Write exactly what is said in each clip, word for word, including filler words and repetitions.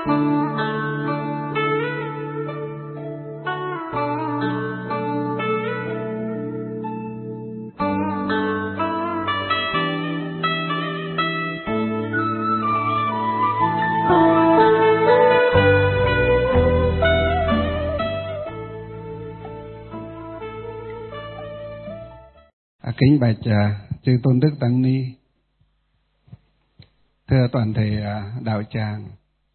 Kính bạch uh, chư tôn đức tăng ni, thưa toàn thể uh, đạo tràng,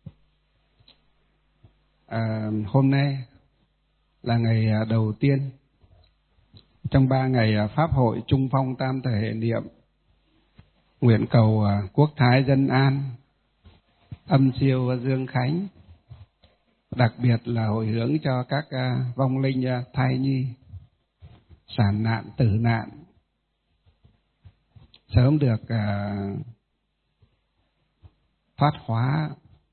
uh, hôm nay là ngày uh, đầu tiên trong ba ngày uh, pháp hội Trung Phong Tam Thể Hệ Niệm, nguyện cầu uh, quốc thái dân an, âm siêu và dương khánh, đặc biệt là hồi hướng cho các uh, vong linh uh, thai nhi, sản nạn, tử nạn sớm được uh, thoát hóa,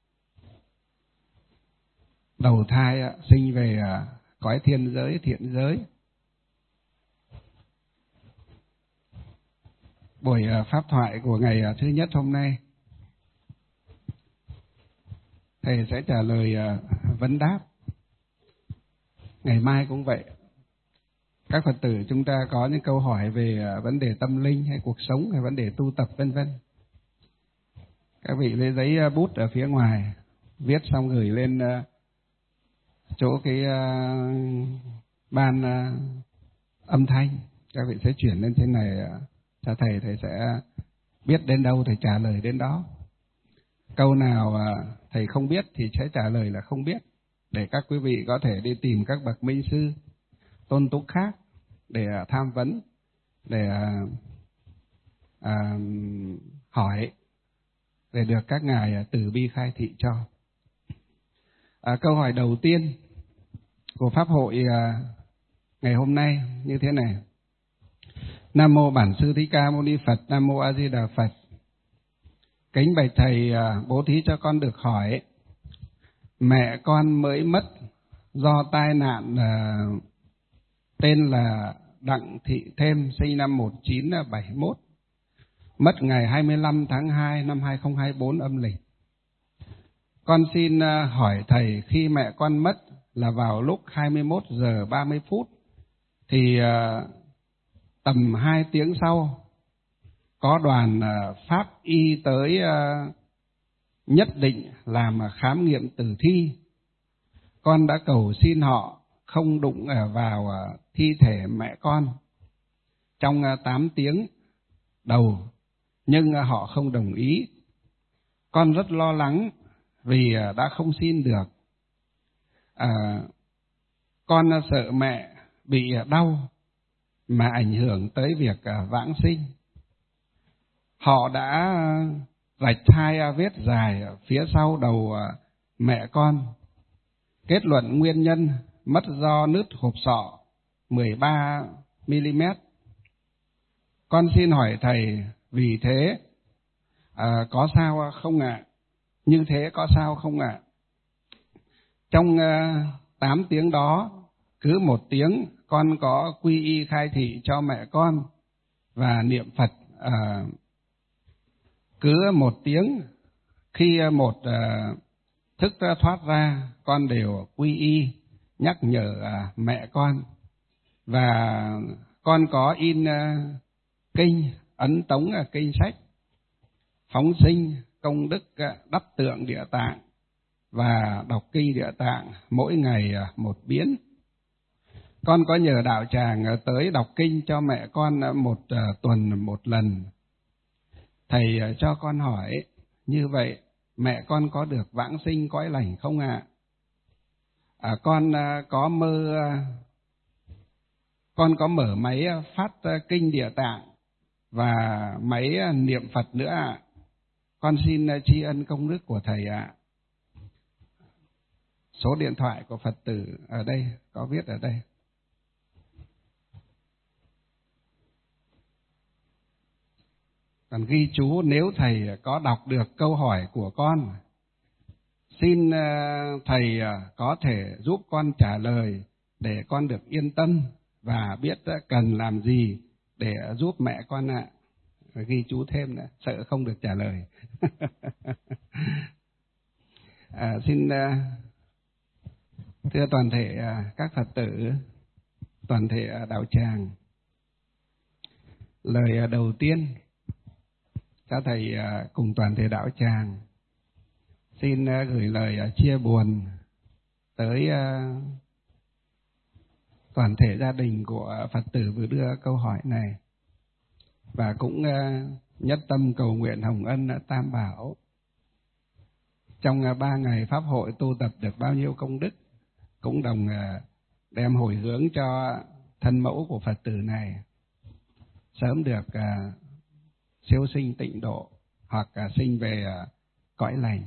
đầu thai uh, sinh về uh, cõi thiên giới, thiện giới. Buổi uh, pháp thoại của ngày uh, thứ nhất hôm nay, thầy sẽ trả lời uh, vấn đáp. Ngày mai cũng vậy. Các Phật tử chúng ta có những câu hỏi về vấn đề tâm linh hay cuộc sống hay vấn đề tu tập vân vân. Các vị lấy giấy bút ở phía ngoài viết xong gửi lên chỗ cái ban âm thanh, các vị sẽ chuyển lên trên này cho thầy, thầy sẽ biết đến đâu thầy trả lời đến đó. Câu nào thầy không biết thì sẽ trả lời là không biết, để các quý vị có thể đi tìm các bậc minh sư tôn túc khác để tham vấn, để à, hỏi, để được các ngài từ bi khai thị cho. À, câu hỏi đầu tiên của pháp hội à, ngày hôm nay như thế này: Nam mô Bản Sư Thích Ca Mâu Ni Phật. Nam mô A Di Đà Phật. Kính bạch thầy, à, bố thí cho con được hỏi, mẹ con mới mất do tai nạn, à, tên là Đặng Thị Thêm, sinh năm một nghìn chín trăm bảy mươi mốt, mất ngày hai mươi lăm tháng hai năm hai nghìn không trăm hai mươi tư âm lịch. Con xin hỏi thầy, khi mẹ con mất là vào lúc hai mươi mốt giờ ba mươi phút, thì uh, tầm hai tiếng sau có đoàn uh, pháp y tới uh, nhất định làm khám nghiệm tử thi. Con đã cầu xin họ không đụng vào thi thể mẹ con trong tám tiếng đầu, nhưng họ không đồng ý. Con rất lo lắng vì đã không xin được. À, con sợ mẹ bị đau mà ảnh hưởng tới việc vãng sinh. Họ đã rạch hai vết dài phía sau đầu mẹ con. Kết luận nguyên nhân mất do nứt hộp sọ mười ba mi li mét. Con xin hỏi thầy, vì thế à, có sao không ạ? À? Như thế có sao không ạ? À? Trong uh, tám tiếng đó, cứ một tiếng con có quy y khai thị cho mẹ con và niệm Phật. Uh, cứ một tiếng, khi một uh, thức thoát ra, con đều quy y nhắc nhở uh, mẹ con. Và con có in uh, kinh, ấn tống uh, kinh sách phóng sinh công đức uh, đắp tượng Địa Tạng và đọc kinh Địa Tạng mỗi ngày uh, một biến. Con có nhờ đạo tràng uh, tới đọc kinh cho mẹ con uh, một uh, tuần một lần. Thầy uh, cho con hỏi, như vậy mẹ con có được vãng sinh cõi lành không ạ? À? À, con uh, có mơ uh, con có mở máy uh, phát uh, kinh Địa Tạng và máy uh, niệm Phật nữa ạ. À? Con xin uh, tri ân công đức của thầy ạ. À. Số điện thoại của Phật tử ở đây, có viết ở đây. Còn ghi chú, nếu thầy có đọc được câu hỏi của con, xin thầy có thể giúp con trả lời để con được yên tâm và biết cần làm gì để giúp mẹ con ạ. Ghi chú thêm nữa, sợ không được trả lời. À, xin à, thưa toàn thể à, các Phật tử, toàn thể à, đạo tràng, lời à, đầu tiên các thầy à, cùng toàn thể đạo tràng xin à, gửi lời à, chia buồn tới à, toàn thể gia đình của Phật tử vừa đưa câu hỏi này, và cũng à, nhất tâm cầu nguyện hồng ân à, Tam Bảo trong à, ba ngày pháp hội tu tập được bao nhiêu công đức, cũng đồng à, đem hồi hướng cho thân mẫu của Phật tử này sớm được à, siêu sinh tịnh độ hoặc à, sinh về à, cõi lành.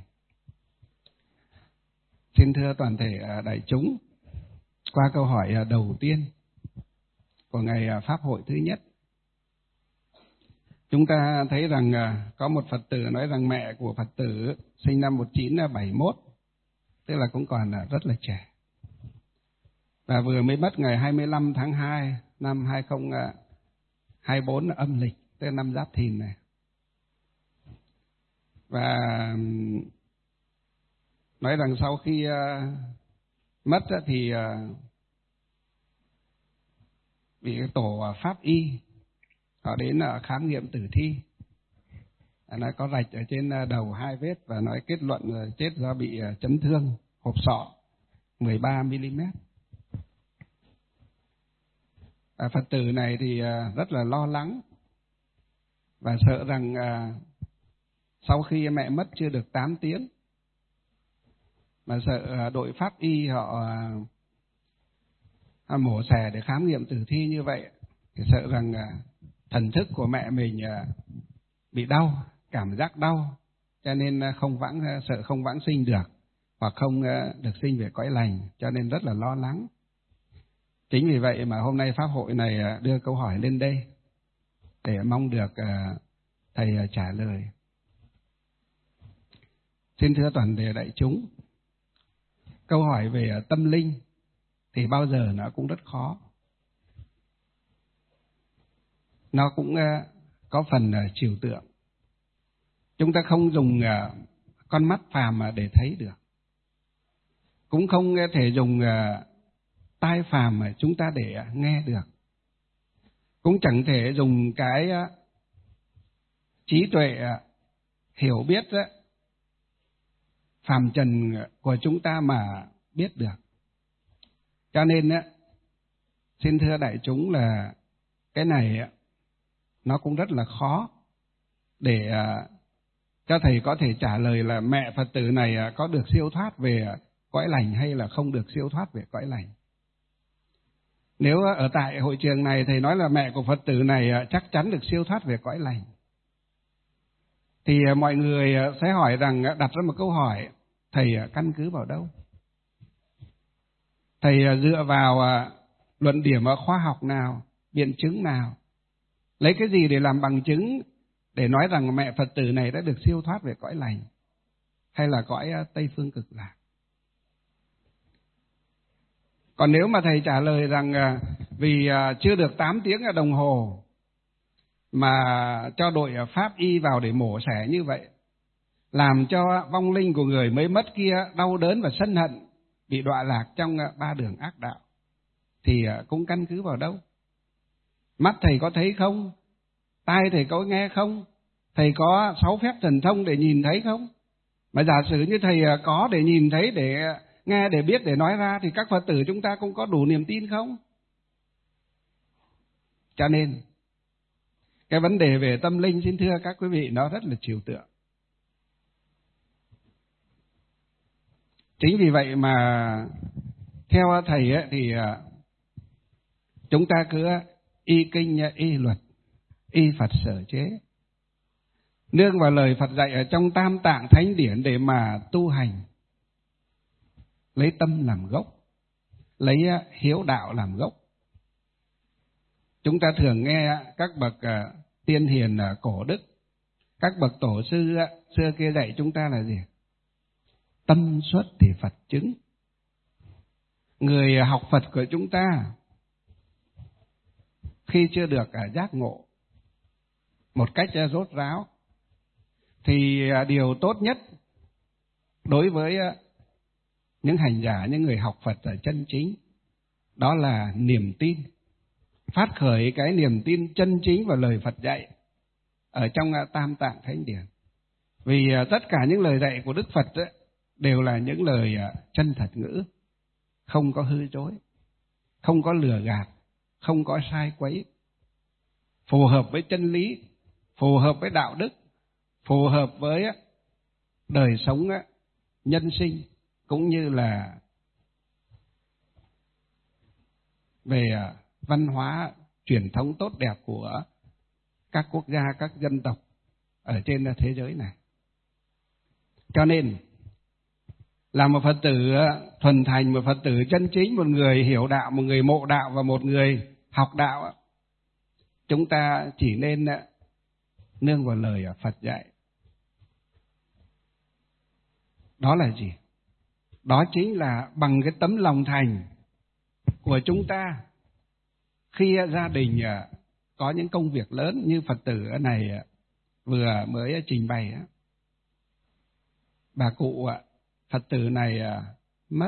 Xin thưa toàn thể à, đại chúng, qua câu hỏi à, đầu tiên của ngày à, pháp hội thứ nhất, chúng ta thấy rằng à, có một Phật tử nói rằng mẹ của Phật tử sinh năm một nghìn chín trăm bảy mươi mốt, tức là cũng còn à, rất là trẻ, và vừa mới mất ngày hai mươi lăm tháng hai năm hai nghìn không trăm hai mươi bốn âm lịch, tức là năm Giáp Thìn này. Và nói rằng sau khi uh, mất thì uh, bị cái tổ pháp y họ đến uh, khám nghiệm tử thi, nó có rạch ở trên đầu hai vết và nói kết luận uh, chết do bị uh, chấn thương hộp sọ mười ba mi li mét. À, Phật tử này thì uh, rất là lo lắng và sợ rằng uh, sau khi mẹ mất chưa được tám tiếng mà sợ uh, đội pháp y họ uh, mổ xẻ để khám nghiệm tử thi như vậy, thì sợ rằng uh, thần thức của mẹ mình uh, bị đau, cảm giác đau, cho nên uh, không vãng uh, sợ không vãng sinh được hoặc không uh, được sinh về cõi lành, cho nên rất là lo lắng. Chính vì vậy mà hôm nay pháp hội này đưa câu hỏi lên đây để mong được thầy trả lời. Xin thưa toàn thể đại chúng, câu hỏi về tâm linh thì bao giờ nó cũng rất khó. Nó cũng có phần trừu tượng. Chúng ta không dùng con mắt phàm để thấy được, cũng không thể dùng tai phàm mà chúng ta để nghe được, cũng chẳng thể dùng cái trí tuệ hiểu biết phàm trần của chúng ta mà biết được. Cho nên xin thưa đại chúng là cái này nó cũng rất là khó để cho thầy có thể trả lời là mẹ Phật tử này có được siêu thoát về cõi lành hay là không được siêu thoát về cõi lành. Nếu ở tại hội trường này thầy nói là mẹ của Phật tử này chắc chắn được siêu thoát về cõi lành, thì mọi người sẽ hỏi rằng, đặt ra một câu hỏi, thầy căn cứ vào đâu? Thầy dựa vào luận điểm khoa học nào, biện chứng nào? Lấy cái gì để làm bằng chứng để nói rằng mẹ Phật tử này đã được siêu thoát về cõi lành hay là cõi Tây Phương Cực Lạc? Còn nếu mà thầy trả lời rằng vì chưa được tám tiếng đồng hồ mà cho đội pháp y vào để mổ xẻ như vậy, làm cho vong linh của người mới mất kia đau đớn và sân hận, bị đọa lạc trong ba đường ác đạo, thì cũng căn cứ vào đâu? Mắt thầy có thấy không? Tai thầy có nghe không? Thầy có sáu phép thần thông để nhìn thấy không? Mà giả sử như thầy có để nhìn thấy, để nghe, để biết, để nói ra, thì các Phật tử chúng ta cũng có đủ niềm tin không? Cho nên cái vấn đề về tâm linh, xin thưa các quý vị, nó rất là trừu tượng. Chính vì vậy mà theo thầy ấy, thì chúng ta cứ y kinh, y luật, y Phật sở chế, nương vào lời Phật dạy ở trong Tam Tạng Thánh Điển để mà tu hành, lấy tâm làm gốc, lấy hiếu đạo làm gốc. Chúng ta thường nghe các bậc tiên hiền cổ đức, các bậc tổ sư xưa kia dạy chúng ta là gì? Tâm xuất thì Phật chứng. Người học Phật của chúng ta khi chưa được giác ngộ một cách rốt ráo, thì điều tốt nhất đối với những hành giả, những người học Phật là chân chính, đó là niềm tin. Phát khởi cái niềm tin chân chính vào lời Phật dạy ở trong Tam Tạng Thánh Điển. Vì tất cả những lời dạy của Đức Phật ấy, đều là những lời chân thật ngữ, không có hư dối, không có lừa gạt, không có sai quấy, phù hợp với chân lý, phù hợp với đạo đức, phù hợp với đời sống nhân sinh, cũng như là về văn hóa truyền thống tốt đẹp của các quốc gia, các dân tộc ở trên thế giới này. Cho nên là một Phật tử thuần thành, một Phật tử chân chính, một người hiểu đạo, một người mộ đạo và một người học đạo, chúng ta chỉ nên nương vào lời Phật dạy. Đó là gì? Đó chính là bằng cái tấm lòng thành của chúng ta khi gia đình có những công việc lớn như Phật tử này vừa mới trình bày. Bà cụ Phật tử này mất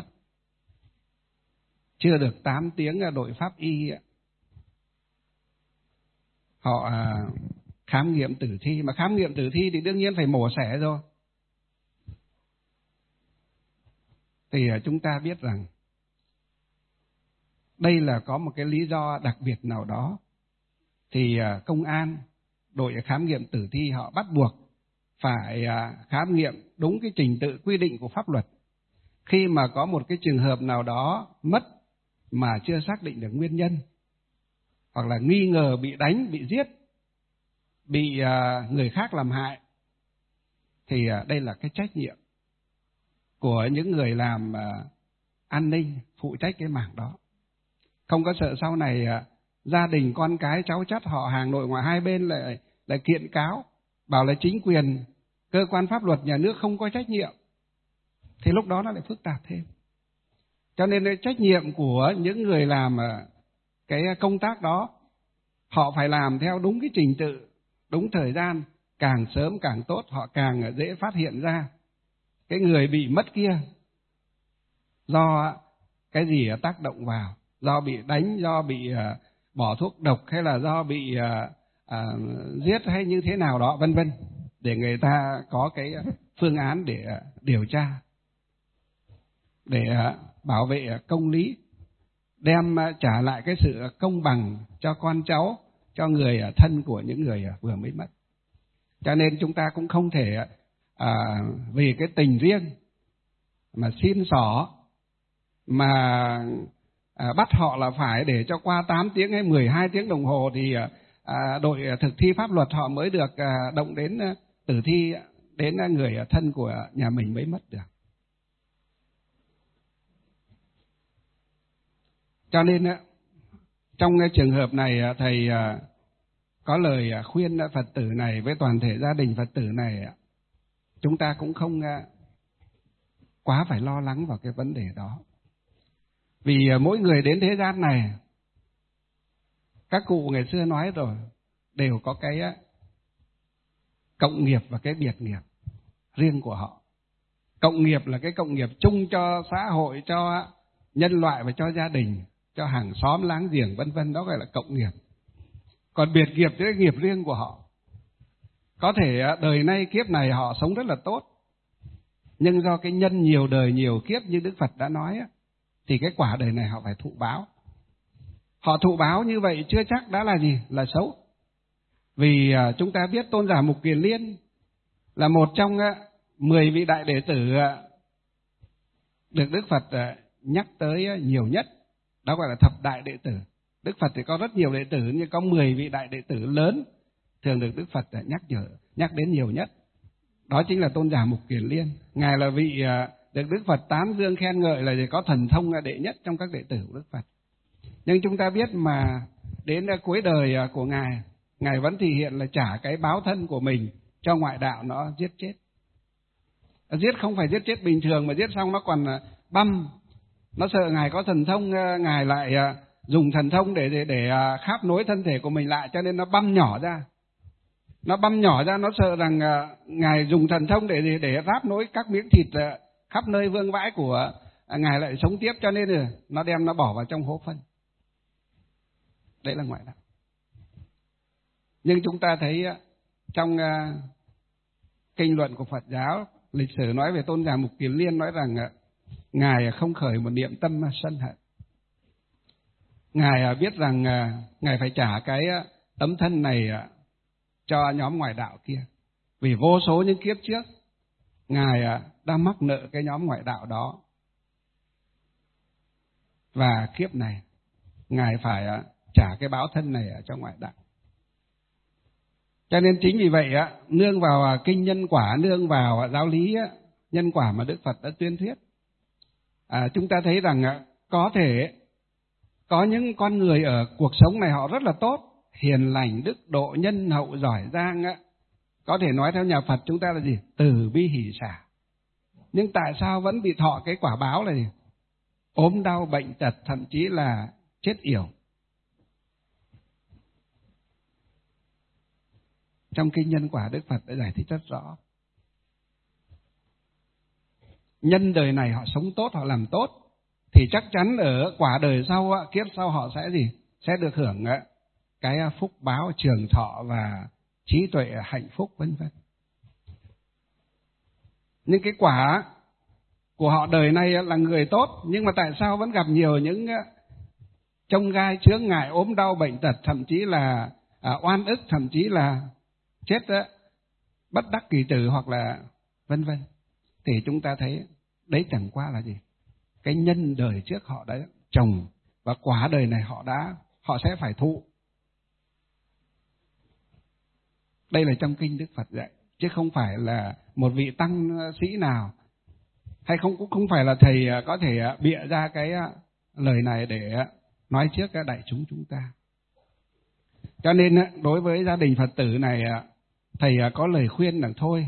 chưa được tám tiếng đội pháp y, họ khám nghiệm tử thi, mà khám nghiệm tử thi thì đương nhiên phải mổ xẻ rồi. Thì chúng ta biết rằng đây là có một cái lý do đặc biệt nào đó, thì công an, đội khám nghiệm tử thi họ bắt buộc phải khám nghiệm đúng cái trình tự quy định của pháp luật. Khi mà có một cái trường hợp nào đó mất mà chưa xác định được nguyên nhân, hoặc là nghi ngờ bị đánh, bị giết, bị người khác làm hại, thì đây là cái trách nhiệm của những người làm an ninh phụ trách cái mảng đó. Không có sợ sau này gia đình, con cái, cháu chắt, họ hàng nội ngoại hai bên lại lại kiện cáo, bảo là chính quyền, cơ quan pháp luật nhà nước không có trách nhiệm, thì lúc đó nó lại phức tạp thêm. Cho nên trách nhiệm của những người làm cái công tác đó, họ phải làm theo đúng cái trình tự, đúng thời gian, càng sớm càng tốt, họ càng dễ phát hiện ra cái người bị mất kia do cái gì tác động vào, do bị đánh, do bị bỏ thuốc độc, hay là do bị à, giết hay như thế nào đó, vân vân, để người ta có cái phương án để điều tra, để bảo vệ công lý, đem trả lại cái sự công bằng cho con cháu, cho người thân của những người vừa mới mất. Cho nên chúng ta cũng không thể à, vì cái tình riêng mà xin xỏ, mà à, bắt họ là phải để cho qua tám tiếng hay mười hai tiếng đồng hồ thì à, đội thực thi pháp luật họ mới được à, động đến tử thi, đến người thân của nhà mình mới mất được. Cho nên trong cái trường hợp này thầy có lời khuyên Phật tử này với toàn thể gia đình Phật tử này, chúng ta cũng không quá phải lo lắng vào cái vấn đề đó. Vì mỗi người đến thế gian này, các cụ ngày xưa nói rồi, đều có cái cộng nghiệp và cái biệt nghiệp riêng của họ. Cộng nghiệp là cái cộng nghiệp chung cho xã hội, cho nhân loại và cho gia đình, cho hàng xóm láng giềng vân vân, đó gọi là cộng nghiệp. Còn biệt nghiệp thì cái nghiệp riêng của họ. Có thể đời nay kiếp này họ sống rất là tốt, nhưng do cái nhân nhiều đời nhiều kiếp như Đức Phật đã nói, thì cái quả đời này họ phải thụ báo. Họ thụ báo như vậy chưa chắc đã là gì? Là xấu. Vì chúng ta biết Tôn giả Mục Kiền Liên là một trong mười vị đại đệ tử được Đức Phật nhắc tới nhiều nhất. Đó gọi là thập đại đệ tử. Đức Phật thì có rất nhiều đệ tử, nhưng có mười vị đại đệ tử lớn thường được Đức Phật nhắc nhở, nhắc đến nhiều nhất. Đó chính là Tôn giả Mục Kiền Liên. Ngài là vị được Đức Phật tán dương khen ngợi là có thần thông đệ nhất trong các đệ tử của Đức Phật. Nhưng chúng ta biết mà đến cuối đời của Ngài, Ngài vẫn thể hiện là trả cái báo thân của mình cho ngoại đạo nó giết chết. Giết không phải giết chết bình thường, mà giết xong nó còn băm. Nó sợ Ngài có thần thông, Ngài lại dùng thần thông để, để, để kháp nối thân thể của mình lại, cho nên nó băm nhỏ ra. Nó băm nhỏ ra, nó sợ rằng Ngài dùng thần thông để, để, để ráp nối các miếng thịt khắp nơi vương vãi của Ngài lại sống tiếp, cho nên là nó đem nó bỏ vào trong hố phân. Đấy là ngoại đạo. Nhưng chúng ta thấy trong kinh luận của Phật giáo, lịch sử nói về Tôn giả Mục Kiền Liên nói rằng Ngài không khởi một niệm tâm sân hận. Ngài biết rằng Ngài phải trả cái tấm thân này cho nhóm ngoại đạo kia. Vì vô số những kiếp trước, Ngài đã mắc nợ cái nhóm ngoại đạo đó. Và kiếp này, Ngài phải trả cái báo thân này cho ngoại đạo. Cho nên chính vì vậy, nương vào kinh nhân quả, nương vào giáo lý nhân quả mà Đức Phật đã tuyên thuyết, à, chúng ta thấy rằng có thể có những con người ở cuộc sống này họ rất là tốt, hiền lành, đức độ, nhân hậu, giỏi giang, có thể nói theo nhà Phật chúng ta là gì? Từ bi hỷ xả. Nhưng tại sao vẫn bị thọ cái quả báo là gì? Ốm đau, bệnh tật, thậm chí là chết yểu. Trong kinh nhân quả, Đức Phật đã giải thích rất rõ. Nhân đời này họ sống tốt, họ làm tốt, thì chắc chắn ở quả đời sau, kiếp sau họ sẽ gì? Sẽ được hưởng cái phúc báo, trường thọ và trí tuệ, hạnh phúc vân vân. Nhưng cái quả của họ đời này là người tốt, nhưng mà tại sao vẫn gặp nhiều những chông gai, chướng ngại, ốm đau, bệnh tật, thậm chí là à, oan ức, thậm chí là chết đó, bất đắc kỳ tử hoặc là vân vân. Thì chúng ta thấy đấy chẳng qua là gì? Cái nhân đời trước họ đã trồng, và quả đời này họ đã họ sẽ phải thụ. Đây là trong kinh Đức Phật dạy, chứ không phải là một vị tăng sĩ nào, hay không cũng không phải là thầy có thể bịa ra cái lời này để nói trước các đại chúng chúng ta. Cho nên đối với gia đình Phật tử này, thầy có lời khuyên là thôi,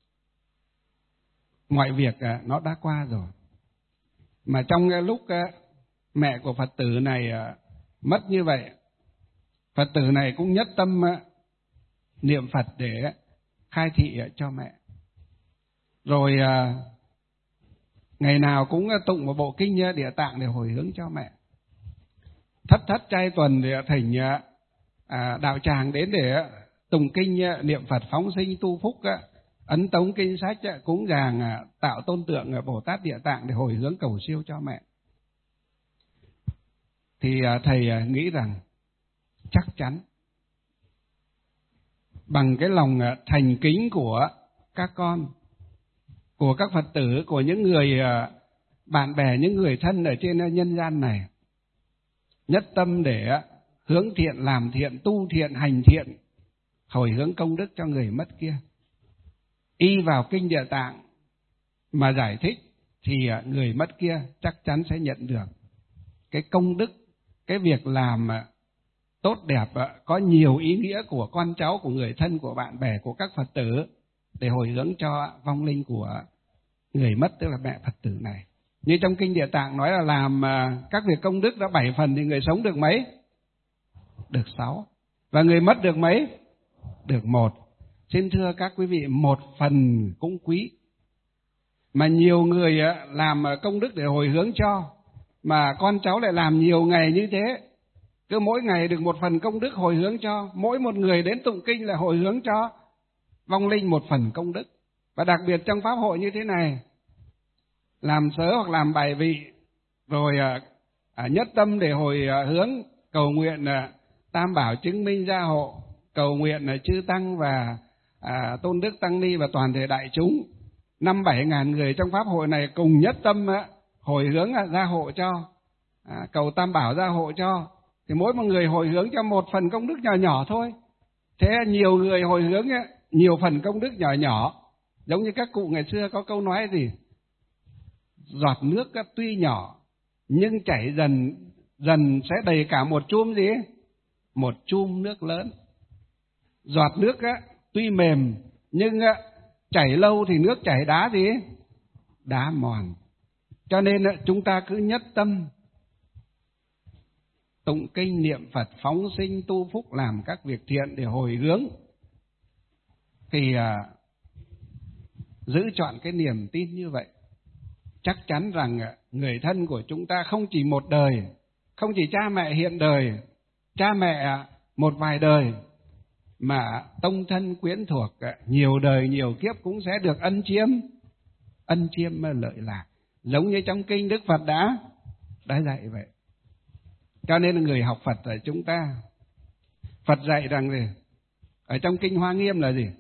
mọi việc nó đã qua rồi. Mà trong cái lúc mẹ của Phật tử này mất như vậy, Phật tử này cũng nhất tâm niệm Phật để khai thị cho mẹ. Rồi ngày nào cũng tụng một bộ kinh Địa Tạng để hồi hướng cho mẹ. Thất thất trai tuần thì thỉnh đạo tràng đến để tụng kinh niệm Phật phóng sinh tu phúc, ấn tống kinh sách cúng dường tạo tôn tượng Bồ Tát Địa Tạng để hồi hướng cầu siêu cho mẹ. Thì thầy nghĩ rằng chắc chắn bằng cái lòng thành kính của các con, của các Phật tử, của những người bạn bè, những người thân ở trên nhân gian này, nhất tâm để hướng thiện, làm thiện, tu thiện, hành thiện, hồi hướng công đức cho người mất kia, y vào kinh Địa Tạng mà giải thích, thì người mất kia chắc chắn sẽ nhận được cái công đức, cái việc làm tốt đẹp, có nhiều ý nghĩa của con cháu, của người thân, của bạn bè, của các Phật tử, để hồi hướng cho vong linh của người mất, tức là mẹ Phật tử này. Như trong kinh Địa Tạng nói là làm các việc công đức đã bảy phần, thì người sống được mấy? Được sáu. Và người mất được mấy? Được một. Xin thưa các quý vị, một phần cũng quý. Mà nhiều người làm công đức để hồi hướng cho, mà con cháu lại làm nhiều ngày như thế, cứ mỗi ngày được một phần công đức hồi hướng cho, mỗi một người đến tụng kinh là hồi hướng cho vong linh một phần công đức. Và đặc biệt trong pháp hội như thế này, làm sớ hoặc làm bài vị, rồi à, nhất tâm để hồi à, hướng cầu nguyện à, Tam Bảo chứng minh gia hộ, cầu nguyện à, chư tăng và à, tôn đức tăng ni và toàn thể đại chúng, năm bảy ngàn người trong pháp hội này cùng nhất tâm à, hồi hướng à, gia hộ cho, à, cầu Tam Bảo gia hộ cho, thì mỗi một người hồi hướng cho một phần công đức nhỏ nhỏ thôi. Thế nhiều người hồi hướng à, nhiều phần công đức nhỏ nhỏ, giống như các cụ ngày xưa có câu nói gì? Giọt nước tuy nhỏ nhưng chảy dần dần sẽ đầy cả một chum gì? Một chum nước lớn. Giọt nước tuy mềm nhưng chảy lâu thì nước chảy đá gì? Đá mòn. Cho nên chúng ta cứ nhất tâm tụng kinh niệm Phật, phóng sinh tu phúc, làm các việc thiện để hồi hướng, thì giữ chọn cái niềm tin như vậy. chắc chắn rằng người thân của chúng ta không chỉ một đời, không chỉ cha mẹ hiện đời, cha mẹ một vài đời, mà tông thân quyến thuộc nhiều đời nhiều kiếp cũng sẽ được ân chiêm, ân chiêm lợi lạc, giống như trong kinh Đức Phật đã đã dạy vậy. Cho nên người học Phật ở chúng ta, Phật dạy rằng gì? Ở trong kinh Hoa Nghiêm là gì?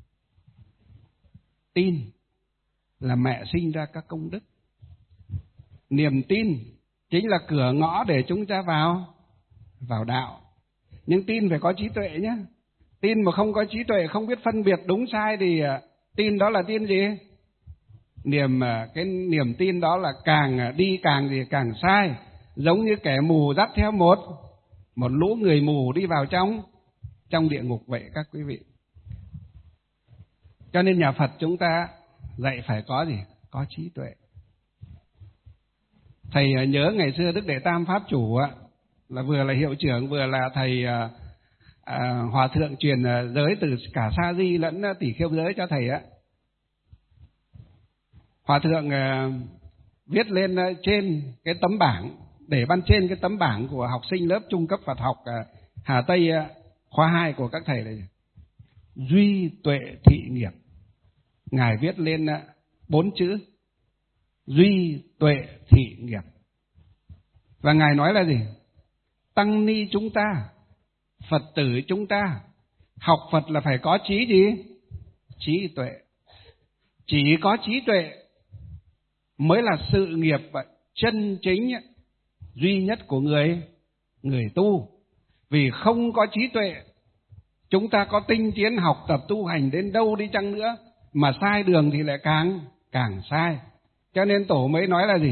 Tin là mẹ sinh ra các công đức. Niềm tin chính là cửa ngõ để chúng ta vào vào đạo. Nhưng tin phải có trí tuệ nhé. Tin mà không có trí tuệ, không biết phân biệt đúng sai thì tin đó là tin gì? Niềm cái niềm tin đó là càng đi càng gì càng sai, giống như kẻ mù dắt theo một một lũ người mù đi vào trong trong địa ngục vậy các quý vị. Cho nên nhà Phật chúng ta dạy phải có gì? Có trí tuệ. Thầy nhớ ngày xưa Đức Đệ Tam Pháp Chủ á, là vừa là hiệu trưởng vừa là thầy à, à, hòa thượng truyền giới từ cả Sa Di lẫn Tỷ Khiêu giới cho thầy á. Hòa thượng à, viết lên trên cái tấm bảng, để ban trên cái tấm bảng của học sinh lớp trung cấp Phật học à, Hà Tây à, khóa hai của các thầy này: duy tuệ thị nghiệp. Ngài viết lên à, bốn chữ duy tuệ thị nghiệp. Và Ngài nói là gì? Tăng ni chúng ta, Phật tử chúng ta học Phật là phải có trí gì? Trí tuệ. Chỉ có trí tuệ mới là sự nghiệp chân chính duy nhất của người người tu. Vì không có trí tuệ, chúng ta có tinh tiến học tập tu hành đến đâu đi chăng nữa, mà sai đường thì lại càng càng sai. Cho nên Tổ mới nói là gì?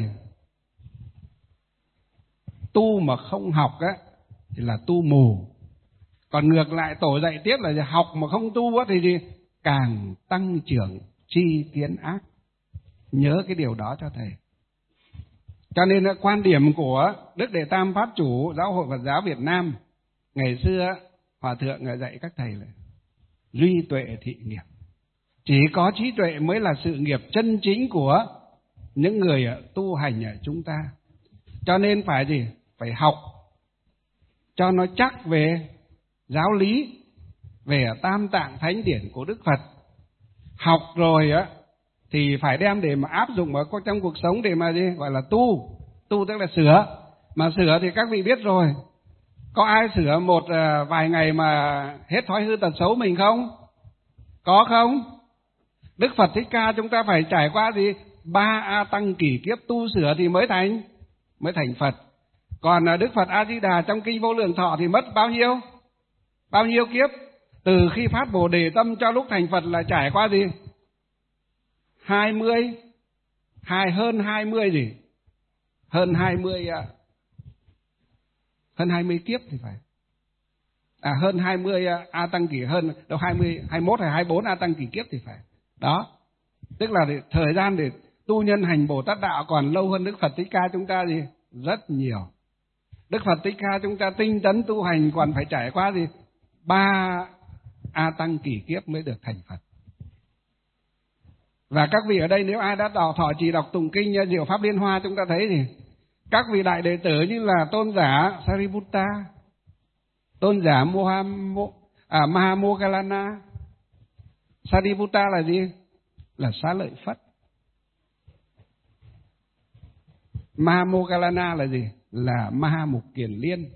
Tu mà không học á thì là tu mù. Còn ngược lại Tổ dạy tiếp là gì? Học mà không tu á thì gì? Càng tăng trưởng chi tiến ác. Nhớ cái điều đó cho thầy. Cho nên quan điểm của Đức Đệ Tam Pháp Chủ Giáo hội Phật giáo Việt Nam ngày xưa, Hòa thượng dạy các thầy là duy tuệ thị nghiệp. Chỉ có trí tuệ mới là sự nghiệp chân chính của những người tu hành ở chúng ta. Cho nên phải gì? Phải học cho nó chắc về giáo lý, về Tam Tạng Thánh Điển của Đức Phật. Học rồi á thì phải đem để mà áp dụng vào trong cuộc sống để mà gì? Gọi là tu. Tu tức là sửa. Mà sửa thì các vị biết rồi. Có ai sửa một vài ngày mà hết thói hư tật xấu mình không? Có không? Đức Phật Thích Ca chúng ta phải trải qua gì? Ba A Tăng kỷ kiếp tu sửa thì mới thành mới thành Phật. Còn Đức Phật A Di Đà trong kinh Vô Lượng Thọ thì mất bao nhiêu? Bao nhiêu kiếp? Từ khi phát Bồ Đề tâm cho lúc thành Phật là trải qua gì? hai mươi, hai hơn hai mươi gì? Hơn hai mươi hơn hai mươi kiếp thì phải. À hơn hai mươi A Tăng kỷ, hơn đâu hai mươi, hai mươi mốt hay hai mươi bốn A Tăng kỷ kiếp thì phải. Đó. Tức là để, thời gian để tu nhân hành Bồ Tát đạo còn lâu hơn Đức Phật Thích Ca chúng ta gì? Rất nhiều. Đức Phật Thích Ca chúng ta tinh tấn tu hành còn phải trải qua gì? Ba A Tăng kỷ kiếp mới được thành Phật. Và các vị ở đây nếu ai đã đọc thọ trì đọc tụng kinh Diệu Pháp Liên Hoa chúng ta thấy thì các vị đại đệ tử như là tôn giả Sariputta, tôn giả Mohamo, à, Mahamoggallana. Sariputta là gì? Là Xá Lợi Phất. Mahamoggallana là gì? Là Ma Mục Kiền Liên.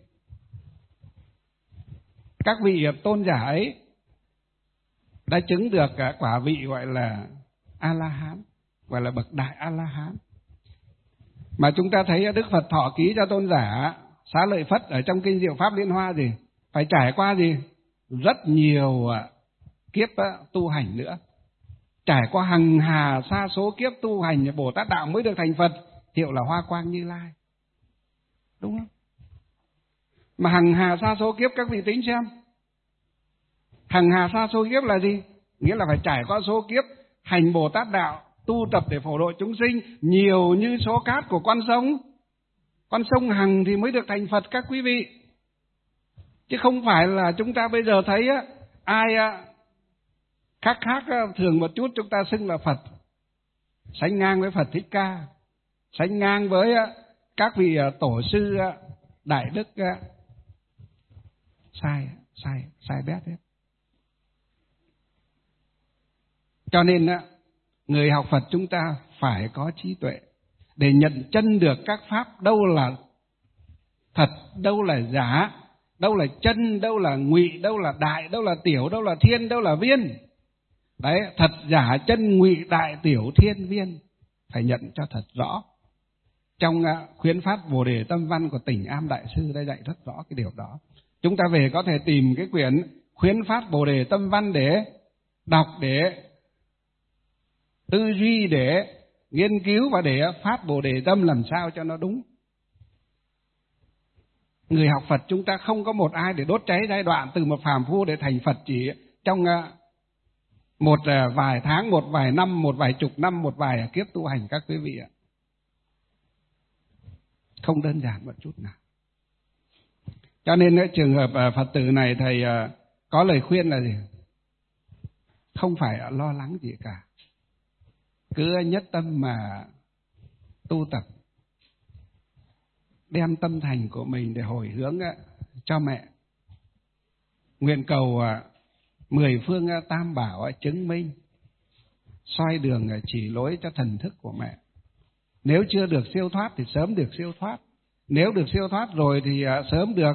Các vị tôn giả ấy đã chứng được quả vị gọi là A-la-hán, gọi là bậc đại A-la-hán. Mà chúng ta thấy Đức Phật thọ ký cho tôn giả Xá Lợi Phất ở trong kinh Diệu Pháp Liên Hoa gì? Phải trải qua gì? Rất nhiều kiếp tu hành nữa. Trải qua hằng hà sa số kiếp tu hành Bồ Tát đạo mới được thành Phật, hiệu là Hoa Quang Như Lai. Đúng không? Mà hằng hà sa số kiếp các vị tính xem. Hằng hà sa số kiếp là gì? Nghĩa là phải trải qua số kiếp hành Bồ Tát đạo, tu tập để phổ độ chúng sinh nhiều như số cát của con sông. Con sông Hằng thì mới được thành Phật các quý vị. Chứ không phải là chúng ta bây giờ thấy á, ai á, khác khác thường một chút chúng ta xưng là Phật, sánh ngang với Phật Thích Ca. sánh ngang với các vị tổ sư đại đức. Sai, sai, sai bét hết. Cho nên người học Phật chúng ta phải có trí tuệ để nhận chân được các pháp đâu là thật, đâu là giả, đâu là chân, đâu là ngụy, đâu là đại, đâu là tiểu, đâu là thiên, đâu là viên. Đấy, thật giả chân ngụy đại tiểu thiên viên phải nhận cho thật rõ. Trong khuyến phát Bồ Đề Tâm Văn của Tỉnh Am Đại Sư đã dạy rất rõ cái điều đó. Chúng ta về có thể tìm cái quyển khuyến phát Bồ Đề Tâm Văn để đọc, để tư duy, để nghiên cứu và để phát Bồ Đề Tâm làm sao cho nó đúng. Người học Phật chúng ta không có một ai để đốt cháy giai đoạn từ một phàm phu để thành Phật chỉ trong một vài tháng, một vài năm, một vài chục năm, một vài kiếp tu hành các quý vị ạ. Không đơn giản một chút nào. Cho nên cái trường hợp Phật tử này thầy có lời khuyên là gì? Không phải lo lắng gì cả. Cứ nhất tâm mà tu tập, đem tâm thành của mình để hồi hướng cho mẹ. Nguyện cầu mười phương tam bảo chứng minh, soi đường chỉ lối cho thần thức của mẹ. Nếu chưa được siêu thoát thì sớm được siêu thoát. Nếu được siêu thoát rồi thì sớm được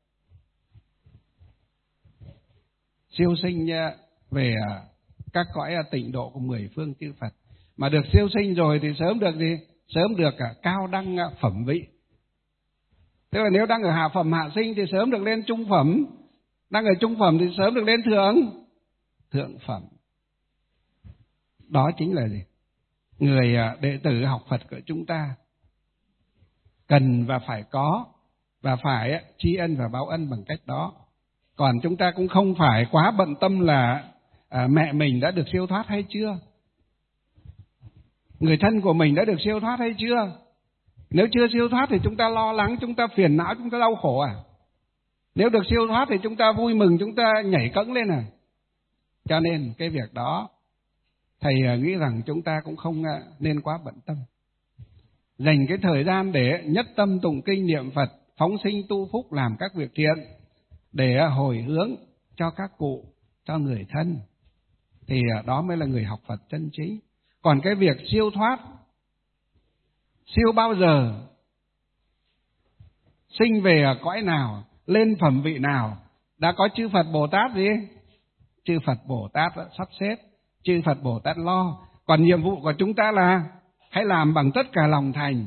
siêu sinh về các cõi tịnh độ của mười phương chư Phật. Mà được siêu sinh rồi thì sớm được gì? Sớm được cao đăng phẩm vị. Tức là nếu đang ở hạ phẩm hạ sinh thì sớm được lên trung phẩm. Đang ở trung phẩm thì sớm được lên thượng thượng phẩm. Đó chính là gì? Người đệ tử học Phật của chúng ta cần và phải có, và phải tri ân và báo ân bằng cách đó. Còn chúng ta cũng không phải quá bận tâm là à, mẹ mình đã được siêu thoát hay chưa, người thân của mình đã được siêu thoát hay chưa. Nếu chưa siêu thoát thì chúng ta lo lắng, chúng ta phiền não, chúng ta đau khổ à? Nếu được siêu thoát thì chúng ta vui mừng, chúng ta nhảy cẫng lên à? Cho nên cái việc đó thầy nghĩ rằng chúng ta cũng không nên quá bận tâm. Dành cái thời gian để nhất tâm tụng kinh niệm Phật, phóng sinh tu phúc, làm các việc thiện để hồi hướng cho các cụ, cho người thân, thì đó mới là người học Phật chân chính. Còn cái việc siêu thoát, siêu bao giờ, sinh về ở cõi nào, lên phẩm vị nào, đã có chư Phật Bồ Tát gì? Chư Phật Bồ Tát đã sắp xếp, chư Phật Bồ Tát lo. Còn nhiệm vụ của chúng ta là hãy làm bằng tất cả lòng thành,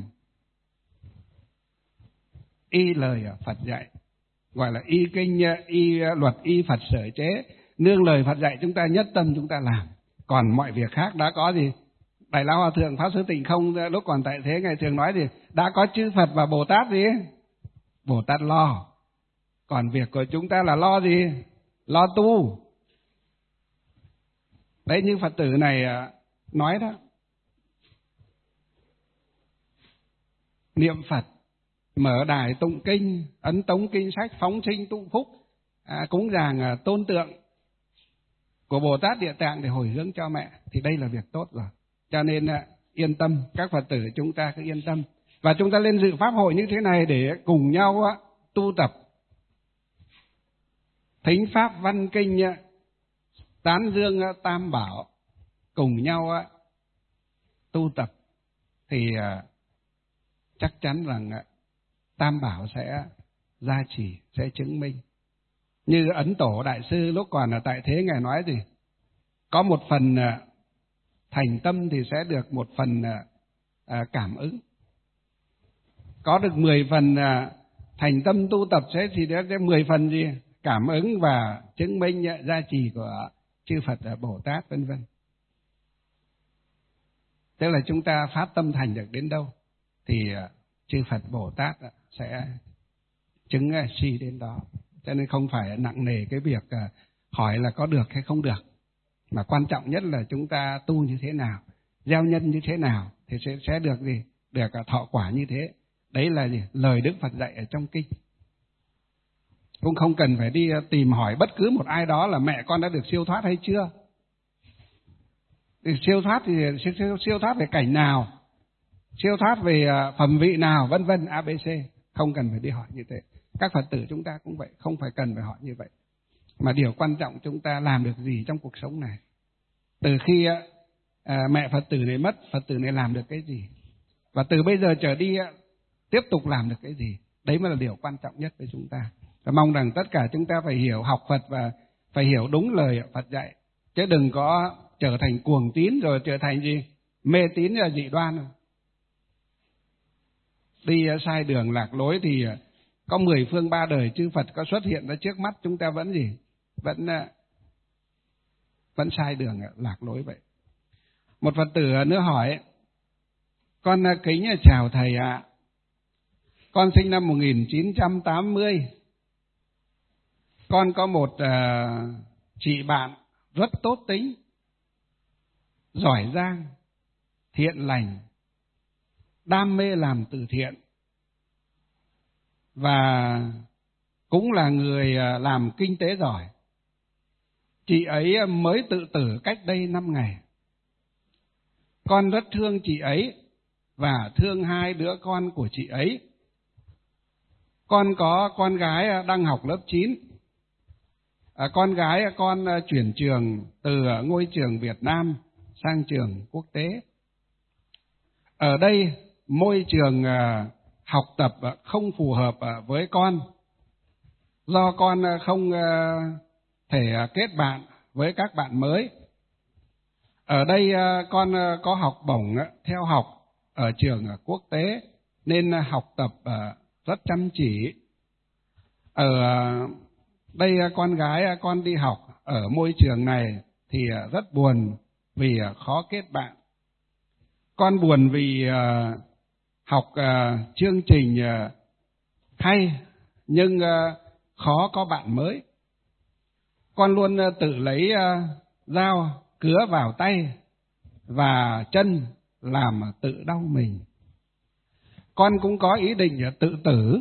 y lời Phật dạy, gọi là y kinh, y luật, y Phật sở chế, nương lời Phật dạy chúng ta nhất tâm chúng ta làm. Còn mọi việc khác đã có gì? Đại Lão Hòa Thượng Pháp Sư Tịnh Không lúc còn tại thế ngày thường nói gì? Đã có chư Phật và Bồ Tát gì? Bồ Tát lo. Còn việc của chúng ta là lo gì? Lo tu. Đấy, như Phật tử này nói đó, niệm Phật, mở đài tụng kinh, ấn tống kinh sách, phóng sinh tụng phúc, à, cúng dường tôn tượng của Bồ Tát Địa Tạng để hồi hướng cho mẹ, thì đây là việc tốt rồi. Cho nên à, yên tâm, các Phật tử chúng ta cứ yên tâm. Và chúng ta lên dự pháp hội như thế này để cùng nhau á, tu tập thính pháp văn kinh, á, tán dương á, tam bảo, cùng nhau á, tu tập thì à, chắc chắn rằng á, tam bảo sẽ gia trì, sẽ chứng minh. Như Ấn Tổ Đại Sư lúc còn ở tại thế Ngài nói gì? Có một phần à, thành tâm thì sẽ được một phần à, à, cảm ứng. Có được mười phần à, thành tâm tu tập sẽ thì được mười phần gì? Cảm ứng và chứng minh gia trì của chư Phật Bồ Tát vân vân. Tức là chúng ta phát tâm thành được đến đâu thì à, chư Phật Bồ Tát sẽ chứng si đến đó. Cho nên không phải nặng nề cái việc hỏi là có được hay không được, mà quan trọng nhất là chúng ta tu như thế nào, gieo nhân như thế nào thì sẽ, sẽ được gì? Được thọ quả như thế. Đấy là gì? Lời Đức Phật dạy ở trong kinh. Cũng không cần phải đi tìm hỏi bất cứ một ai đó là mẹ con đã được siêu thoát hay chưa. Thì siêu thoát thì siêu, siêu thoát về cảnh nào? siêu thoát về phẩm vị nào, vân vân a bê xê, không cần phải đi hỏi như thế. Các Phật tử chúng ta cũng vậy, không phải cần phải hỏi như vậy. Mà điều quan trọng chúng ta làm được gì trong cuộc sống này. Từ khi à, mẹ Phật tử này mất, Phật tử này làm được cái gì, và từ bây giờ trở đi tiếp tục làm được cái gì. Đấy mới là điều quan trọng nhất với chúng ta. Và mong rằng tất cả chúng ta phải hiểu học Phật và phải hiểu đúng lời Phật dạy, chứ đừng có trở thành cuồng tín rồi trở thành gì mê tín là dị đoan, đi sai đường lạc lối. Thì có mười phương ba đời chư Phật có xuất hiện ra trước mắt chúng ta vẫn gì vẫn vẫn sai đường lạc lối vậy. Một Phật tử nữa hỏi: con kính chào thầy ạ, à. Con sinh năm một nghìn chín trăm tám mươi. Con có một uh, chị bạn rất tốt tính, giỏi giang, thiện lành, đam mê làm từ thiện, và cũng là người làm kinh tế giỏi. Chị ấy mới tự tử cách đây năm ngày. Con rất thương chị ấy và thương hai đứa con của chị ấy. Con có con gái đang học lớp chín. À, con gái con chuyển trường từ ngôi trường Việt Nam sang trường quốc tế. Ở đây môi trường học tập không phù hợp với con, do con không thể kết bạn với các bạn mới. Ở đây con có học bổng theo học ở trường quốc tế nên học tập rất chăm chỉ. Ở đây con gái con đi học ở môi trường này thì rất buồn vì khó kết bạn. Con buồn vì học chương trình hay nhưng khó có bạn mới. Con luôn tự lấy dao cứa vào tay và chân làm tự đau mình. Con cũng có ý định tự tử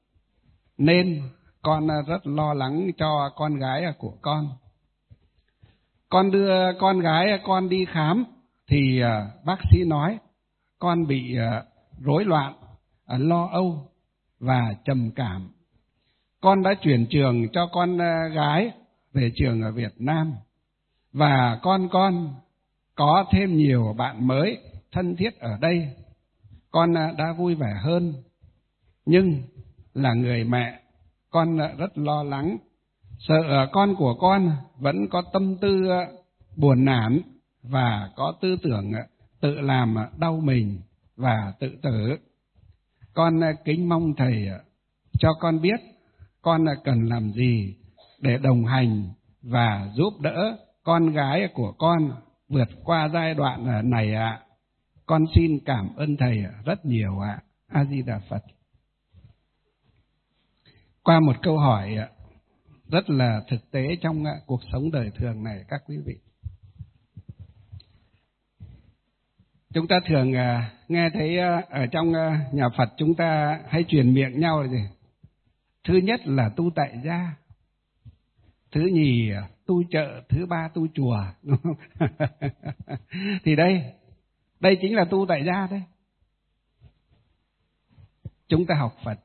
nên con rất lo lắng cho con gái của con. Con đưa con gái con đi khám thì bác sĩ nói con bị rối loạn, lo âu và trầm cảm. Con đã chuyển trường cho con gái về trường ở Việt Nam, và con con có thêm nhiều bạn mới thân thiết ở đây. Con đã vui vẻ hơn, nhưng là người mẹ, con rất lo lắng, sợ con của con vẫn có tâm tư buồn nản và có tư tưởng tự làm đau mình và tự tử. Con kính mong thầy cho con biết con cần làm gì để đồng hành và giúp đỡ con gái của con vượt qua giai đoạn này ạ. Con xin cảm ơn thầy rất nhiều ạ. A Di Đà Phật. Qua một câu hỏi rất là thực tế trong cuộc sống đời thường này các quý vị. Chúng ta thường nghe thấy ở trong nhà Phật chúng ta hay truyền miệng nhau là gì? Thứ nhất là tu tại gia, thứ nhì tu chợ, thứ ba tu chùa, đúng không? Thì đây, đây chính là tu tại gia đấy. Chúng ta học Phật,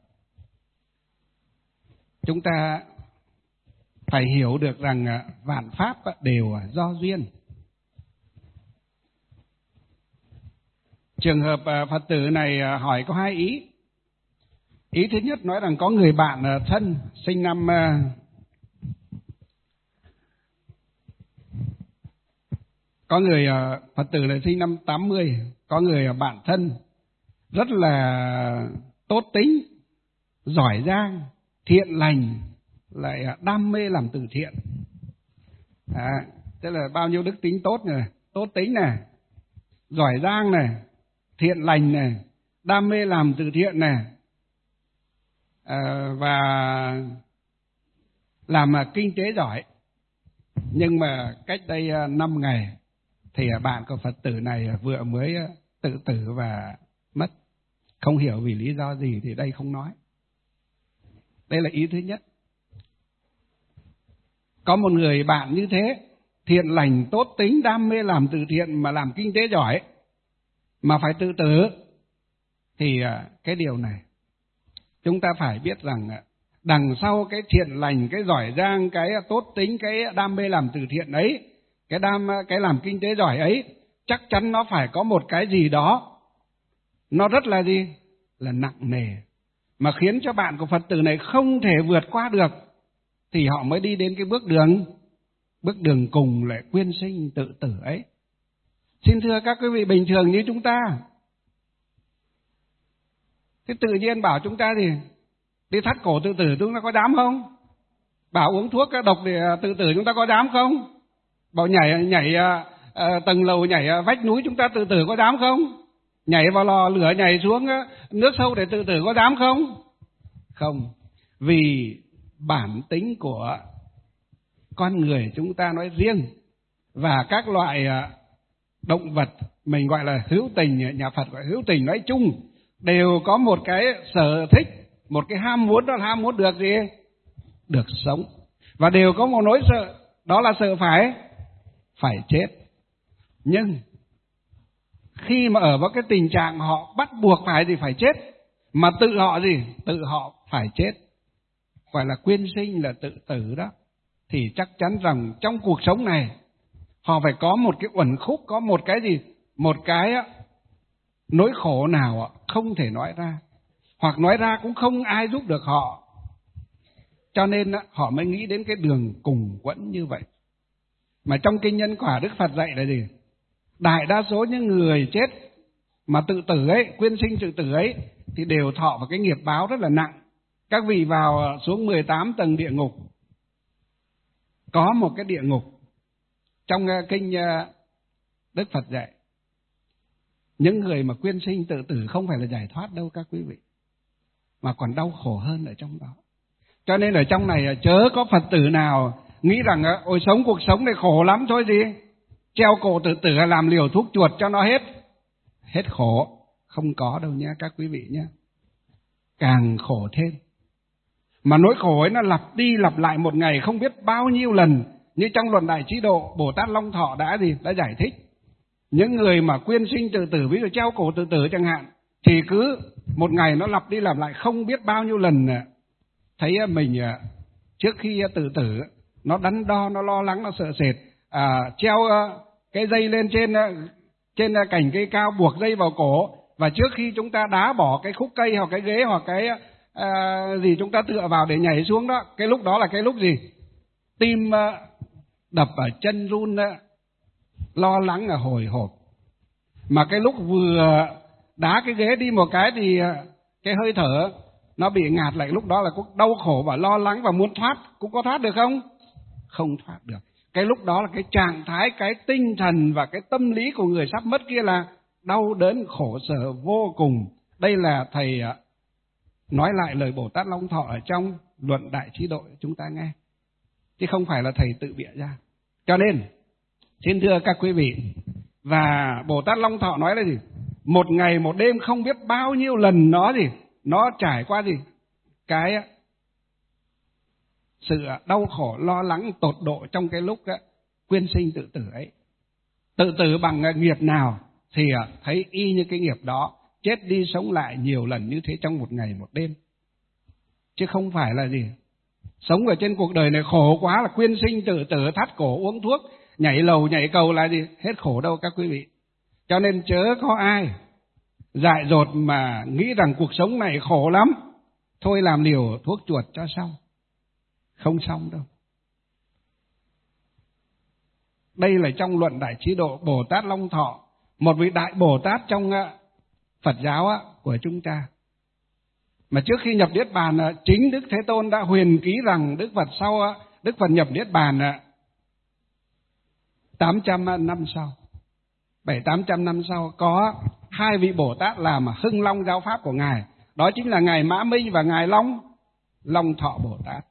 chúng ta phải hiểu được rằng vạn pháp đều do duyên. Trường hợp Phật tử này hỏi có hai ý. Ý thứ nhất nói rằng có người bạn thân sinh năm có người Phật tử này sinh năm tám mươi, có người bạn thân rất là tốt tính, giỏi giang, thiện lành, lại đam mê làm từ thiện. À, tức là bao nhiêu đức tính tốt này, tốt tính này, giỏi giang này, thiện lành này, đam mê làm từ thiện này, à, và làm kinh tế giỏi. Nhưng mà cách đây năm ngày thì bạn của Phật tử này vừa mới tự tử và mất. Không hiểu vì lý do gì thì đây không nói. Đây là ý thứ nhất. Có một người bạn như thế, thiện lành, tốt tính, đam mê làm từ thiện mà làm kinh tế giỏi, mà phải tự tử, Thì cái điều này chúng ta phải biết rằng đằng sau cái thiện lành, cái giỏi giang, cái tốt tính, cái đam mê làm từ thiện ấy, cái đam cái làm kinh tế giỏi ấy, chắc chắn nó phải có một cái gì đó nó rất là gì? Là nặng nề, mà khiến cho bạn của Phật tử này không thể vượt qua được, thì họ mới đi đến cái bước đường bước đường cùng lại quyên sinh tự tử ấy. Xin thưa các quý vị, bình thường như chúng ta, thế tự nhiên bảo chúng ta thì đi thắt cổ tự tử, chúng ta có dám không? Bảo uống thuốc độc để tự tử, chúng ta có dám không? Bảo nhảy nhảy uh, tầng lầu, nhảy uh, vách núi, chúng ta tự tử có dám không? Nhảy vào lò lửa, nhảy xuống uh, nước sâu để tự tử có dám không? Không, vì bản tính của con người chúng ta nói riêng và các loại uh, động vật mình gọi là hữu tình, nhà Phật gọi hữu tình nói chung, đều có một cái sở thích, một cái ham muốn, đó là ham muốn được gì? Được sống. Và đều có một nỗi sợ, đó là sợ phải phải chết. Nhưng khi mà ở vào cái tình trạng họ bắt buộc phải gì? Phải chết, mà tự họ gì? Tự họ phải chết, gọi là quyên sinh, là tự tử đó, thì chắc chắn rằng trong cuộc sống này họ phải có một cái uẩn khúc, có một cái gì? Một cái nỗi khổ nào không thể nói ra, hoặc nói ra cũng không ai giúp được họ. Cho nên họ mới nghĩ đến cái đường cùng quẫn như vậy. Mà trong kinh Nhân Quả, Đức Phật dạy là gì? Đại đa số những người chết mà tự tử ấy, quyên sinh tự tử ấy, thì đều thọ vào cái nghiệp báo rất là nặng. Các vị vào xuống mười tám tầng địa ngục. Có một cái địa ngục trong kinh Đức Phật dạy, những người mà quyên sinh tự tử không phải là giải thoát đâu các quý vị, mà còn đau khổ hơn ở trong đó. Cho nên ở trong này chớ có Phật tử nào nghĩ rằng ôi sống cuộc sống này khổ lắm thôi gì, treo cổ tự tử hay làm liều thuốc chuột cho nó hết hết khổ. Không có đâu nha các quý vị nhé, càng khổ thêm. Mà nỗi khổ ấy nó lặp đi lặp lại một ngày không biết bao nhiêu lần, như trong Luận Đại Trí Độ Bồ Tát Long Thọ đã gì đã giải thích. Những người mà quyên sinh tự tử, ví dụ treo cổ tự tử chẳng hạn, thì cứ một ngày nó lặp đi lặp lại không biết bao nhiêu lần. Thấy mình trước khi tự tử nó đắn đo, nó lo lắng, nó sợ sệt, à, treo cái dây lên trên trên cành cây cao, buộc dây vào cổ, và trước khi chúng ta đá bỏ cái khúc cây hoặc cái ghế hoặc cái à, gì chúng ta tựa vào để nhảy xuống đó, cái lúc đó là cái lúc gì? Tim đập ở chân run, lo lắng là hồi hộp. Mà cái lúc vừa đá cái ghế đi một cái thì cái hơi thở nó bị ngạt lại, lúc đó là cũng đau khổ và lo lắng và muốn thoát, cũng có thoát được không? Không thoát được. Cái lúc đó là cái trạng thái, cái tinh thần và cái tâm lý của người sắp mất kia là đau đớn khổ sở vô cùng. Đây là thầy nói lại lời Bồ Tát Long Thọ ở trong Luận Đại Trí Độ chúng ta nghe, chứ không phải là thầy tự bịa ra. Cho nên xin thưa các quý vị, và Bồ Tát Long Thọ nói là gì? Một ngày một đêm không biết bao nhiêu lần nó gì? Nó trải qua gì? Cái sự đau khổ lo lắng tột độ trong cái lúc quyên sinh tự tử ấy. Tự tử bằng nghiệp nào thì thấy y như cái nghiệp đó, chết đi sống lại nhiều lần như thế trong một ngày một đêm. Chứ không phải là gì? Sống ở trên cuộc đời này khổ quá là quyên sinh tự tử, thắt cổ uống thuốc, nhảy lầu nhảy cầu là gì? Hết khổ đâu các quý vị. Cho nên chớ có ai dại dột mà nghĩ rằng cuộc sống này khổ lắm, thôi làm liều thuốc chuột cho xong. Không xong đâu. Đây là trong Luận Đại Trí Độ Bồ Tát Long Thọ, một vị đại Bồ Tát trong Phật giáo của chúng ta. Mà trước khi nhập Niết Bàn, chính Đức Thế Tôn đã huyền ký rằng Đức Phật sau Đức Phật nhập Niết Bàn tám trăm năm sau, bảy tám trăm năm sau, có hai vị Bồ Tát làm hưng long giáo pháp của Ngài. Đó chính là Ngài Mã Minh và Ngài Long Long Thọ Bồ Tát.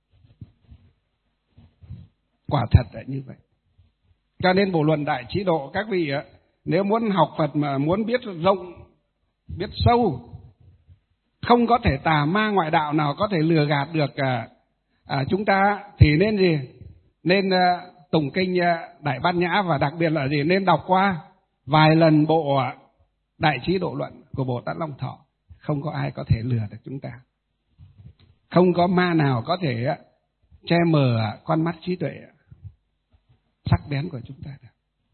Quả thật là như vậy. Cho nên bộ Luận Đại Trí Độ các vị nếu muốn học Phật mà muốn biết rộng, biết sâu, không có thể tà ma ngoại đạo nào có thể lừa gạt được à, à, chúng ta, thì nên gì? Nên à, tụng kinh à, Đại Bát Nhã, và đặc biệt là gì? Nên đọc qua vài lần bộ đại trí độ luận của Bồ Tát Long Thọ, không có ai có thể lừa được chúng ta. Không có ma nào có thể che mờ con mắt trí tuệ sắc bén của chúng ta được.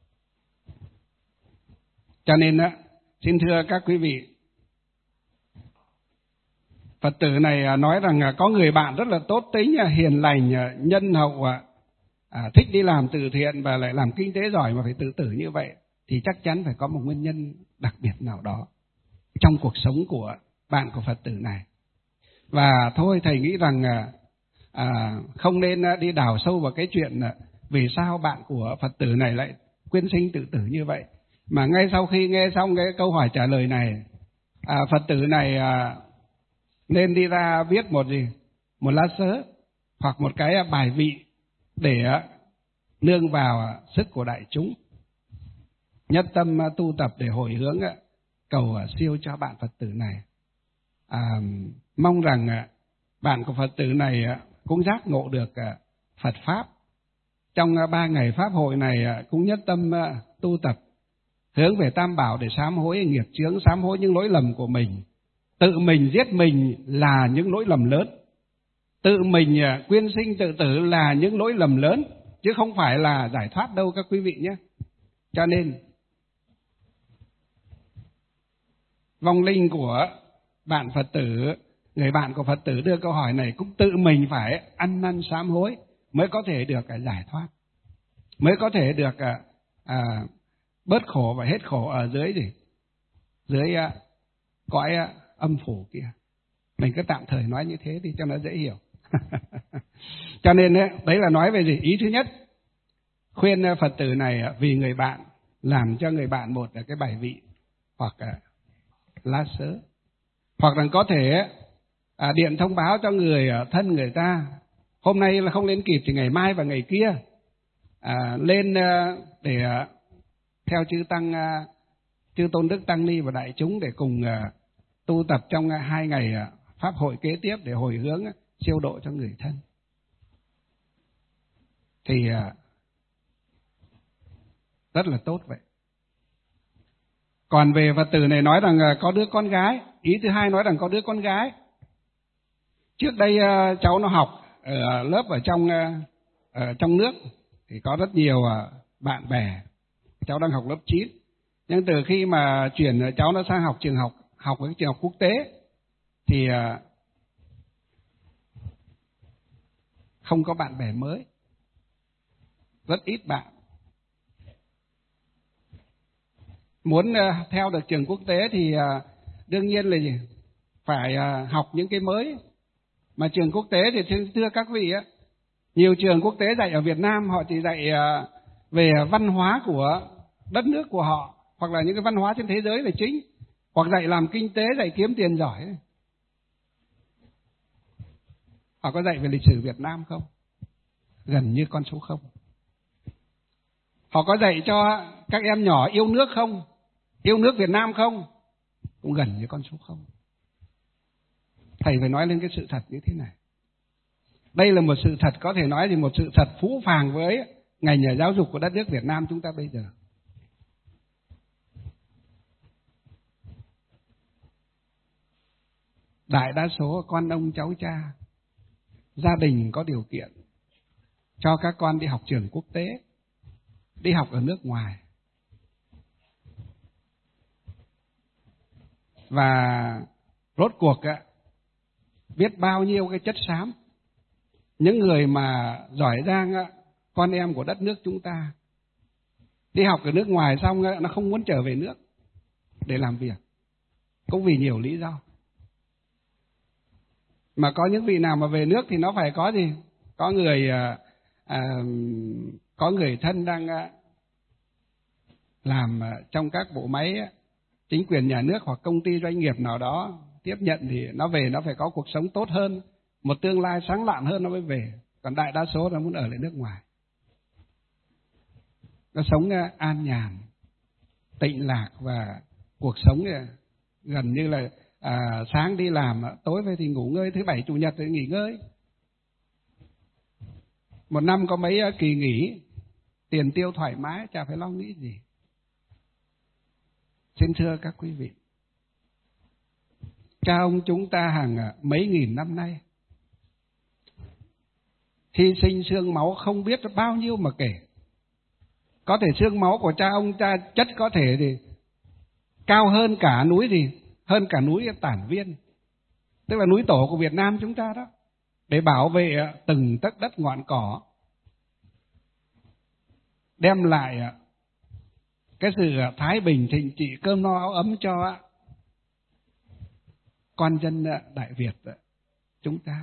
Cho nên xin thưa các quý vị, Phật tử này nói rằng có người bạn rất là tốt tính, hiền lành, nhân hậu, à, thích đi làm từ thiện và lại làm kinh tế giỏi mà phải tự tử như vậy, thì chắc chắn phải có một nguyên nhân đặc biệt nào đó trong cuộc sống của bạn của Phật tử này. Và thôi thầy nghĩ rằng à, không nên đi đào sâu vào cái chuyện vì sao bạn của Phật tử này lại quyến sinh tự tử như vậy. Mà ngay sau khi nghe xong cái câu hỏi trả lời này, à, Phật tử này à, nên đi ra viết một gì, một lá sớ hoặc một cái bài vị để nương vào sức của đại chúng, nhất tâm tu tập để hồi hướng cầu siêu cho bạn Phật tử này. À, mong rằng bạn của Phật tử này cũng giác ngộ được Phật Pháp. Trong ba ngày Pháp hội này cũng nhất tâm tu tập, hướng về Tam Bảo để sám hối nghiệp chướng, sám hối những lỗi lầm của mình. Tự mình giết mình là những lỗi lầm lớn. Tự mình quyên sinh tự tử là những lỗi lầm lớn, chứ không phải là giải thoát đâu các quý vị nhé. Cho nên vong linh của bạn Phật tử, người bạn của Phật tử đưa câu hỏi này cũng tự mình phải ăn năn sám hối mới có thể được giải thoát, mới có thể được à, à, bớt khổ và hết khổ ở dưới gì, dưới à, cõi à, âm phủ kia. Mình cứ tạm thời nói như thế đi cho nó dễ hiểu. Cho nên đấy là nói về gì? Ý thứ nhất, khuyên Phật tử này vì người bạn làm cho người bạn một cái bài vị hoặc lá sớ, hoặc là có thể à, điện thông báo cho người thân người ta, hôm nay là không lên kịp thì ngày mai và ngày kia à, lên để theo chư tăng, chư tôn đức tăng ni và đại chúng để cùng tu tập trong hai ngày pháp hội kế tiếp để hồi hướng siêu độ cho người thân. Thì rất là tốt vậy. Còn về Phật tử này nói rằng có đứa con gái, ý thứ hai nói rằng có đứa con gái. Trước đây cháu nó học ở lớp ở trong ở trong nước thì có rất nhiều bạn bè. Cháu đang học lớp chín. Nhưng từ khi mà chuyển cháu nó sang học trường học học ở trường học quốc tế thì không có bạn bè mới, rất ít bạn. Muốn theo được trường quốc tế thì đương nhiên là gì? Phải học những cái mới. Mà trường quốc tế thì thưa các vị á, nhiều trường quốc tế dạy ở Việt Nam họ chỉ dạy về văn hóa của đất nước của họ, hoặc là những cái văn hóa trên thế giới là chính, hoặc dạy làm kinh tế, dạy kiếm tiền giỏi. Họ có dạy về lịch sử Việt Nam không? Gần như con số không. Họ có dạy cho các em nhỏ yêu nước không? Yêu nước Việt Nam không? Cũng gần như con số không. Thầy phải nói lên cái sự thật như thế này. Đây là một sự thật, có thể nói là một sự thật phũ phàng với ngành giáo dục của đất nước Việt Nam chúng ta bây giờ. Đại đa số con ông cháu cha, gia đình có điều kiện cho các con đi học trường quốc tế, đi học ở nước ngoài. Và rốt cuộc biết bao nhiêu cái chất xám, những người mà giỏi giang con em của đất nước chúng ta đi học ở nước ngoài xong nó không muốn trở về nước để làm việc, cũng vì nhiều lý do. Mà có những vị nào mà về nước thì nó phải có gì? Có người à, à, có người thân đang à, làm trong các bộ máy chính quyền nhà nước hoặc công ty doanh nghiệp nào đó tiếp nhận thì nó về nó phải có cuộc sống tốt hơn, một tương lai sáng lạn hơn nó mới về. Còn đại đa số nó muốn ở lại nước ngoài. Nó sống an nhàn, tịnh lạc và cuộc sống gần như là à, sáng đi làm, tối về thì ngủ ngơi, thứ bảy chủ nhật thì nghỉ ngơi. Một năm có mấy kỳ nghỉ, tiền tiêu thoải mái, chả phải lo nghĩ gì. Xin thưa các quý vị, cha ông chúng ta hàng mấy nghìn năm nay hy sinh xương máu không biết bao nhiêu mà kể. Có thể xương máu của cha ông ta chất có thể thì cao hơn cả núi gì, hơn cả núi Tản Viên, tức là núi tổ của Việt Nam chúng ta đó, để bảo vệ từng tấc đất ngọn cỏ, đem lại cái sự thái bình thịnh trị, cơm no áo ấm cho con dân Đại Việt chúng ta.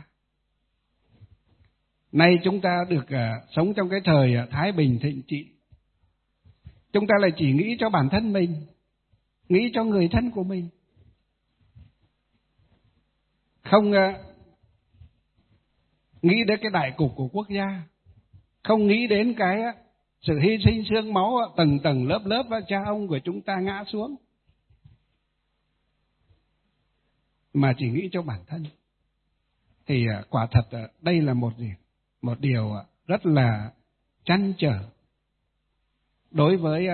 Nay chúng ta được sống trong cái thời thái bình thịnh trị, chúng ta lại chỉ nghĩ cho bản thân mình, nghĩ cho người thân của mình, không nghĩ đến cái đại cục của quốc gia, không nghĩ đến cái sự hy sinh xương máu tầng tầng lớp lớp cha ông của chúng ta ngã xuống, mà chỉ nghĩ cho bản thân. Thì quả thật đây là một gì? Một điều rất là trăn trở đối với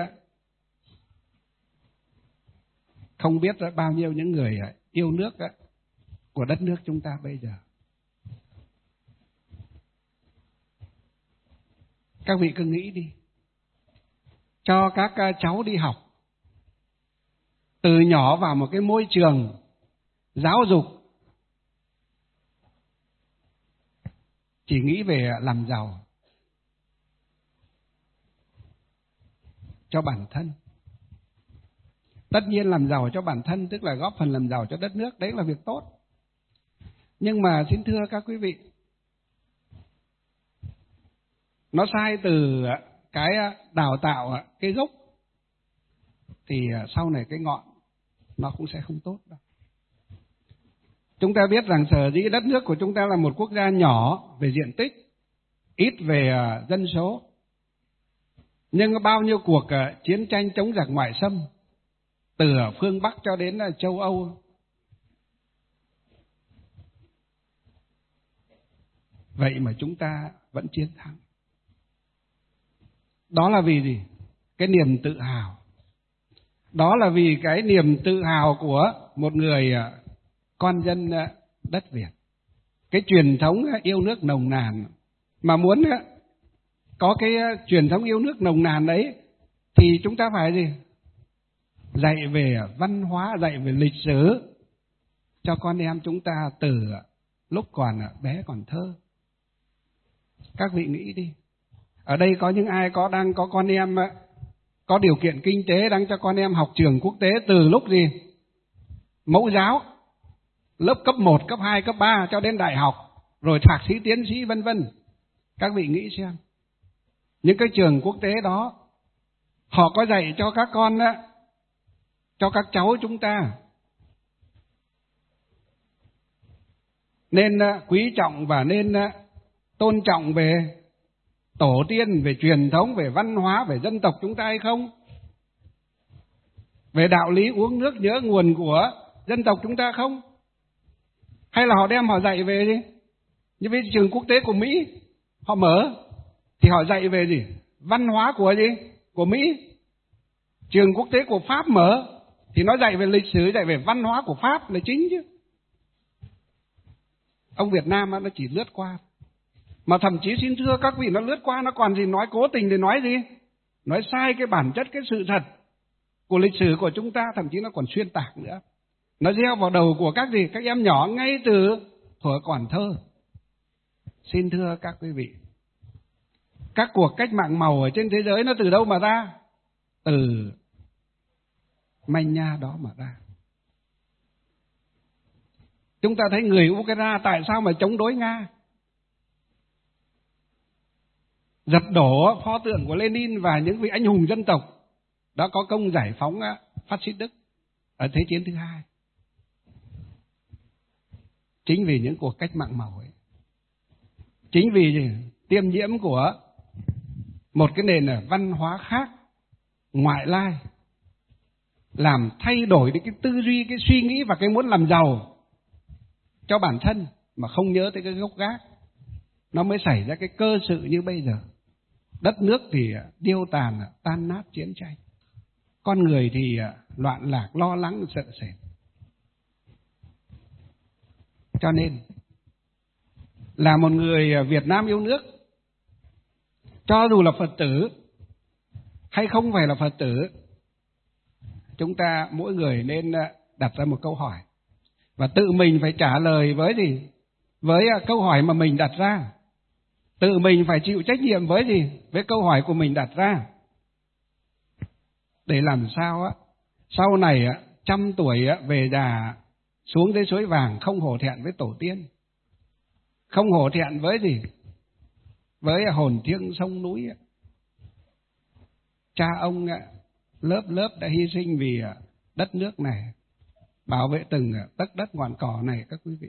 không biết bao nhiêu những người yêu nước của đất nước chúng ta bây giờ. Các vị cứ nghĩ đi, cho các cháu đi học từ nhỏ vào một cái môi trường giáo dục chỉ nghĩ về làm giàu cho bản thân. Tất nhiên làm giàu cho bản thân tức là góp phần làm giàu cho đất nước, đấy là việc tốt. Nhưng mà xin thưa các quý vị, nó sai từ cái đào tạo cái gốc thì sau này cái ngọn nó cũng sẽ không tốt đâu. Chúng ta biết rằng sở dĩ đất nước của chúng ta là một quốc gia nhỏ về diện tích, ít về dân số, nhưng bao nhiêu cuộc chiến tranh chống giặc ngoại xâm từ phương Bắc cho đến châu Âu, vậy mà chúng ta vẫn chiến thắng. Đó là vì gì? Cái niềm tự hào. Đó là vì cái niềm tự hào của một người con dân đất Việt. Cái truyền thống yêu nước nồng nàn. Mà muốn có cái truyền thống yêu nước nồng nàn đấy thì chúng ta phải gì? Dạy về văn hóa, dạy về lịch sử cho con em chúng ta từ lúc còn bé còn thơ. Các vị nghĩ đi, ở đây có những ai có đang có con em có điều kiện kinh tế đang cho con em học trường quốc tế từ lúc gì? Mẫu giáo, lớp cấp một, cấp hai, cấp ba cho đến đại học, rồi thạc sĩ, tiến sĩ vân vân. Các vị nghĩ xem, những cái trường quốc tế đó họ có dạy cho các con, cho các cháu chúng ta nên quý trọng và nên tôn trọng về tổ tiên, về truyền thống, về văn hóa, về dân tộc chúng ta hay không? Về đạo lý uống nước nhớ nguồn của dân tộc chúng ta không? Hay là họ đem họ dạy về gì? Như với trường quốc tế của Mỹ họ mở thì họ dạy về gì? Văn hóa của gì? Của Mỹ. Trường quốc tế của Pháp mở thì nó dạy về lịch sử, dạy về văn hóa của Pháp là chính chứ. Ông Việt Nam nó chỉ lướt qua. Mà thậm chí xin thưa các vị, nó lướt qua nó còn gì nói cố tình để nói gì? Nói sai cái bản chất, cái sự thật của lịch sử của chúng ta, thậm chí nó còn xuyên tạc nữa. Nó gieo vào đầu của các gì? Các em nhỏ ngay từ thuở còn thơ. Xin thưa các quý vị, các cuộc cách mạng màu ở trên thế giới nó từ đâu mà ra? Từ manh nha đó mà ra. Chúng ta thấy người Ukraine tại sao mà chống đối Nga? Giật đổ pho tượng của Lenin và những vị anh hùng dân tộc đã có công giải phóng phát xít Đức ở Thế chiến thứ hai. Chính vì những cuộc cách mạng màu ấy. Chính vì gì? Tiêm nhiễm của một cái nền văn hóa khác, ngoại lai, làm thay đổi đi cái tư duy, cái suy nghĩ và cái muốn làm giàu cho bản thân mà không nhớ tới cái gốc gác. Nó mới xảy ra cái cơ sự như bây giờ. Đất nước thì điêu tàn, tan nát chiến tranh. con người thì loạn lạc, lo lắng, sợ sệt. Cho nên là một người Việt Nam yêu nước, cho dù là Phật tử hay không phải là Phật tử, chúng ta mỗi người nên đặt ra một câu hỏi và tự mình phải trả lời với gì? Với câu hỏi mà mình đặt ra. Tự mình phải chịu trách nhiệm với gì? Với câu hỏi của mình đặt ra. Để làm sao á, sau này á, trăm tuổi á, về già xuống dưới suối vàng không hổ thẹn với tổ tiên. Không hổ thẹn với gì? Với hồn thiêng sông núi. Cha ông lớp lớp đã hy sinh vì đất nước này, bảo vệ từng tấc đất ngọn cỏ này các quý vị.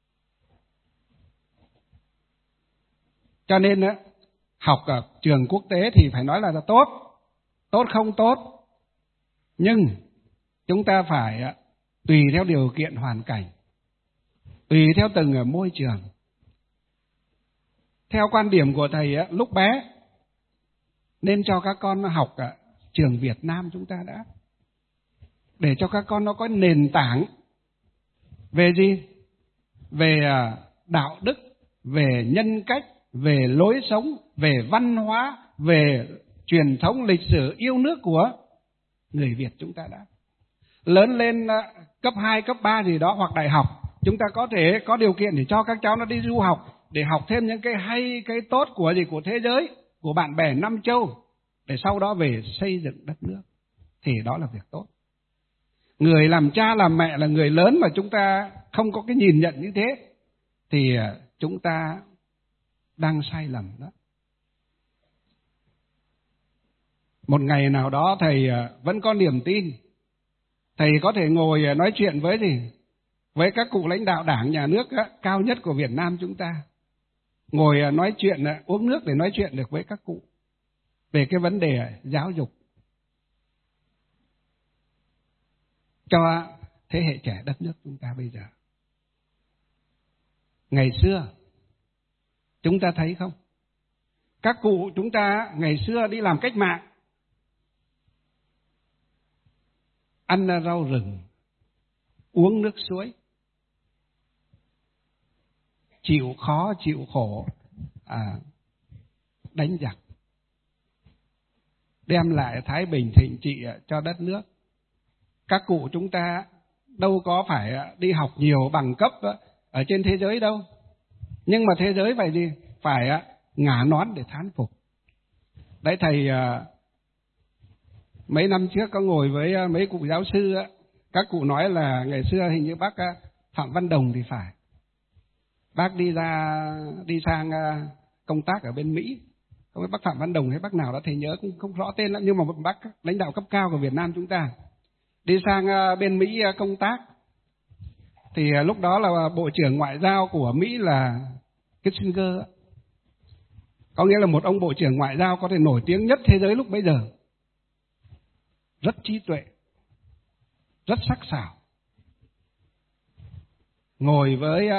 Cho nên học ở trường quốc tế thì phải nói là, là tốt, tốt không tốt. Nhưng chúng ta phải tùy theo điều kiện hoàn cảnh, tùy theo từng môi trường. Theo quan điểm của thầy lúc bé, nên cho các con học ở trường Việt Nam chúng ta đã, để cho các con nó có nền tảng về gì? Về đạo đức, về nhân cách, về lối sống, về văn hóa, về truyền thống lịch sử yêu nước của người Việt chúng ta đã. Lớn lên cấp hai, cấp ba gì đó hoặc đại học, chúng ta có thể có điều kiện để cho các cháu nó đi du học, để học thêm những cái hay, cái tốt của gì của thế giới, của bạn bè năm châu, để sau đó về xây dựng đất nước. Thì đó là việc tốt. Người làm cha làm mẹ là người lớn mà chúng ta không có cái nhìn nhận như thế thì chúng ta đang sai lầm đó. Một ngày nào đó thầy vẫn có niềm tin, thầy có thể ngồi nói chuyện với gì? Với các cụ lãnh đạo Đảng, Nhà nước cao nhất của Việt Nam chúng ta. Ngồi nói chuyện, uống nước để nói chuyện được với các cụ về cái vấn đề giáo dục cho thế hệ trẻ đất nước chúng ta bây giờ. Ngày xưa chúng ta thấy không? Các cụ chúng ta ngày xưa đi làm cách mạng, ăn rau rừng, uống nước suối, chịu khó chịu khổ, à, đánh giặc, đem lại thái bình thịnh trị cho đất nước. Các cụ chúng ta đâu có phải đi học nhiều bằng cấp ở trên thế giới đâu, nhưng mà thế giới phải gì? Phải ngả nón để thán phục. Đấy, thầy mấy năm trước có ngồi với mấy cụ giáo sư, các cụ nói là ngày xưa hình như bác Phạm Văn Đồng thì phải, bác đi ra đi sang công tác ở bên Mỹ, không biết bác Phạm Văn Đồng hay bác nào đó thầy nhớ cũng không rõ tên lắm, nhưng mà một bác lãnh đạo cấp cao của Việt Nam chúng ta đi sang bên Mỹ công tác. Thì lúc đó là Bộ trưởng Ngoại giao của Mỹ là Kissinger, có nghĩa là một ông Bộ trưởng Ngoại giao có thể nổi tiếng nhất thế giới lúc bấy giờ, rất trí tuệ, rất sắc sảo, ngồi với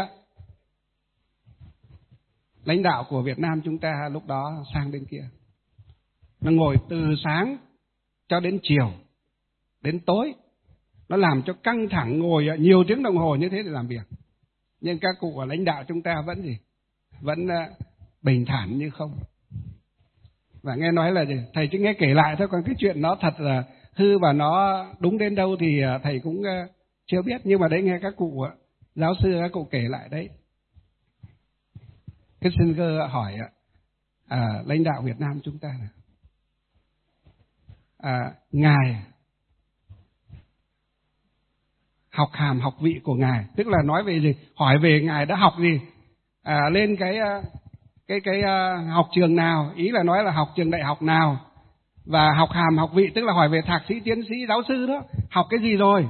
lãnh đạo của Việt Nam chúng ta lúc đó sang bên kia. Nó ngồi từ sáng cho đến chiều, đến tối. Nó làm cho căng thẳng, ngồi nhiều tiếng đồng hồ như thế để làm việc. Nhưng các cụ và lãnh đạo chúng ta vẫn gì? Vẫn bình thản như không. Và nghe nói là gì? Thầy chỉ nghe kể lại thôi, còn cái chuyện nó thật là hư và nó đúng đến đâu thì thầy cũng chưa biết. Nhưng mà đấy nghe các cụ giáo sư, các cụ kể lại đấy. Kissinger hỏi à, lãnh đạo Việt Nam chúng ta này, à, ngài học hàm học vị của ngài, tức là nói về gì? Hỏi về ngài đã học gì, à, lên cái cái cái uh, học trường nào, ý là nói là học trường đại học nào, và học hàm học vị tức là hỏi về thạc sĩ, tiến sĩ, giáo sư đó, học cái gì rồi?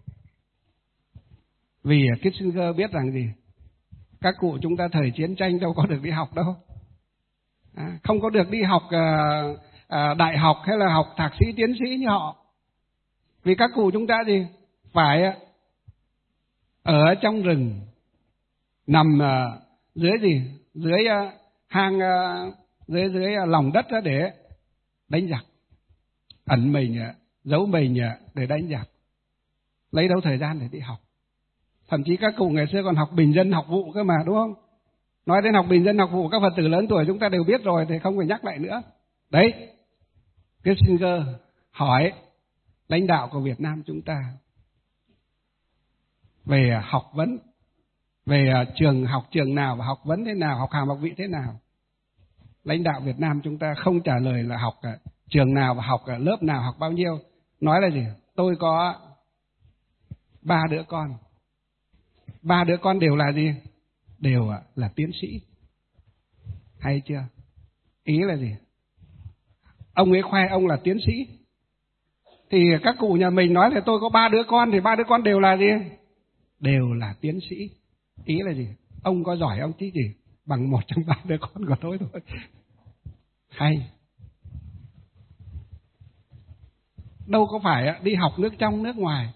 Vì Kissinger biết rằng gì? Các cụ chúng ta thời chiến tranh đâu có được đi học đâu, à, không có được đi học uh, uh, đại học hay là học thạc sĩ, tiến sĩ như họ. Vì các cụ chúng ta gì? Phải uh, ở trong rừng, nằm uh, dưới gì? Dưới uh, hang, uh, dưới dưới uh, lòng đất đó để đánh giặc, ẩn mình uh, giấu mình để đánh giặc, lấy đâu thời gian để đi học. Thậm chí các cụ ngày xưa còn học bình dân học vụ cơ mà, đúng không? Nói đến học bình dân học vụ, các Phật tử lớn tuổi chúng ta đều biết rồi thì không phải nhắc lại nữa. Đấy, Kissinger hỏi lãnh đạo của Việt Nam chúng ta về học vấn, về trường học trường nào và học vấn thế nào, học hàm học vị thế nào. Lãnh đạo Việt Nam chúng ta không trả lời là học trường nào và học lớp nào, học bao nhiêu. Nói là gì? Tôi có ba đứa con. Ba đứa con đều là gì? Đều là tiến sĩ. Hay chưa? Ý là gì? Ông ấy khoe ông là tiến sĩ. Thì các cụ nhà mình nói là tôi có ba đứa con, thì ba đứa con đều là gì? Đều là tiến sĩ. Ý là gì? Ông có giỏi ông tí gì? Bằng một trong ba đứa con của tôi thôi. Hay. Đâu có phải đi học nước trong nước ngoài.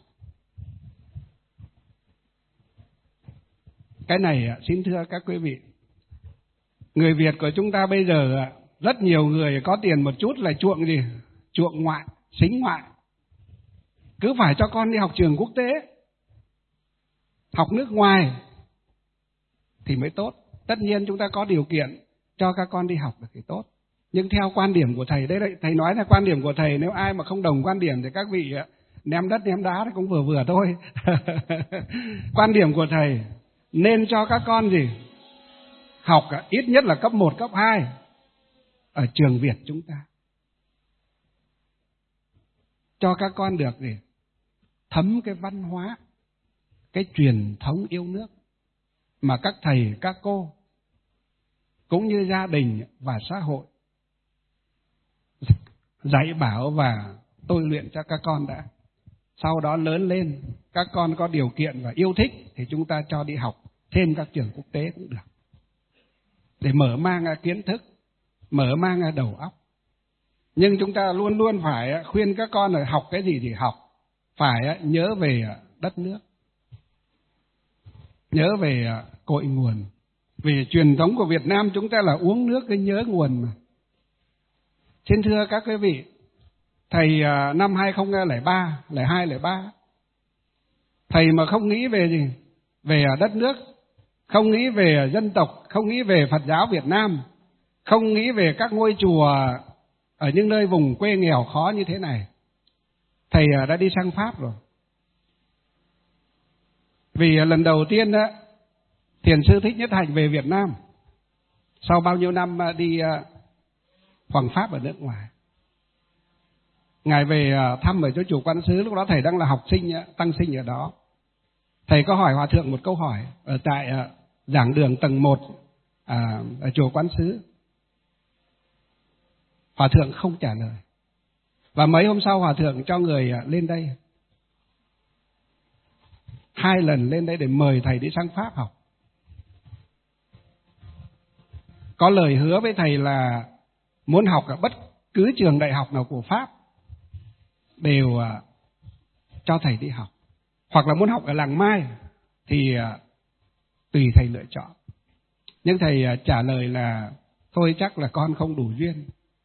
Cái này xin thưa các quý vị, người Việt của chúng ta bây giờ rất nhiều người có tiền một chút là chuộng gì? Chuộng ngoại, xính ngoại. Cứ phải cho con đi học trường quốc tế, học nước ngoài thì mới tốt. Tất nhiên chúng ta có điều kiện cho các con đi học được thì tốt. Nhưng theo quan điểm của thầy, đấy, đấy thầy nói là quan điểm của thầy, nếu ai mà không đồng quan điểm thì các vị ném đất ném đá thì cũng vừa vừa thôi. Quan điểm của thầy nên cho các con gì? Học ít nhất là cấp một, cấp hai ở trường Việt chúng ta. Cho các con được gì? Thấm cái văn hóa, cái truyền thống yêu nước mà các thầy, các cô cũng như gia đình và xã hội dạy bảo và tôi luyện cho các con đã. Sau đó lớn lên, các con có điều kiện và yêu thích thì chúng ta cho đi học thêm các trường quốc tế cũng được. Để mở mang kiến thức, mở mang đầu óc. Nhưng chúng ta luôn luôn phải khuyên các con là học cái gì thì học. Phải nhớ về đất nước, nhớ về cội nguồn. Vì truyền thống của Việt Nam chúng ta là uống nước cái nhớ nguồn mà. Xin thưa các quý vị, thầy năm hai không không ba, không hai, không ba, thầy mà không nghĩ về gì? Về đất nước, không nghĩ về dân tộc, không nghĩ về Phật giáo Việt Nam, không nghĩ về các ngôi chùa ở những nơi vùng quê nghèo khó như thế này, thầy đã đi sang Pháp rồi. Vì lần đầu tiên đó, Thiền sư Thích Nhất Hạnh về Việt Nam sau bao nhiêu năm đi hoằng pháp ở nước ngoài. Ngài về thăm ở chỗ chùa Quán Sứ, lúc đó thầy đang là học sinh, tăng sinh ở đó. Thầy có hỏi Hòa Thượng một câu hỏi ở tại giảng đường tầng một à, ở chùa Quán Sứ. Hòa Thượng không trả lời. Và mấy hôm sau Hòa Thượng cho người lên đây. Hai lần lên đây để mời thầy đi sang Pháp học. Có lời hứa với thầy là muốn học ở bất cứ trường đại học nào của Pháp đều cho thầy đi học. Hoặc là muốn học ở làng Mai thì tùy thầy lựa chọn. Nhưng thầy trả lời là thôi chắc là con không đủ duyên.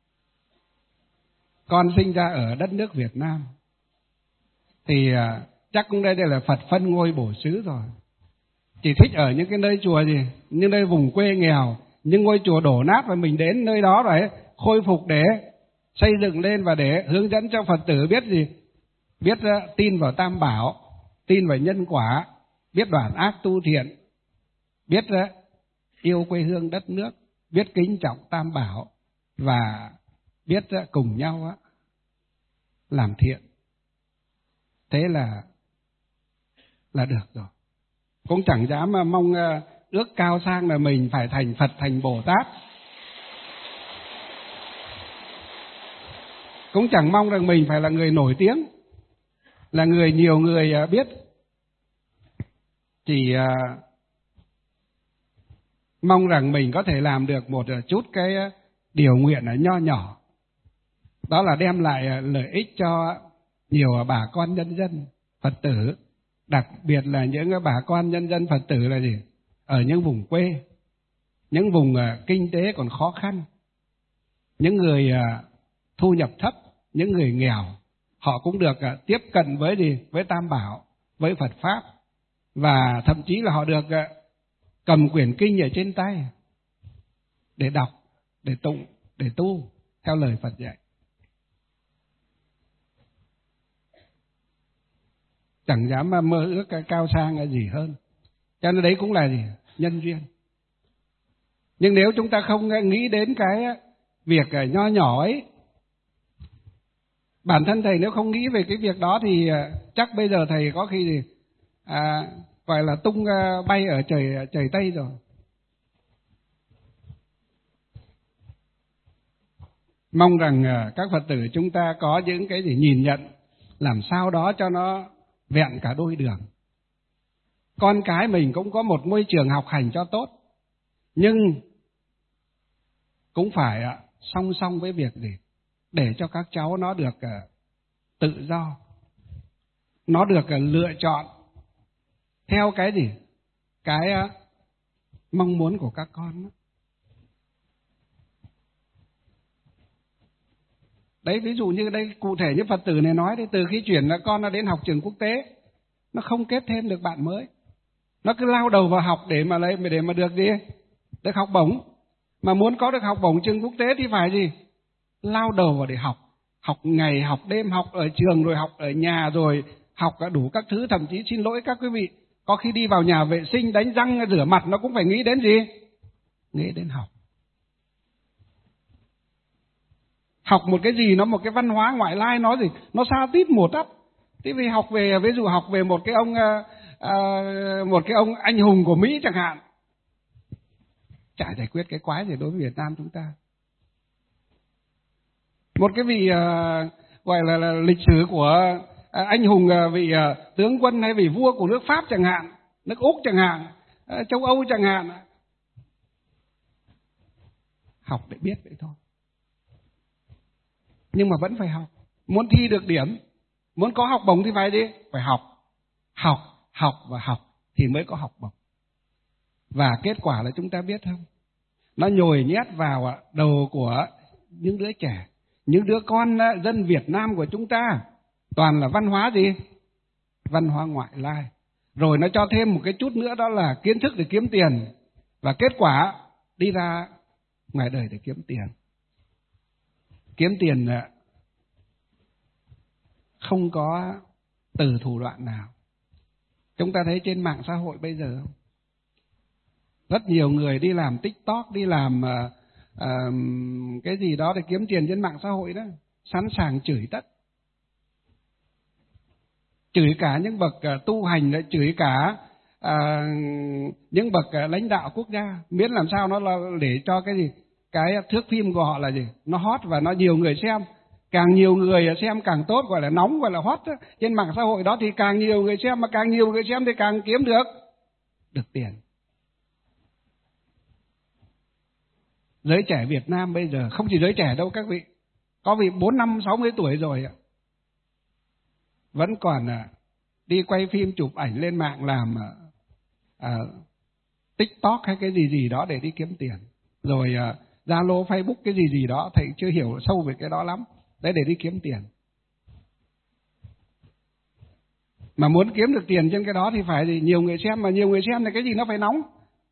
Con sinh ra ở đất nước Việt Nam thì chắc cũng đây đây là Phật phân ngôi bổ xứ rồi. Chỉ thích ở những cái nơi chùa gì, những nơi vùng quê nghèo, những ngôi chùa đổ nát và mình đến nơi đó rồi khôi phục để xây dựng lên và để hướng dẫn cho Phật tử biết gì, biết tin vào Tam Bảo, tin vào nhân quả, biết đoạn ác tu thiện, biết yêu quê hương đất nước, biết kính trọng Tam Bảo và biết cùng nhau làm thiện. Thế là là được rồi. Cũng chẳng dám mong ước cao sang là mình phải thành Phật, thành Bồ Tát. Cũng chẳng mong rằng mình phải là người nổi tiếng, là người nhiều người biết. Chỉ mong rằng mình có thể làm được một chút cái điều nguyện nho nhỏ. Đó là đem lại lợi ích cho nhiều bà con nhân dân, Phật tử. Đặc biệt là những bà con nhân dân Phật tử là gì? Ở những vùng quê, những vùng kinh tế còn khó khăn, những người thu nhập thấp, những người nghèo, họ cũng được tiếp cận với gì? Với Tam Bảo, với Phật Pháp. Và thậm chí là họ được cầm quyển kinh ở trên tay để đọc, để tụng, để tu theo lời Phật dạy. Chẳng dám mơ ước cao sang là gì hơn. Cho nên đấy cũng là gì? Nhân duyên. Nhưng nếu chúng ta không nghĩ đến cái việc nho nhỏ ấy, bản thân thầy nếu không nghĩ về cái việc đó thì chắc bây giờ thầy có khi gì à, gọi là tung bay ở trời trời Tây rồi. Mong rằng các Phật tử chúng ta có những cái gì nhìn nhận làm sao đó cho nó vẹn cả đôi đường. Con cái mình cũng có một môi trường học hành cho tốt, nhưng cũng phải song song với việc gì? Để cho các cháu nó được tự do, nó được lựa chọn theo cái gì? Cái mong muốn của các con. Đấy, ví dụ như đây cụ thể như Phật tử này nói đấy, từ khi chuyển là con nó đến học trường quốc tế, nó không kết thêm được bạn mới. Nó cứ lao đầu vào học để mà lấy để mà được gì? Được học bổng. Mà muốn có được học bổng trường quốc tế thì phải gì? Lao đầu vào để học. Học ngày, học đêm, học ở trường rồi học ở nhà rồi học cả đủ các thứ. Thậm chí xin lỗi các quý vị, có khi đi vào nhà vệ sinh đánh răng rửa mặt nó cũng phải nghĩ đến gì? Nghĩ đến học. Học một cái gì nó một cái văn hóa ngoại lai nó gì? Nó xa tít một tắp. Thế vì học về, ví dụ học về một cái ông uh, một cái ông anh hùng của Mỹ chẳng hạn, chả giải quyết cái quái gì đối với Việt Nam chúng ta. Một cái vị uh, gọi là, là lịch sử của uh, anh hùng uh, vị uh, tướng quân hay vị vua của nước Pháp chẳng hạn, nước Úc chẳng hạn, uh, châu Âu chẳng hạn. Học để biết vậy thôi. Nhưng mà vẫn phải học. Muốn thi được điểm, muốn có học bổng thì phải đi, phải học. Học, học và học thì mới có học bổng. Và kết quả là chúng ta biết không? Nó nhồi nhét vào đầu của những đứa trẻ, những đứa con dân Việt Nam của chúng ta. Toàn là văn hóa gì? Văn hóa ngoại lai. Rồi nó cho thêm một cái chút nữa, đó là kiến thức để kiếm tiền. Và kết quả đi ra ngoài đời để kiếm tiền. Kiếm tiền không có từ thủ đoạn nào. Chúng ta thấy trên mạng xã hội bây giờ không? Rất nhiều người đi làm TikTok, đi làm uh, uh, cái gì đó để kiếm tiền trên mạng xã hội đó, sẵn sàng chửi tất. Chửi cả những bậc uh, tu hành, chửi cả uh, những bậc uh, lãnh đạo quốc gia, miễn làm sao nó là để cho cái gì, cái thước phim của họ là gì, nó hot và nó nhiều người xem. Càng nhiều người xem càng tốt, gọi là nóng, gọi là hot đó. Trên mạng xã hội đó thì càng nhiều người xem, mà càng nhiều người xem thì càng kiếm được được tiền. Giới trẻ Việt Nam bây giờ, không chỉ giới trẻ đâu các vị, có vị bốn năm sáu mươi tuổi rồi vẫn còn đi quay phim chụp ảnh lên mạng làm à, TikTok hay cái gì gì đó để đi kiếm tiền. Rồi Zalo, Facebook cái gì gì đó, thầy chưa hiểu sâu về cái đó lắm. Đấy, để đi kiếm tiền. Mà muốn kiếm được tiền trên cái đó thì phải gì? Nhiều người xem, mà nhiều người xem thì cái gì nó phải nóng.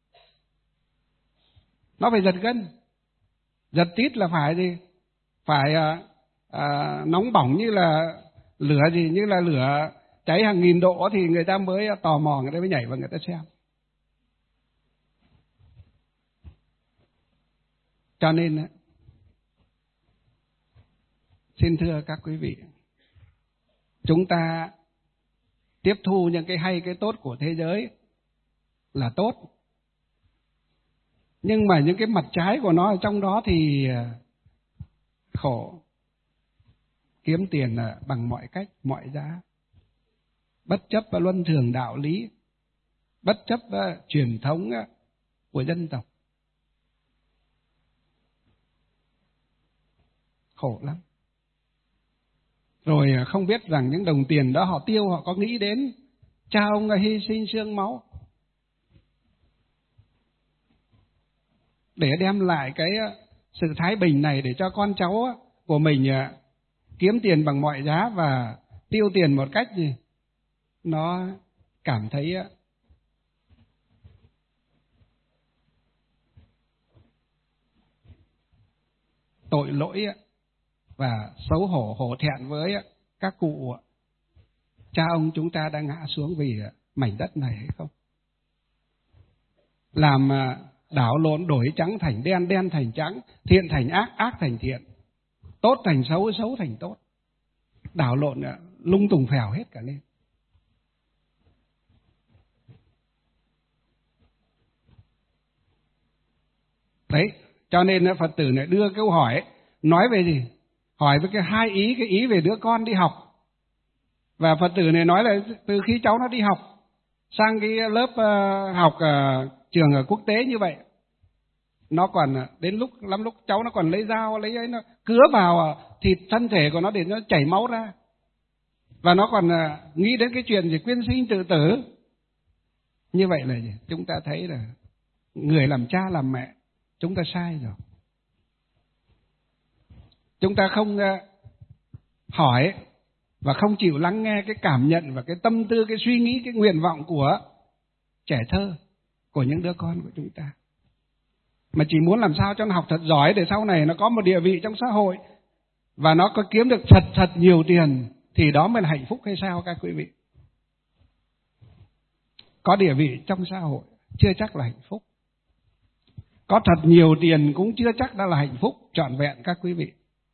Nó phải giật gân. Giật tít là phải gì? Phải à, à, nóng bỏng như là lửa gì, như là lửa cháy hàng nghìn độ thì người ta mới tò mò, người ta mới nhảy vào người ta xem. Cho nên xin thưa các quý vị, chúng ta tiếp thu những cái hay cái tốt của thế giới là tốt. Nhưng mà những cái mặt trái của nó ở trong đó thì khổ. Kiếm tiền bằng mọi cách, mọi giá. Bất chấp luân thường đạo lý, bất chấp truyền thống của dân tộc. Khổ lắm. Rồi không biết rằng những đồng tiền đó họ tiêu, họ có nghĩ đến cha ông hy sinh xương máu để đem lại cái sự thái bình này để cho con cháu của mình kiếm tiền bằng mọi giá và tiêu tiền một cách gì nó cảm thấy tội lỗi và xấu hổ hổ thẹn với các cụ cha ông chúng ta đã ngã xuống vì mảnh đất này hay không? Làm đảo lộn, đổi trắng thành đen, đen thành trắng, thiện thành ác, ác thành thiện, tốt thành xấu, xấu thành tốt, đảo lộn lung tùng phèo hết cả lên. Đấy, cho nên Phật tử này đưa câu hỏi nói về gì? Hỏi với cái hai ý, cái ý về đứa con đi học. Và Phật tử này nói là từ khi cháu nó đi học sang cái lớp uh, học uh, trường ở quốc tế như vậy, nó còn đến lúc lắm lúc cháu nó còn lấy dao lấy ấy nó cứa vào thịt thân thể của nó để nó chảy máu ra, và nó còn uh, nghĩ đến cái chuyện gì quyên sinh tự tử. Như vậy là gì? Chúng ta thấy là người làm cha làm mẹ chúng ta sai rồi. Chúng ta không uh, hỏi và không chịu lắng nghe cái cảm nhận và cái tâm tư, cái suy nghĩ, cái nguyện vọng của trẻ thơ, của những đứa con của chúng ta. Mà chỉ muốn làm sao cho nó học thật giỏi để sau này nó có một địa vị trong xã hội và nó có kiếm được thật thật nhiều tiền, thì đó mới là hạnh phúc hay sao các quý vị? Có địa vị trong xã hội chưa chắc là hạnh phúc. Có thật nhiều tiền cũng chưa chắc đã là hạnh phúc trọn vẹn các quý vị.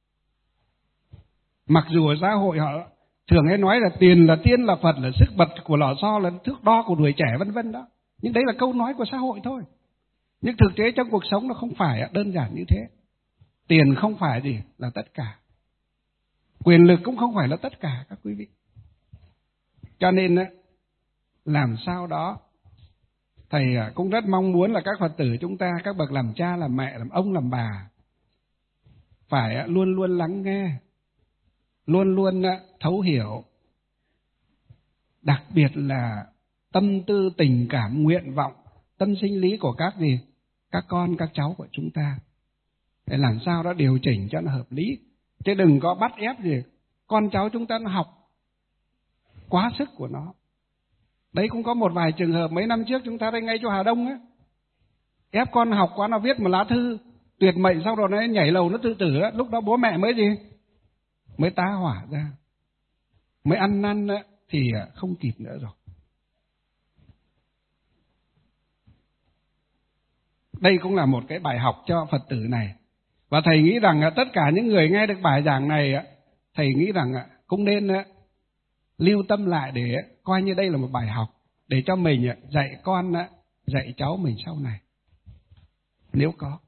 Mặc dù ở xã hội họ thường hay nói là tiền là tiên là Phật, là sức bật của lò xo, là thước đo của tuổi trẻ vân vân đó. Nhưng đấy là câu nói của xã hội thôi. Nhưng thực tế trong cuộc sống nó không phải đơn giản như thế. Tiền không phải gì là tất cả. Quyền lực cũng không phải là tất cả các quý vị. Cho nên làm sao đó, thầy cũng rất mong muốn là các Phật tử chúng ta, các bậc làm cha, làm mẹ, làm ông, làm bà, phải luôn luôn lắng nghe, luôn luôn thấu hiểu, đặc biệt là tâm tư, tình cảm, nguyện vọng, tâm sinh lý của các gì, các con, các cháu của chúng ta, để làm sao đó điều chỉnh cho nó hợp lý. Chứ đừng có bắt ép gì con cháu chúng ta nó học quá sức của nó. Đấy cũng có một vài trường hợp mấy năm trước chúng ta đây ngay chỗ Hà Đông á, ép con học quá, nó viết một lá thư tuyệt mệnh, sau rồi nó nhảy lầu nó tự tử đó. Lúc đó bố mẹ mới gì mới tá hỏa ra, mới ăn năn thì không kịp nữa rồi. Đây cũng là một cái bài học cho Phật tử này. Và thầy nghĩ rằng tất cả những người nghe được bài giảng này, thầy nghĩ rằng cũng nên lưu tâm lại để coi như đây là một bài học để cho mình dạy con, dạy cháu mình sau này, nếu có.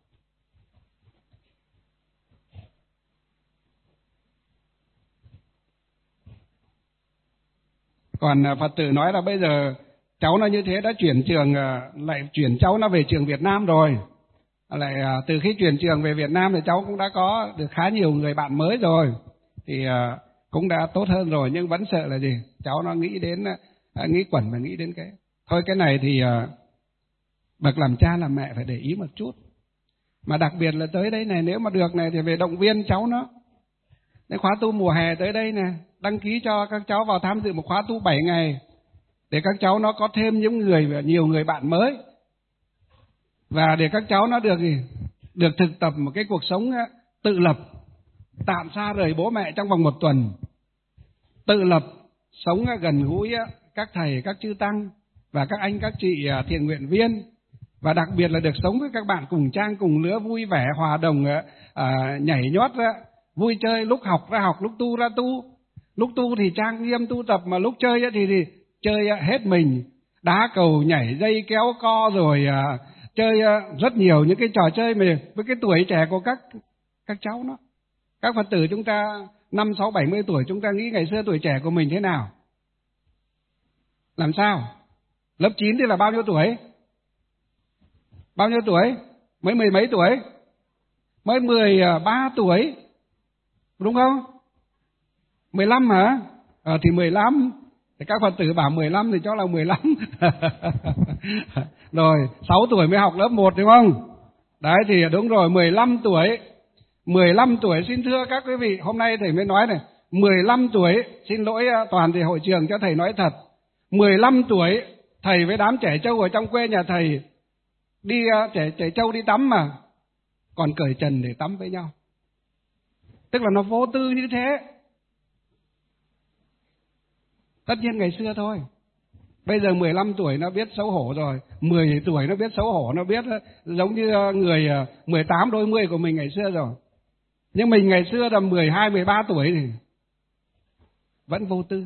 Còn Phật tử nói là bây giờ cháu nó như thế đã chuyển trường, lại chuyển cháu nó về trường Việt Nam rồi. Lại từ khi chuyển trường về Việt Nam thì cháu cũng đã có được khá nhiều người bạn mới rồi, thì cũng đã tốt hơn rồi, nhưng vẫn sợ là gì? Cháu nó nghĩ đến, nghĩ quẩn và nghĩ đến cái. Thôi cái này thì bậc làm cha làm mẹ phải để ý một chút. Mà đặc biệt là tới đây này, nếu mà được này thì về động viên cháu nó. Đến khóa tu mùa hè tới đây nè, đăng ký cho các cháu vào tham dự một khóa tu bảy ngày để các cháu nó có thêm những người, nhiều người bạn mới, và để các cháu nó được gì, được thực tập một cái cuộc sống tự lập, tạm xa rời bố mẹ trong vòng một tuần, tự lập, sống gần gũi các thầy, các chư tăng và các anh các chị thiện nguyện viên, và đặc biệt là được sống với các bạn cùng trang cùng lứa, vui vẻ hòa đồng, à, nhảy nhót, vui chơi, lúc học ra học, lúc tu ra tu. Lúc tu thì trang nghiêm tu tập, mà lúc chơi thì, thì chơi hết mình, đá cầu, nhảy dây, kéo co, rồi à, chơi rất nhiều những cái trò chơi mà với cái tuổi trẻ của các các cháu nó. Các Phật tử chúng ta năm sáu bảy mươi tuổi, chúng ta nghĩ ngày xưa tuổi trẻ của mình thế nào? Làm sao? Lớp chín thì là bao nhiêu tuổi? Bao nhiêu tuổi? Mới mười mấy tuổi? Mới mười ba tuổi, đúng không? mười lăm hả? Ờ thì mười lăm. Thì các Phật tử bảo mười lăm thì cho là mười lăm. Rồi, sáu tuổi mới học lớp một đúng không? Đấy thì đúng rồi, mười lăm tuổi. mười lăm tuổi, xin thưa các quý vị, hôm nay thầy mới nói này, mười lăm tuổi, xin lỗi toàn thể hội trường cho thầy nói thật, mười lăm tuổi thầy với đám trẻ trâu ở trong quê nhà thầy đi trẻ trẻ trâu đi tắm mà còn cởi trần để tắm với nhau. Tức là nó vô tư như thế. Tất nhiên ngày xưa thôi. Bây giờ mười lăm tuổi nó biết xấu hổ rồi, mười tuổi nó biết xấu hổ, nó biết giống như người mười tám đôi mươi của mình ngày xưa rồi. Nhưng mình ngày xưa là mười hai, mười ba tuổi thì vẫn vô tư.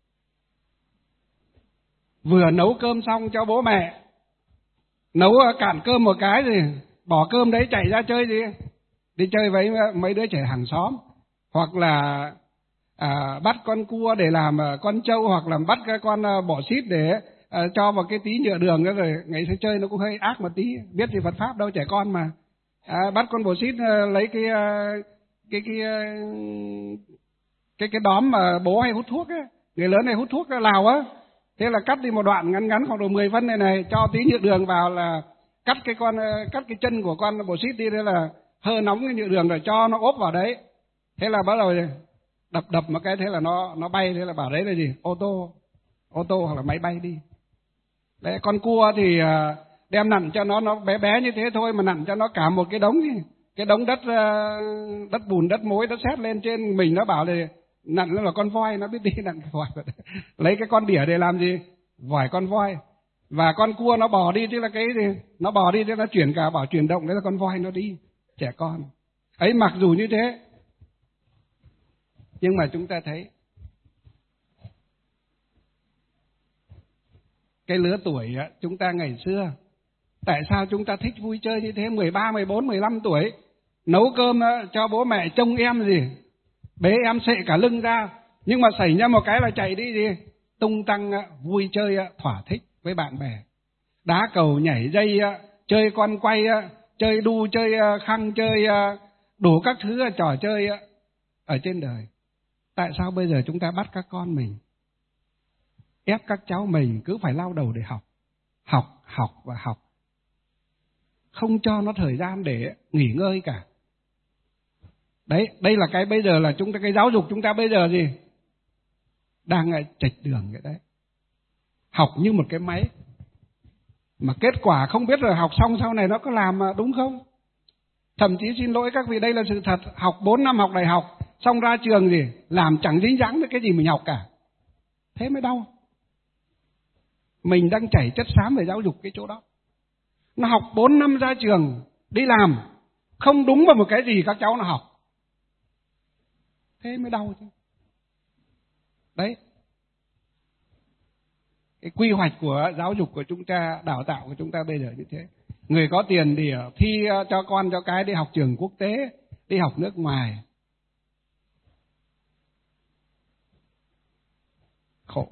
Vừa nấu cơm xong cho bố mẹ, nấu cạn cơm một cái thì bỏ cơm đấy chạy ra chơi gì, đi chơi với mấy đứa trẻ hàng xóm, hoặc là à, bắt con cua để làm con trâu, hoặc là bắt cái con bò xít để à, cho vào cái tí nhựa đường đó, rồi ngày xưa chơi nó cũng hơi ác một tí, biết gì Phật pháp đâu, trẻ con mà. À, bắt con bò xít lấy cái cái cái cái cái đóm mà bố hay hút thuốc á, người lớn này hút thuốc lào á, thế là cắt đi một đoạn ngắn ngắn khoảng độ mười phân này này, cho tí nhựa đường vào là cắt cái con cắt cái chân của con bò xít đi, thế là hơ nóng cái nhựa đường rồi cho nó ốp vào đấy, thế là bắt đầu đập đập một cái, thế là nó nó bay, thế là bảo đấy là gì, ô tô ô tô hoặc là máy bay đi. Đấy, con cua thì đem nặn cho nó nó bé bé như thế thôi mà nặn cho nó cả một cái đống đi. Cái đống đất đất bùn, đất muối, đất sét lên trên mình, nó bảo là nặn nó là con voi, nó biết đi nặn voi. Lấy cái con đỉa để làm gì? Vòi con voi. Và con cua nó bò đi, tức là cái gì? Nó bò đi, tức là chuyển cả bảo chuyển động, đấy là con voi nó đi. Trẻ con. Ấy mặc dù như thế, nhưng mà chúng ta thấy cái lứa tuổi chúng ta ngày xưa, tại sao chúng ta thích vui chơi như thế? Mười ba, mười bốn, mười lăm tuổi nấu cơm cho bố mẹ trông em gì, bế em xệ cả lưng ra, nhưng mà xảy ra một cái là chạy đi gì, tung tăng vui chơi thỏa thích với bạn bè, đá cầu, nhảy dây, chơi con quay, chơi đu, chơi khăng, chơi đủ các thứ trò chơi ở trên đời. Tại sao bây giờ chúng ta bắt các con mình, ép các cháu mình cứ phải lao đầu để học, học, học và học, không cho nó thời gian để nghỉ ngơi cả. Đấy, đây là cái bây giờ là chúng ta, cái giáo dục chúng ta bây giờ gì? Đang chệch đường vậy đấy. Học như một cái máy, mà kết quả không biết là học xong sau này nó có làm đúng không? Thậm chí xin lỗi các vị, đây là sự thật, học bốn năm học đại học, xong ra trường gì, làm chẳng dính dáng với cái gì mình học cả. Thế mới đau. Mình đang chảy chất xám về giáo dục cái chỗ đó. Nó học bốn năm ra trường, đi làm, không đúng vào một cái gì các cháu nó học. Thế mới đau chứ. Đấy. Cái quy hoạch của giáo dục của chúng ta, đào tạo của chúng ta bây giờ như thế. Người có tiền thì thi cho con cho cái đi học trường quốc tế, đi học nước ngoài. Khổ.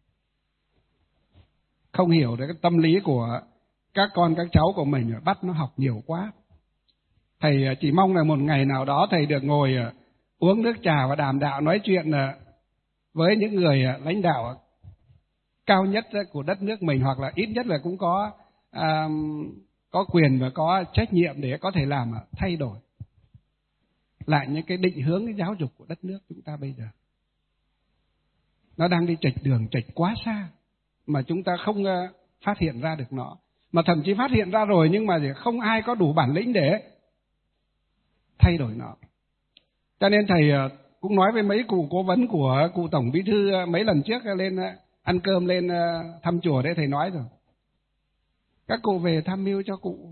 Không hiểu được cái tâm lý của các con các cháu của mình, bắt nó học nhiều quá. Thầy chỉ mong là một ngày nào đó thầy được ngồi uống nước trà và đàm đạo, nói chuyện với những người lãnh đạo cao nhất của đất nước mình, hoặc là ít nhất là cũng có à, có quyền và có trách nhiệm để có thể làm thay đổi lại những cái định hướng cái giáo dục của đất nước chúng ta bây giờ. Nó đang đi chệch đường, chệch quá xa mà chúng ta không phát hiện ra được nó, mà thậm chí phát hiện ra rồi nhưng mà không ai có đủ bản lĩnh để thay đổi nó. Cho nên thầy cũng nói với mấy cụ cố vấn của cụ Tổng Bí thư mấy lần trước lên ăn cơm, lên thăm chùa đấy, thầy nói rồi, các cụ về tham mưu cho cụ.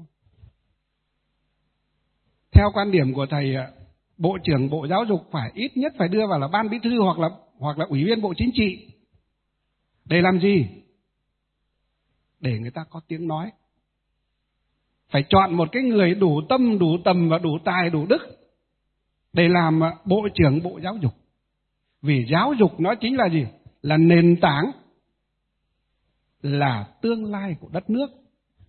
Theo quan điểm của thầy, Bộ trưởng Bộ Giáo dục phải ít nhất phải đưa vào là Ban Bí thư hoặc là hoặc là Ủy viên Bộ Chính trị. Để làm gì? Để người ta có tiếng nói. Phải chọn một cái người đủ tâm, đủ tầm và đủ tài, đủ đức để làm Bộ trưởng Bộ Giáo dục. Vì giáo dục nó chính là gì? Là nền tảng, là tương lai của đất nước.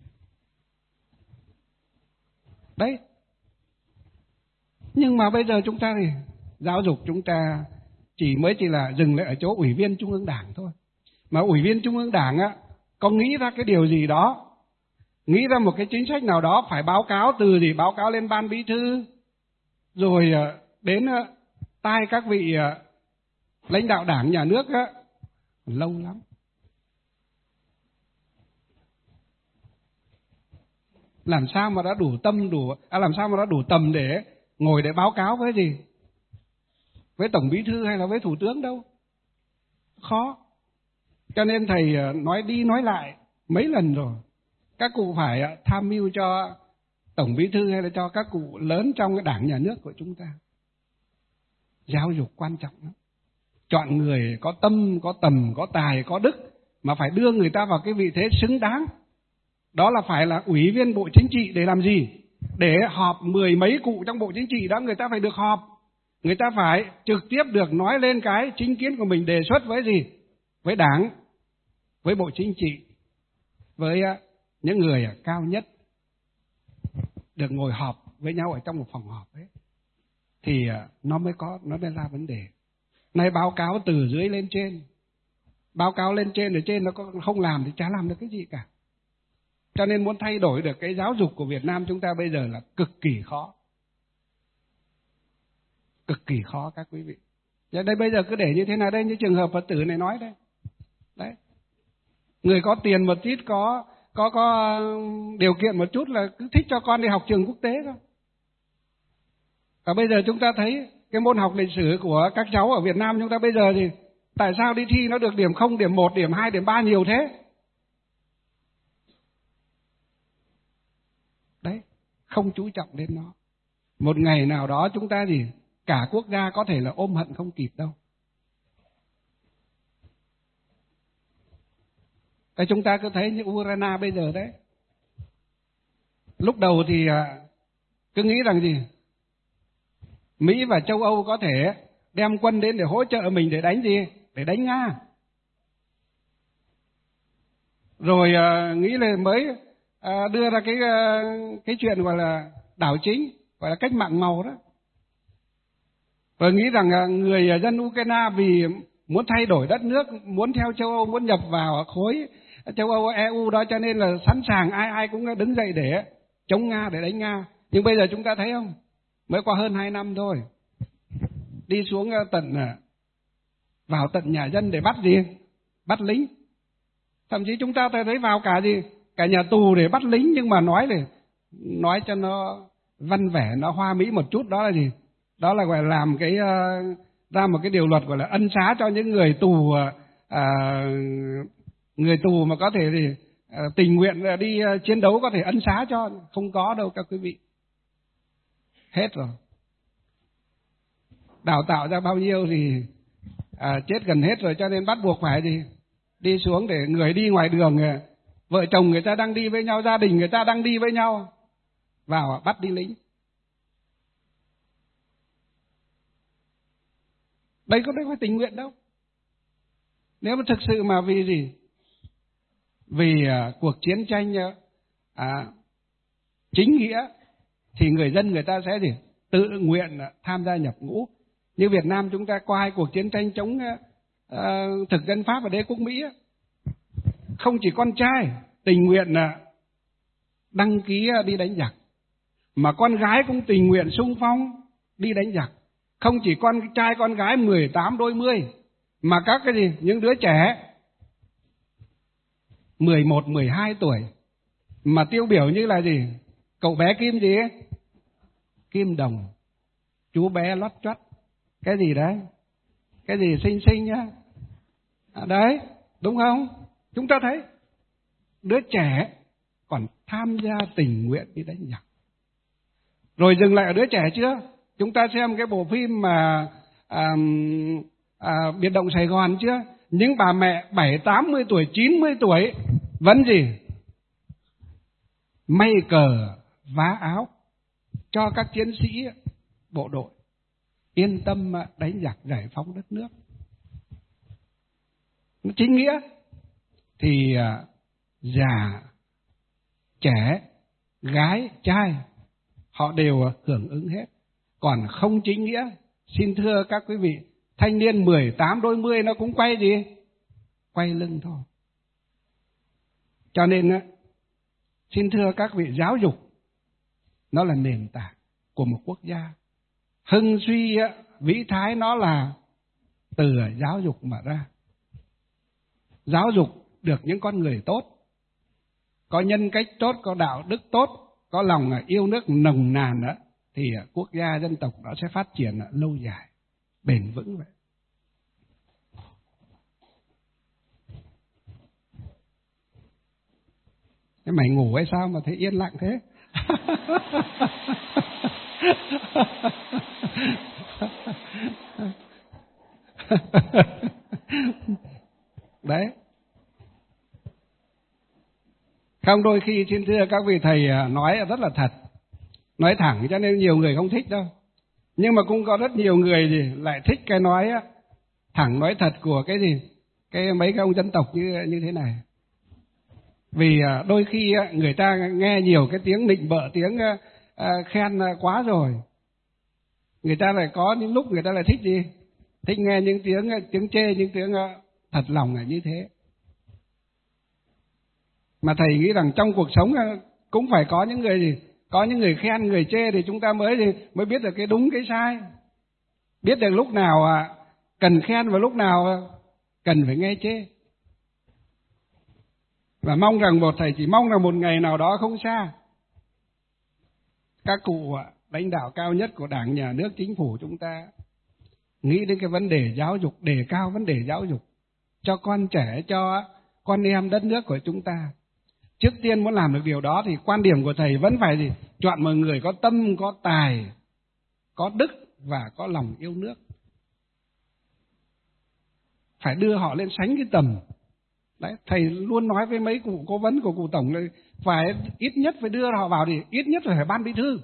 Đấy. Nhưng mà bây giờ chúng ta thì giáo dục chúng ta chỉ mới chỉ là dừng lại ở chỗ Ủy viên Trung ương Đảng thôi. Mà Ủy viên Trung ương Đảng á, có nghĩ ra cái điều gì đó, nghĩ ra một cái chính sách nào đó, phải báo cáo từ gì? Báo cáo lên Ban Bí thư, rồi đến tai các vị lãnh đạo đảng nhà nước á, lâu lắm. Làm sao mà đã đủ tâm đủ à, làm sao mà đã đủ tầm để ngồi để báo cáo với gì? Với Tổng Bí thư hay là với Thủ tướng đâu? Khó. Cho nên thầy nói đi nói lại mấy lần rồi. Các cụ phải tham mưu cho Tổng Bí thư hay là cho các cụ lớn trong cái đảng nhà nước của chúng ta. Giáo dục quan trọng lắm. Chọn người có tâm, có tầm, có tài, có đức mà phải đưa người ta vào cái vị thế xứng đáng. Đó là phải là ủy viên Bộ Chính trị để làm gì? Để họp mười mấy cụ trong Bộ Chính trị đó, người ta phải được họp. Người ta phải trực tiếp được nói lên cái chính kiến của mình, đề xuất với gì? Với Đảng, với Bộ Chính trị, với những người cao nhất, được ngồi họp với nhau ở trong một phòng họp ấy, thì nó mới có, nó mới ra vấn đề. Nay báo cáo từ dưới lên trên, báo cáo lên trên, ở trên nó không làm thì chả làm được cái gì cả. Cho nên muốn thay đổi được cái giáo dục của Việt Nam chúng ta bây giờ là cực kỳ khó. Cực kỳ khó các quý vị. Vậy đây bây giờ cứ để như thế nào đây, như trường hợp Phật tử này nói đây. Đấy. Người có tiền một ít, có có có điều kiện một chút là cứ thích cho con đi học trường quốc tế thôi. Và bây giờ chúng ta thấy cái môn học lịch sử của các cháu ở Việt Nam chúng ta bây giờ thì tại sao đi thi nó được điểm không, điểm một, điểm hai, điểm ba nhiều thế? Đấy, không chú trọng đến nó. Một ngày nào đó chúng ta gì, cả quốc gia có thể là ôm hận không kịp đâu. Cái chúng ta cứ thấy như Ukraine bây giờ đấy. Lúc đầu thì cứ nghĩ rằng gì, Mỹ và châu Âu có thể đem quân đến để hỗ trợ mình để đánh gì? Để đánh Nga. Rồi nghĩ là mới đưa ra cái cái chuyện gọi là đảo chính, gọi là cách mạng màu đó. Và nghĩ rằng người dân Ukraine vì muốn thay đổi đất nước, muốn theo châu Âu, muốn nhập vào khối châu Âu e u đó, cho nên là sẵn sàng ai ai cũng đứng dậy để chống Nga, để đánh Nga. Nhưng bây giờ chúng ta thấy không? Mới qua hơn hai năm thôi, đi xuống tận, vào tận nhà dân để bắt gì? Bắt lính. Thậm chí chúng ta thấy vào cả gì? Cả nhà tù để bắt lính, nhưng mà nói để nói cho nó văn vẻ, nó hoa mỹ một chút, đó là gì? Đó là gọi là làm cái uh, ra một cái điều luật gọi là ân xá cho những người tù, uh, người tù mà có thể thì uh, tình nguyện đi uh, chiến đấu có thể ân xá cho. Không có đâu các quý vị. Hết rồi. Đào tạo ra bao nhiêu thì à, chết gần hết rồi, cho nên bắt buộc phải gì? Đi xuống để người đi ngoài đường, vợ chồng người ta đang đi với nhau, gia đình người ta đang đi với nhau, vào bắt đi lính. Đây có đấy phải tình nguyện đâu. Nếu mà thực sự mà vì gì? Vì à, cuộc chiến tranh à, chính nghĩa thì người dân người ta sẽ gì? Tự nguyện tham gia nhập ngũ. Như Việt Nam chúng ta qua hai cuộc chiến tranh chống uh, thực dân Pháp và đế quốc Mỹ, không chỉ con trai tình nguyện đăng ký đi đánh giặc, mà con gái cũng tình nguyện xung phong đi đánh giặc. Không chỉ con trai con gái mười tám đôi mươi, mà các cái gì, những đứa trẻ mười một, mười hai tuổi, mà tiêu biểu như là gì? Cậu bé Kim gì ấy? Kim Đồng, chú bé lót choắt, cái gì đấy, cái gì xinh xinh nhá, à, đấy, đúng không? Chúng ta thấy đứa trẻ còn tham gia tình nguyện đi đánh giặc. Rồi dừng lại ở đứa trẻ chưa? Chúng ta xem cái bộ phim mà à, à, Biệt động Sài Gòn chưa? Những bà mẹ bảy, tám mươi tuổi, chín mươi tuổi vẫn gì? May cờ, vá áo cho các chiến sĩ bộ đội yên tâm đánh giặc giải phóng đất nước. Chính nghĩa thì già, trẻ, gái, trai họ đều hưởng ứng hết. Còn không chính nghĩa, xin thưa các quý vị, thanh niên mười tám đôi mươi nó cũng quay gì? Quay lưng thôi. Cho nên xin thưa các vị, giáo dục nó là nền tảng của một quốc gia. hưng suy vĩ thái nó là từ giáo dục mà ra. Giáo dục được những con người tốt, có nhân cách tốt, có đạo đức tốt, có lòng yêu nước nồng nàn đó, thì quốc gia dân tộc nó sẽ phát triển lâu dài, bền vững vậy. Thế mày ngủ hay sao mà thấy yên lặng thế? Đấy. Không, đôi khi xin thưa các vị thầy nói rất là thật, nói thẳng cho nên nhiều người không thích đâu. Nhưng mà cũng có rất nhiều người gì lại thích cái nói thẳng nói thật của cái gì, cái mấy cái ông dân tộc như như thế này. Vì đôi khi người ta nghe nhiều cái tiếng nịnh bợ, tiếng khen quá rồi, người ta lại có những lúc người ta lại thích gì, thích nghe những tiếng tiếng chê, những tiếng thật lòng là như thế. Mà thầy nghĩ rằng trong cuộc sống cũng phải có những người gì, có những người khen, người chê thì chúng ta mới gì mới biết được cái đúng cái sai, biết được lúc nào cần khen và lúc nào cần phải nghe chê. Và mong rằng một thầy chỉ mong rằng một ngày nào đó không xa, các cụ lãnh đạo cao nhất của Đảng, Nhà nước, Chính phủ chúng ta nghĩ đến cái vấn đề giáo dục, đề cao vấn đề giáo dục cho con trẻ, cho con em đất nước của chúng ta. Trước tiên muốn làm được điều đó thì quan điểm của thầy vẫn phải gì? Chọn một người có tâm, có tài, có đức và có lòng yêu nước. Phải đưa họ lên sánh cái tầm. Đấy, thầy luôn nói với mấy cụ cố vấn của cụ tổng là phải ít nhất phải đưa họ vào thì ít nhất phải ban bí thư.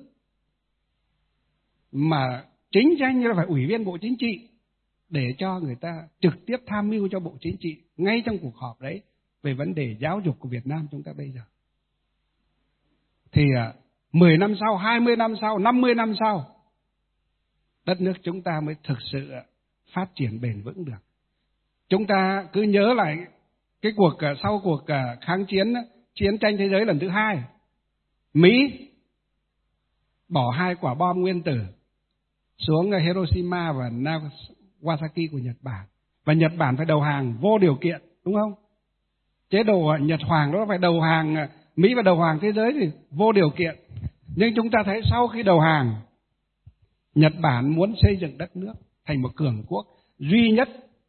Mà chính danh là phải ủy viên Bộ Chính trị để cho người ta trực tiếp tham mưu cho Bộ Chính trị ngay trong cuộc họp đấy về vấn đề giáo dục của Việt Nam chúng ta bây giờ. Thì mười năm sau, hai mươi năm sau, năm mươi năm sau, đất nước chúng ta mới thực sự phát triển bền vững được. Chúng ta cứ nhớ lại cái cuộc sau cuộc kháng chiến, chiến tranh thế giới lần thứ hai, Mỹ bỏ hai quả bom nguyên tử xuống Hiroshima và Nagasaki của Nhật Bản, và Nhật Bản phải đầu hàng vô điều kiện, đúng không? Chế độ Nhật Hoàng đó phải đầu hàng, Mỹ và đầu hàng thế giới thì vô điều kiện. Nhưng chúng ta thấy sau khi đầu hàng, Nhật Bản muốn xây dựng đất nước thành một cường quốc duy nhất,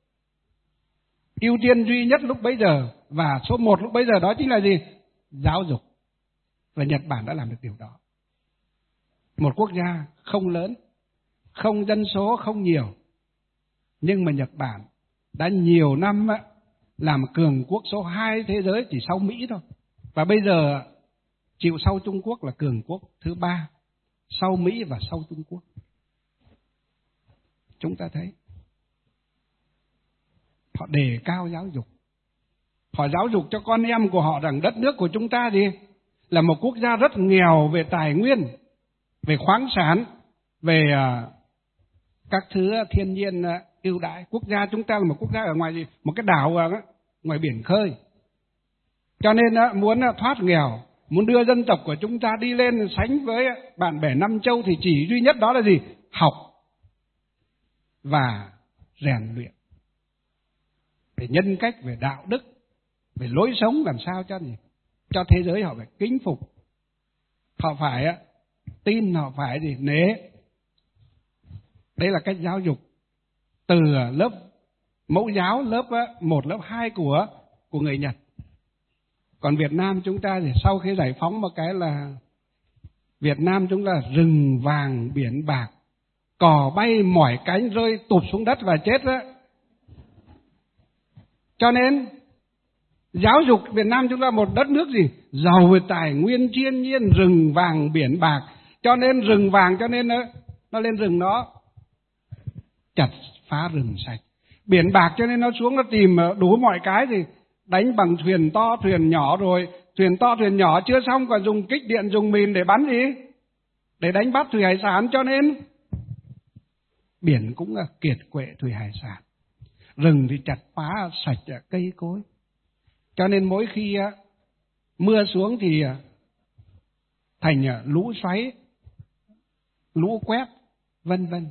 ưu tiên duy nhất lúc bấy giờ, và số một lúc bấy giờ đó chính là gì? Giáo dục. Và Nhật Bản đã làm được điều đó. Một quốc gia không lớn, không dân số không nhiều, nhưng mà Nhật Bản đã nhiều năm làm cường quốc số hai thế giới chỉ sau Mỹ thôi. Và bây giờ chịu sau Trung Quốc là cường quốc thứ ba, sau Mỹ và sau Trung Quốc. Chúng ta thấy họ đề cao giáo dục. Họ giáo dục cho con em của họ rằng đất nước của chúng ta gì? Là một quốc gia rất nghèo về tài nguyên, về khoáng sản, về uh, các thứ thiên nhiên uh, ưu đãi. Quốc gia chúng ta là một quốc gia ở ngoài gì? Một cái đảo uh, ngoài biển khơi. Cho nên uh, muốn uh, thoát nghèo, muốn đưa dân tộc của chúng ta đi lên sánh với uh, bạn bè năm châu thì chỉ duy nhất đó là gì? Học và rèn luyện. Về nhân cách, về đạo đức, về lối sống làm sao cho gì? Cho thế giới họ phải kính phục. Họ phải uh, tin, họ phải gì? Nể. Đây là cách giáo dục từ lớp mẫu giáo, lớp một, lớp hai của, của người Nhật. Còn Việt Nam chúng ta thì sau khi giải phóng một cái là Việt Nam chúng là rừng vàng biển bạc, cò bay mỏi cánh rơi tụt xuống đất và chết đó. Cho nên giáo dục Việt Nam chúng ta một đất nước gì? Giàu về tài nguyên thiên nhiên, rừng vàng biển bạc. Cho nên rừng vàng cho nên nó, nó lên rừng nó chặt phá rừng sạch. Biển bạc cho nên nó xuống nó tìm đủ mọi cái gì, đánh bằng thuyền to thuyền nhỏ, rồi thuyền to thuyền nhỏ chưa xong còn dùng kích điện dùng mìn để bắn gì? Để đánh bắt thủy hải sản. Cho nên biển cũng là kiệt quệ thủy hải sản. Rừng thì chặt phá sạch cây cối. Cho nên mỗi khi mưa xuống thì thành lũ xoáy, lũ quét, vân vân.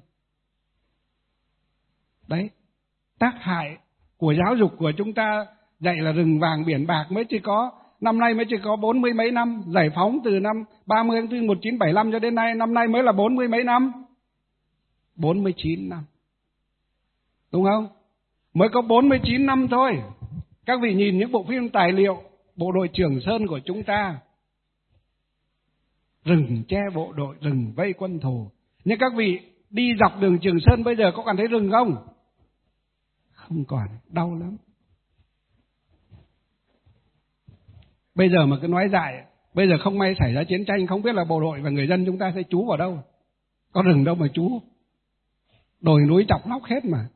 Đấy, tác hại của giáo dục của chúng ta dạy là rừng vàng biển bạc mới chỉ có, năm nay mới chỉ có bốn mươi mấy năm, giải phóng từ năm ba mươi tháng tư một nghìn chín trăm bảy mươi lăm cho đến nay, năm nay mới là bốn mươi mấy năm. bốn mươi chín năm. Đúng không? Mới có bốn mươi chín năm thôi. Các vị nhìn những bộ phim tài liệu bộ đội Trường Sơn của chúng ta, rừng che bộ đội, rừng vây quân thù. Nhưng các vị đi dọc đường Trường Sơn bây giờ có còn thấy rừng không? Không còn, đau lắm. Bây giờ mà cứ nói dại, bây giờ không may xảy ra chiến tranh, không biết là bộ đội và người dân chúng ta sẽ trú vào đâu. Có rừng đâu mà trú. Đồi núi chọc lóc hết mà.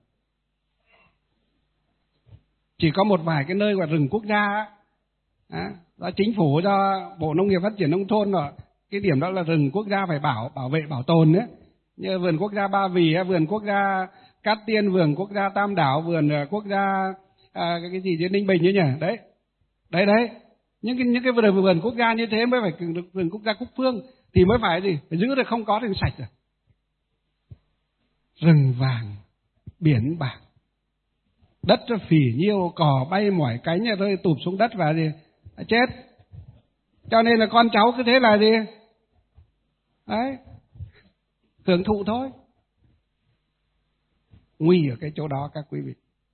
Chỉ có một vài cái nơi gọi rừng quốc gia á, à, do chính phủ, do Bộ Nông nghiệp Phát triển Nông thôn rồi, cái điểm đó là rừng quốc gia phải bảo bảo vệ bảo tồn đấy. Như vườn quốc gia Ba Vì, vườn quốc gia Cát Tiên, vườn quốc gia Tam Đảo, vườn quốc gia à, cái gì dưới Ninh Bình như nhỉ? Đấy, đấy đấy. Những cái những cái vườn vườn quốc gia như thế mới phải vườn quốc gia Cúc Phương thì mới phải gì? Phải giữ được, không có thì sạch rồi. Rừng vàng, biển bạc, đất nó phì nhiêu, cỏ bay mỏi cánh rơi tụp xuống đất và gì? Chết. Cho nên là con cháu cứ thế là gì? Đấy, hưởng thụ thôi. Nguy ở cái chỗ đó các quý vị.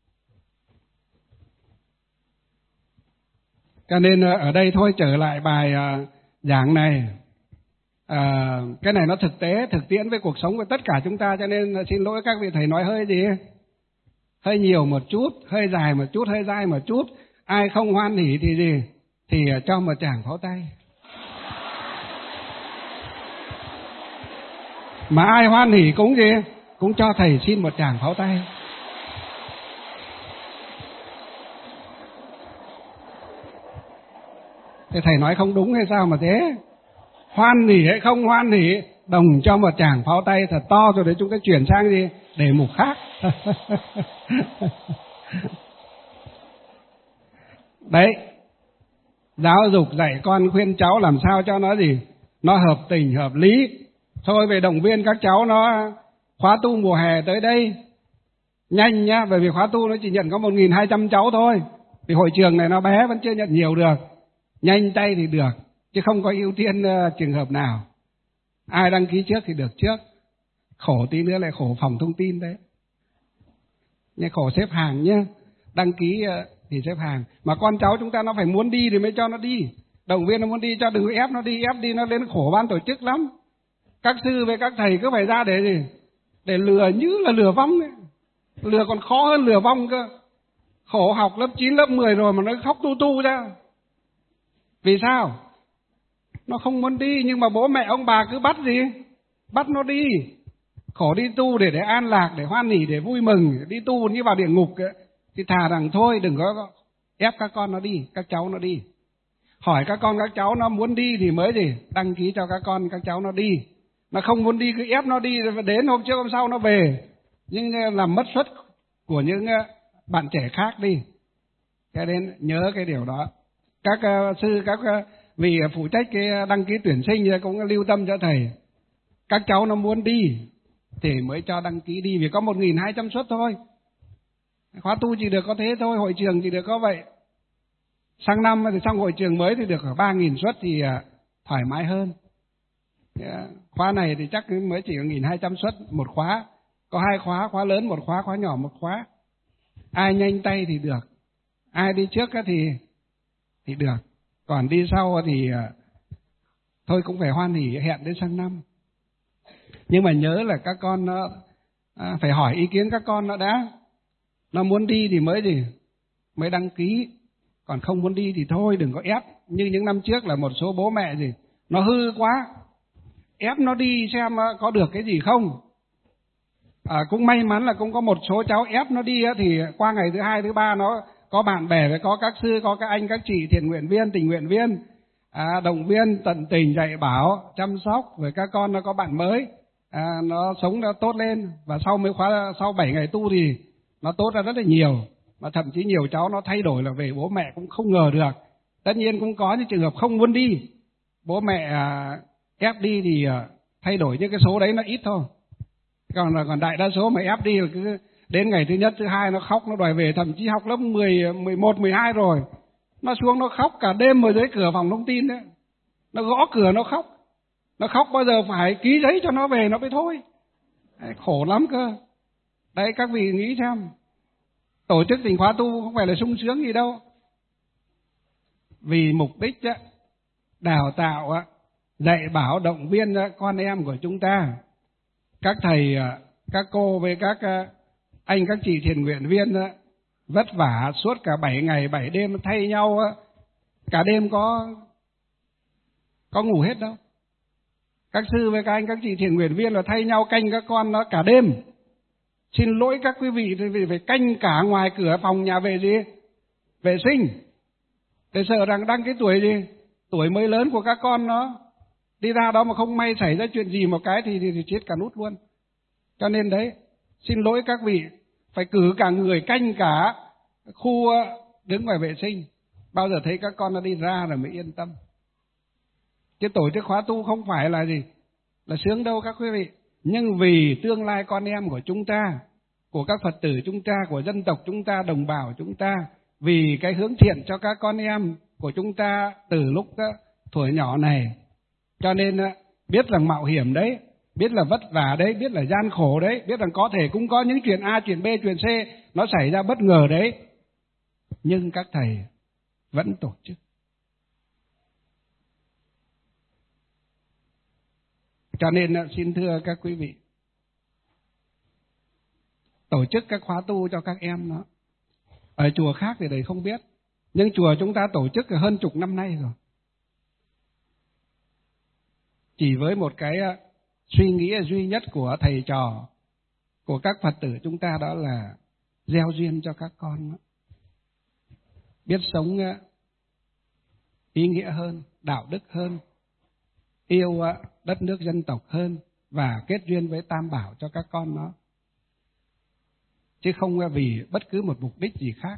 Cho nên ở đây thôi, trở lại bài uh, giảng này. Uh, cái này nó thực tế, thực tiễn với cuộc sống của tất cả chúng ta. Cho nên uh, xin lỗi các vị thầy nói hơi gì? Hơi nhiều một chút, hơi dài một chút, hơi dai một chút. Ai không hoan hỉ thì gì? Thì uh, cho một tràng pháo tay. Mà ai hoan hỉ cũng gì? Cũng cho thầy xin một tràng pháo tay. Thế thầy nói không đúng hay sao mà thế? Hoan hỉ hay không hoan hỉ, đồng cho một tràng pháo tay thật to rồi để chúng ta chuyển sang gì? Đề mục khác. Đấy, giáo dục dạy con khuyên cháu làm sao cho nó gì? Nó hợp tình, hợp lý. Thôi về động viên các cháu nó khóa tu mùa hè tới đây. Nhanh nhá, bởi vì khóa tu nó chỉ nhận có một nghìn hai trăm cháu thôi. Vì hội trường này nó bé vẫn chưa nhận nhiều được. Nhanh tay thì được, chứ không có ưu tiên uh, trường hợp nào. Ai đăng ký trước thì được trước. Khổ tí nữa lại khổ phòng thông tin đấy. Nhưng khổ xếp hàng nhá. Đăng ký uh, thì xếp hàng. Mà con cháu chúng ta nó phải muốn đi thì mới cho nó đi. Động viên nó muốn đi cho đừng ép nó đi. Ép đi nó lên khổ ban tổ chức lắm. Các sư với các thầy cứ phải ra để gì? Để lừa như là lừa vong ấy. Lừa còn khó hơn lừa vong cơ. Khổ học lớp chín, lớp mười rồi mà nó khóc tu tu ra. Vì sao? Nó không muốn đi, nhưng mà bố mẹ ông bà cứ bắt gì? Bắt nó đi. Khổ đi tu để để an lạc, để hoan hỉ, để vui mừng. Đi tu như vào địa ngục ấy. Thì thà rằng thôi đừng có ép các con nó đi, các cháu nó đi. Hỏi các con các cháu nó muốn đi thì mới gì? Đăng ký cho các con các cháu nó đi. Nó không muốn đi cứ ép nó đi, đến hôm trước hôm sau nó về. Nhưng làm mất suất của những bạn trẻ khác đi. Cho nên nhớ cái điều đó. Các uh, sư, các uh, vị phụ trách cái đăng ký tuyển sinh cũng lưu tâm cho thầy. Các cháu nó muốn đi thì mới cho đăng ký đi, vì có một nghìn hai trăm suất thôi. Khóa tu chỉ được có thế thôi, hội trường chỉ được có vậy. Sang năm thì xong hội trường mới thì được ở ba nghìn suất thì uh, thoải mái hơn. Yeah. Khóa này thì chắc mới chỉ có một nghìn hai trăm suất một khóa. Có hai khóa, khóa lớn một khóa, khóa nhỏ một khóa. Ai nhanh tay thì được. Ai đi trước thì thì được. Còn đi sau thì thôi cũng phải hoan hỉ hẹn đến sang năm. Nhưng mà nhớ là các con nó à, phải hỏi ý kiến các con nó đã. Nó muốn đi thì mới gì? Mới đăng ký. Còn không muốn đi thì thôi đừng có ép. Như những năm trước là một số bố mẹ gì nó hư quá, ép nó đi xem có được cái gì không. À, cũng may mắn là cũng có một số cháu ép nó đi thì qua ngày thứ hai thứ ba nó có bạn bè, với có các sư, có các anh các chị thiện nguyện viên, tình nguyện viên à, động viên tận tình dạy bảo chăm sóc, với các con nó có bạn mới à, nó sống nó tốt lên. Và sau mới khóa sau bảy ngày tu thì nó tốt ra rất là nhiều. Mà thậm chí nhiều cháu nó thay đổi là về bố mẹ cũng không ngờ được. Tất nhiên cũng có những trường hợp không muốn đi, bố mẹ à, ép đi thì à, thay đổi, nhưng cái số đấy nó ít thôi. Còn là còn đại đa số mà ép đi là cứ đến ngày thứ nhất, thứ hai nó khóc, nó đòi về, thậm chí học lớp mười, mười một, mười hai rồi. Nó xuống nó khóc cả đêm ở dưới cửa phòng thông tin đấy. Nó gõ cửa nó khóc. Nó khóc bao giờ phải ký giấy cho nó về nó mới thôi. Đấy, khổ lắm cơ. Đấy, các vị nghĩ xem. Tổ chức tình khóa tu không phải là sung sướng gì đâu. Vì mục đích á, đào tạo á, dạy bảo động viên á, con em của chúng ta. Các thầy, các cô với các anh, các chị thiền nguyện viên á, vất vả suốt cả bảy ngày bảy đêm thay nhau á, cả đêm có có ngủ hết đâu. Các sư với các anh, các chị thiền nguyện viên là thay nhau canh các con nó cả đêm. Xin lỗi các quý vị vì phải canh cả ngoài cửa phòng nhà vệ gì? Vệ sinh. Để sợ rằng đang cái tuổi gì? Tuổi mới lớn của các con nó đi ra đó mà không may xảy ra chuyện gì một cái thì, thì, thì chết cả nút luôn. Cho nên đấy, xin lỗi các vị, phải cử cả người canh cả khu đứng ngoài vệ sinh. Bao giờ thấy các con nó đi ra rồi mới yên tâm. Chứ tổ chức khóa tu không phải là gì? Là sướng đâu các quý vị. Nhưng vì tương lai con em của chúng ta, của các Phật tử chúng ta, của dân tộc chúng ta, đồng bào chúng ta, vì cái hướng thiện cho các con em của chúng ta từ lúc tuổi nhỏ này. Cho nên biết rằng mạo hiểm đấy, biết là vất vả đấy, biết là gian khổ đấy, biết rằng có thể cũng có những chuyện A, chuyện B, chuyện C nó xảy ra bất ngờ đấy. Nhưng các thầy vẫn tổ chức. Cho nên xin thưa các quý vị, tổ chức các khóa tu cho các em nó. Ở chùa khác thì đấy không biết, nhưng chùa chúng ta tổ chức hơn chục năm nay rồi. Chỉ với một cái suy nghĩ duy nhất của thầy trò, của các Phật tử chúng ta, đó là gieo duyên cho các con đó. Biết sống ý nghĩa hơn, đạo đức hơn, yêu đất nước dân tộc hơn và kết duyên với Tam Bảo cho các con nó. Chứ không vì bất cứ một mục đích gì khác.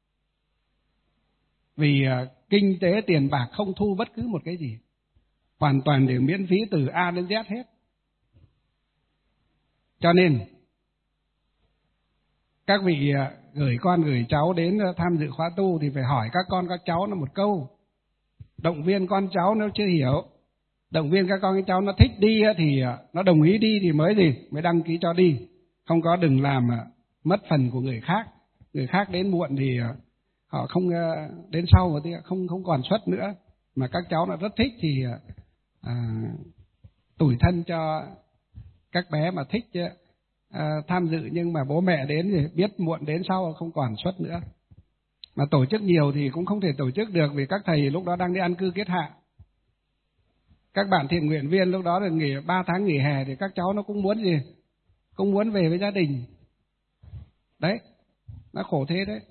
Vì kinh tế tiền bạc không thu bất cứ một cái gì. Hoàn toàn đều miễn phí từ A đến Z hết. Cho nên các vị gửi con gửi cháu đến tham dự khóa tu thì phải hỏi các con các cháu nó một câu. Động viên con cháu nếu chưa hiểu. Động viên các con các cháu nó thích đi thì nó đồng ý đi thì mới gì, mới đăng ký cho đi. Không có đừng làm mất phần của người khác. Người khác đến muộn thì họ không đến sau thì không không còn suất nữa. Mà các cháu nó rất thích thì à, tủi thân cho các bé mà thích à, tham dự, nhưng mà bố mẹ đến thì biết muộn đến sau không còn suất nữa. Mà tổ chức nhiều thì cũng không thể tổ chức được vì các thầy lúc đó đang đi ăn cư kết hạ. Các bạn thiện nguyện viên lúc đó được nghỉ ba tháng nghỉ hè thì các cháu nó cũng muốn gì? Cũng muốn về với gia đình. Đấy, nó khổ thế đấy.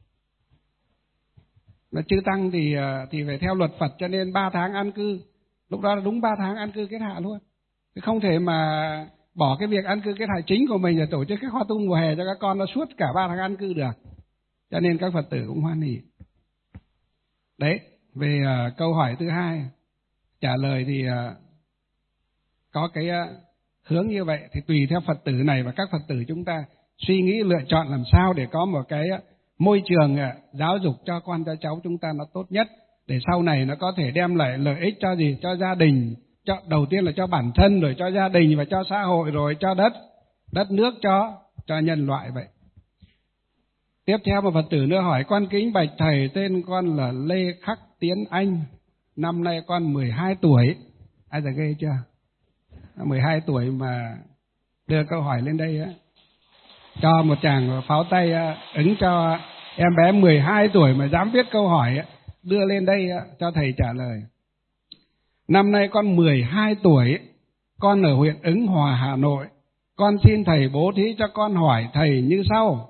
Mà chư tăng thì thì phải theo luật Phật, cho nên ba tháng an cư. Lúc đó là đúng ba tháng an cư kết hạ luôn. Không thể mà bỏ cái việc an cư kết hạ chính của mình để tổ chức các khóa tu mùa hè cho các con nó suốt cả ba tháng an cư được. Cho nên các Phật tử cũng hoan hỉ. Đấy, về uh, câu hỏi thứ hai, trả lời thì uh, có cái uh, hướng như vậy, thì tùy theo Phật tử này và các Phật tử chúng ta suy nghĩ lựa chọn làm sao để có một cái uh, môi trường uh, giáo dục cho con cho cháu chúng ta nó tốt nhất, để sau này nó có thể đem lại lợi ích cho gì? Cho gia đình, cho đầu tiên là cho bản thân, rồi cho gia đình và cho xã hội, rồi cho đất, đất nước, cho cho nhân loại vậy. Tiếp theo một Phật tử nữa hỏi: con kính bạch thầy, tên con là Lê Khắc Tiến Anh, năm nay con mười hai tuổi. Ai giờ ghê chưa? mười hai tuổi mà đưa câu hỏi lên đây á. Cho một tràng pháo tay ứng cho em bé mười hai tuổi mà dám viết câu hỏi á, đưa lên đây cho thầy trả lời. Năm nay con mười hai tuổi, con ở huyện Ứng Hòa, Hà Nội. Con xin thầy bố thí cho con hỏi thầy như sau.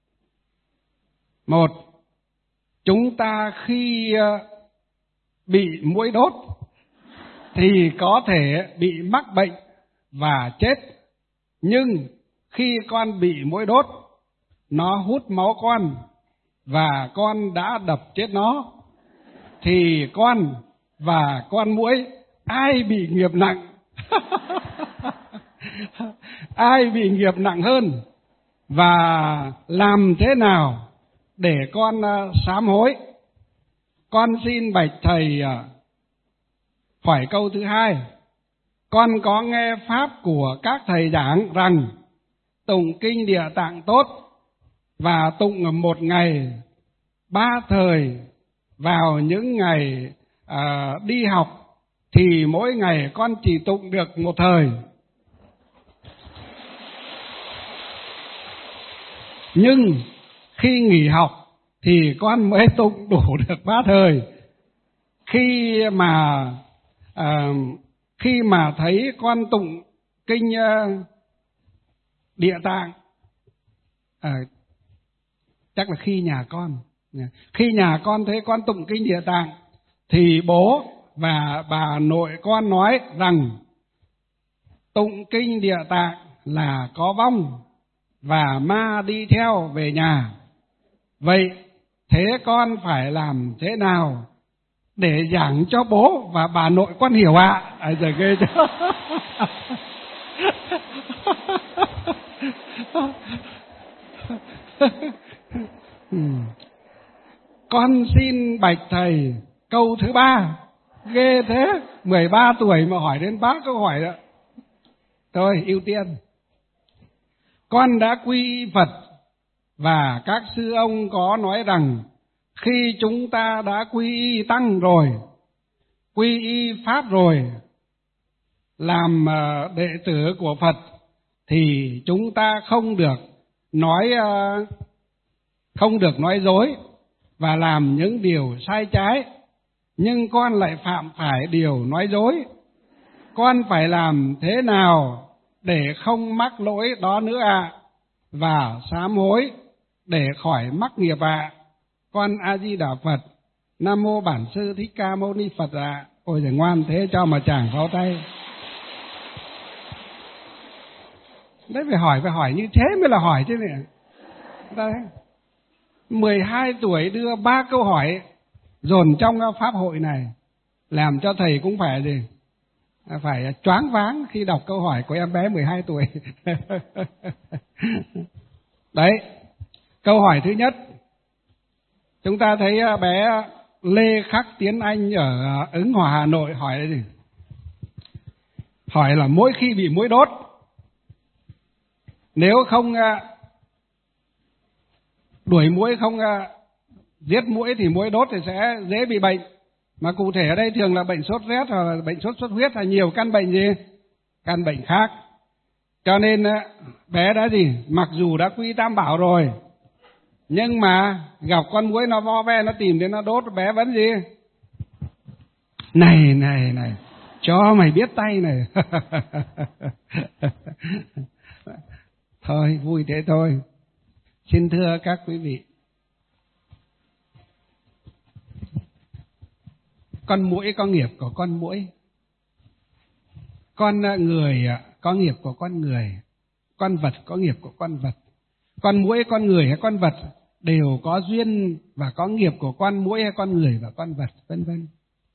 Một, chúng ta khi bị muỗi đốt thì có thể bị mắc bệnh và chết. Nhưng khi con bị muỗi đốt, nó hút máu con và con đã đập chết nó, thì con và con muỗi ai bị nghiệp nặng? Ai bị nghiệp nặng hơn và làm thế nào để con uh, sám hối? Con xin bạch thầy uh, hỏi câu thứ hai. Con có nghe pháp của các thầy giảng rằng tụng kinh Địa Tạng tốt và tụng một ngày ba thời vào những ngày à, đi học, thì mỗi ngày con chỉ tụng được một thời. Nhưng khi nghỉ học thì con mới tụng đủ được ba thời. Khi mà à, khi mà thấy con tụng kinh uh, Địa Tạng, à, chắc là khi nhà con, khi nhà con thấy con tụng kinh Địa Tạng thì bố và bà nội con nói rằng tụng kinh Địa Tạng là có vong và ma đi theo về nhà. Vậy thế con phải làm thế nào để giảng cho bố và bà nội con hiểu ạ? À, giờ ghê chứ. Con xin bạch thầy câu thứ ba. Ghê thế, mười ba tuổi mà hỏi đến bác câu hỏi đó. Thôi ưu tiên. Con đã quy y Phật và các sư ông có nói rằng khi chúng ta đã quy y Tăng rồi, quy y Pháp rồi, làm đệ tử của Phật thì chúng ta không được nói không được nói dối và làm những điều sai trái. Nhưng con lại phạm phải điều nói dối. Con phải làm thế nào để không mắc lỗi đó nữa ạ? À? Và sám hối để khỏi mắc nghiệp ạ? À? Con A Di Đà Phật. Nam mô Bản Sư Thích Ca Mâu Ni Phật ạ. À. Ôi giời, ngoan thế cho mà chàng pháo tay. Đấy, phải hỏi phải hỏi như thế mới là hỏi chứ nè. Đấy. mười hai tuổi đưa ba câu hỏi dồn trong pháp hội này, làm cho thầy cũng phải gì? Phải choáng váng khi đọc câu hỏi của em bé mười hai tuổi. Đấy, câu hỏi thứ nhất, chúng ta thấy bé Lê Khắc Tiến Anh ở Ứng Hòa, Hà Nội hỏi là gì? Hỏi là mỗi khi bị muỗi đốt, nếu không đuổi muỗi, không giết muỗi thì muỗi đốt thì sẽ dễ bị bệnh. Mà cụ thể ở đây thường là bệnh sốt rét hoặc là bệnh sốt xuất huyết hay nhiều căn bệnh gì? Căn bệnh khác. Cho nên bé đã gì? Mặc dù đã quy Tam Bảo rồi, nhưng mà gặp con muỗi nó vo ve, nó tìm đến nó đốt, bé vẫn gì? Này này này, cho mày biết tay này. Thôi vui thế thôi. Xin thưa các quý vị, con muỗi có nghiệp của con muỗi, con người có nghiệp của con người, con vật có nghiệp của con vật. Con muỗi, con người hay con vật đều có duyên và có nghiệp của con muỗi hay con người và con vật, vân vân.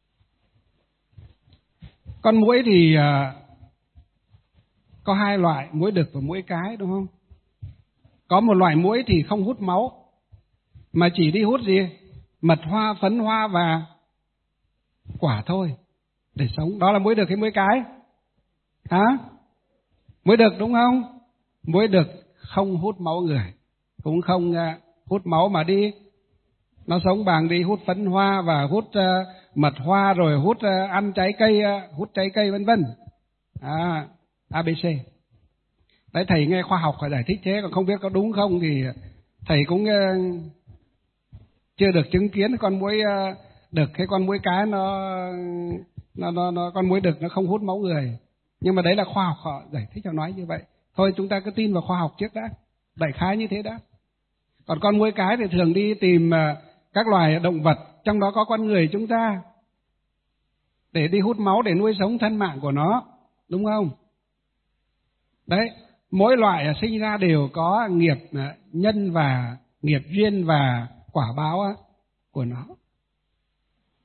Con muỗi thì uh, có hai loại, muỗi đực và muỗi cái, đúng không? Có một loại muỗi thì không hút máu, mà chỉ đi hút gì? Mật hoa, phấn hoa và quả thôi để sống. Đó là muỗi đực hay muỗi cái? Hả? Muỗi đực đúng không? Muỗi đực không hút máu người, cũng không uh, hút máu mà đi, nó sống bằng đi hút phấn hoa và hút uh, mật hoa, rồi hút uh, ăn trái cây, uh, hút trái cây vân vân. À, a bê xê. Đấy, thầy nghe khoa học phải giải thích thế, còn không biết có đúng không thì thầy cũng uh, chưa được chứng kiến con muỗi uh, đực hay con muỗi cái nó, nó nó nó con muỗi đực nó không hút máu người. Nhưng mà đấy là khoa học họ giải thích cho nói như vậy. Thôi chúng ta cứ tin vào khoa học trước đã, đại khái như thế đã. Còn con muỗi cái thì thường đi tìm uh, các loài động vật, trong đó có con người chúng ta, để đi hút máu để nuôi sống thân mạng của nó, đúng không? Đấy, mỗi loại sinh ra đều có nghiệp nhân và nghiệp duyên và quả báo của nó.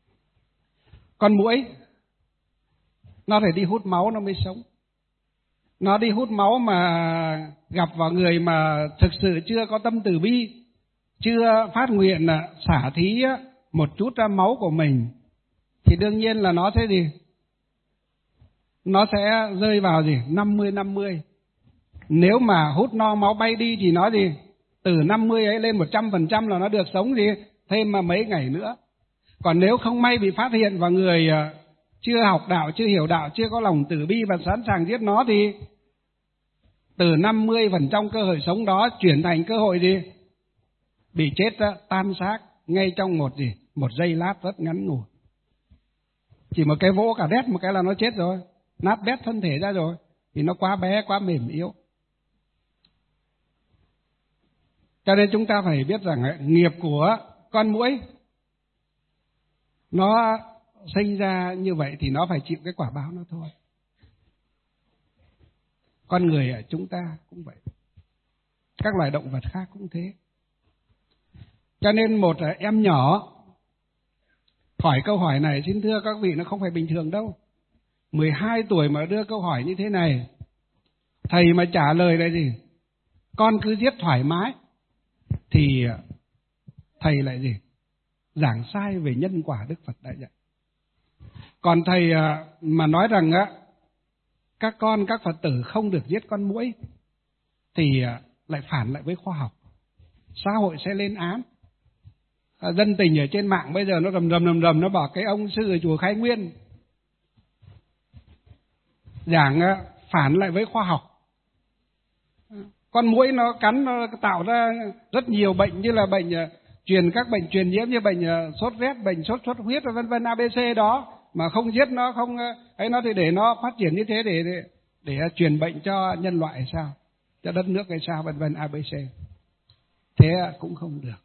Con muỗi nó phải đi hút máu nó mới sống. nó đi hút máu mà gặp vào người mà thực sự chưa có tâm từ bi, chưa phát nguyện xả thí một chút ra máu của mình, thì đương nhiên là nó sẽ gì? Nó sẽ rơi vào gì? năm mươi năm mươi. Nếu mà hút no máu bay đi thì nó gì? Từ năm mươi ấy lên một trăm phần trăm là nó được sống gì? Thêm mà mấy ngày nữa. Còn nếu không may bị phát hiện và người chưa học đạo, chưa hiểu đạo, chưa có lòng từ bi và sẵn sàng giết nó thì từ năm mươi phần trăm cơ hội sống đó chuyển thành cơ hội gì? Bị chết tan xác ngay trong một gì? Một giây lát rất ngắn ngủi. Chỉ một cái vỗ cả đét một cái là nó chết rồi, nát bét thân thể ra rồi, vì nó quá bé, quá mềm yếu. Cho nên chúng ta phải biết rằng nghiệp của con muỗi nó sinh ra như vậy thì nó phải chịu cái quả báo nó thôi. Con người ở chúng ta cũng vậy, các loài động vật khác cũng thế. Cho nên một em nhỏ hỏi câu hỏi này, xin thưa các vị, nó không phải bình thường đâu. mười hai tuổi mà đưa câu hỏi như thế này, thầy mà trả lời là gì? Con cứ giết thoải mái, thì thầy lại gì? Giảng sai về nhân quả Đức Phật đã dạy. Còn thầy mà nói rằng á, các con, các Phật tử không được giết con muỗi, thì lại phản lại với khoa học. Xã hội sẽ lên án. Dân tình ở trên mạng bây giờ nó rầm rầm rầm rầm, nó bảo cái ông sư ở chùa Khai Nguyên giảng phản lại với khoa học. Con muỗi nó cắn, nó tạo ra rất nhiều bệnh, như là bệnh truyền, các bệnh truyền nhiễm như bệnh sốt rét, bệnh sốt xuất huyết vân vân a bê xê đó, mà không giết nó, không ấy nó thì để nó phát triển như thế để để, để truyền bệnh cho nhân loại hay sao, cho đất nước hay sao, vân vân a bê xê. Thế cũng không được.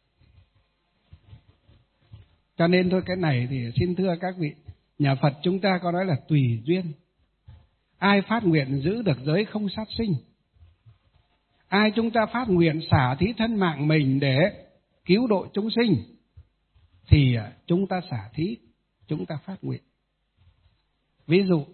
Cho nên thôi, cái này thì xin thưa các vị, nhà Phật chúng ta có nói là tùy duyên. Ai phát nguyện giữ được giới không sát sinh, ai chúng ta phát nguyện xả thí thân mạng mình để cứu độ chúng sinh, thì chúng ta xả thí, chúng ta phát nguyện. Ví dụ,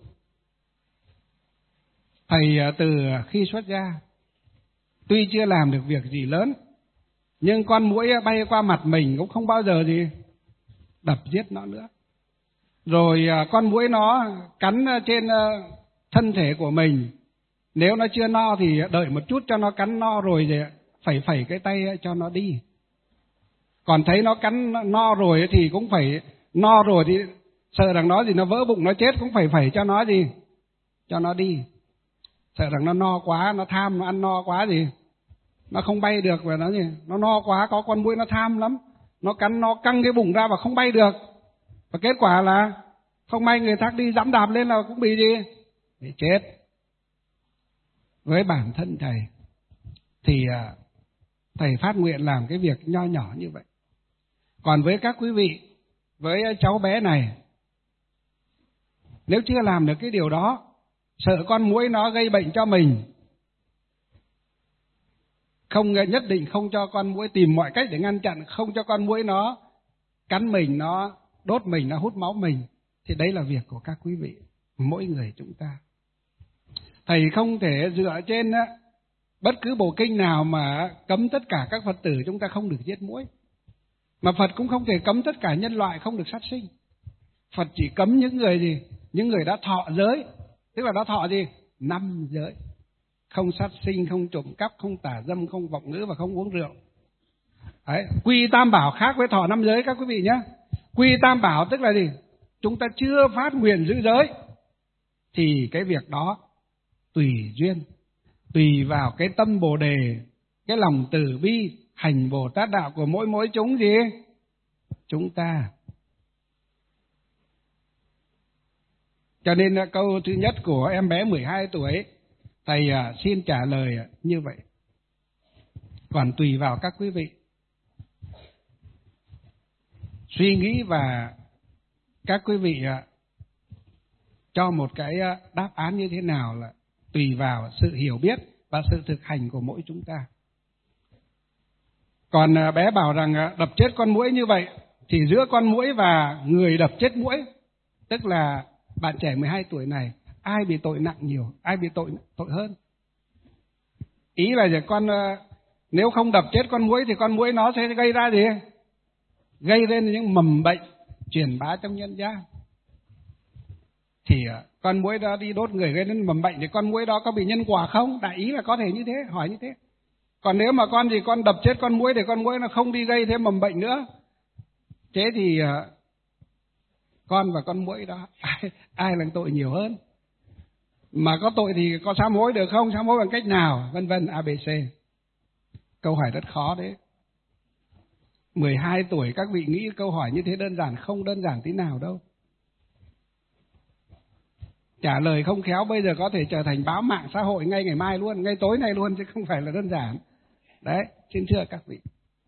thầy từ khi xuất gia, tuy chưa làm được việc gì lớn, nhưng con muỗi bay qua mặt mình cũng không bao giờ gì đập giết nó nữa. Rồi con muỗi nó cắn trên thân thể của mình, nếu nó chưa no thì đợi một chút cho nó cắn no rồi thì phẩy phẩy cái tay cho nó đi. Còn thấy nó cắn no rồi thì cũng phải no rồi thì sợ rằng nó gì nó vỡ bụng nó chết, cũng phải phẩy cho nó gì cho nó đi. Sợ rằng nó no quá, nó tham, nó ăn no quá gì nó không bay được, và nó gì nó no quá. Có con muỗi nó tham lắm, nó cắn, nó căng cái bụng ra và không bay được, và kết quả là không may người khác đi dẫm đạp lên là cũng bị gì bị chết. Với bản thân thầy thì thầy phát nguyện làm cái việc nho nhỏ như vậy. Còn với các quý vị, với cháu bé này, nếu chưa làm được cái điều đó, sợ con muỗi nó gây bệnh cho mình, không nhất định không cho con muỗi, tìm mọi cách để ngăn chặn không cho con muỗi nó cắn mình, nó đốt mình, nó hút máu mình, thì đấy là việc của các quý vị, mỗi người chúng ta. Thầy không thể dựa trên bất cứ bộ kinh nào mà cấm tất cả các Phật tử chúng ta không được giết muỗi. Mà Phật cũng không thể cấm tất cả nhân loại không được sát sinh. Phật chỉ cấm những người gì? Những người đã thọ giới. Tức là đã thọ gì? Năm giới. Không sát sinh, không trộm cắp, không tà dâm, không vọng ngữ và không uống rượu. Đấy. Quy tam bảo khác với thọ năm giới các quý vị nhé. Quy tam bảo tức là gì? Chúng ta chưa phát nguyện giữ giới, thì cái việc đó tùy duyên, tùy vào cái tâm Bồ Đề, cái lòng từ bi, hành Bồ Tát đạo của mỗi mỗi chúng gì? Chúng ta. Cho nên câu thứ nhất của em bé mười hai tuổi, thầy xin trả lời như vậy. Còn tùy vào các quý vị suy nghĩ, và các quý vị cho một cái đáp án như thế nào là tùy vào sự hiểu biết và sự thực hành của mỗi chúng ta. Còn bé bảo rằng đập chết con muỗi như vậy, thì giữa con muỗi và người đập chết muỗi, tức là bạn trẻ mười hai tuổi này, ai bị tội nặng nhiều, ai bị tội tội hơn. Ý là gì? Con nếu không đập chết con muỗi thì con muỗi nó sẽ gây ra gì? Gây lên những mầm bệnh truyền bá trong nhân gian. Thì con muỗi đó đi đốt người gây nên mầm bệnh thì con muỗi đó có bị nhân quả không? Đại ý là có thể như thế, hỏi như thế. Còn nếu mà con gì con đập chết con muỗi thì con muỗi nó không đi gây thêm mầm bệnh nữa. Thế thì con và con muỗi đó ai, ai là tội nhiều hơn? Mà có tội thì có sám hối được không? Sám hối bằng cách nào? Vân vân a bê xê. Câu hỏi rất khó đấy. mười hai tuổi các vị nghĩ câu hỏi như thế đơn giản, không đơn giản tí nào đâu. Trả lời không khéo bây giờ có thể trở thành báo mạng xã hội ngay ngày mai luôn, ngay tối nay luôn, chứ không phải là đơn giản. Đấy, xin thưa các vị.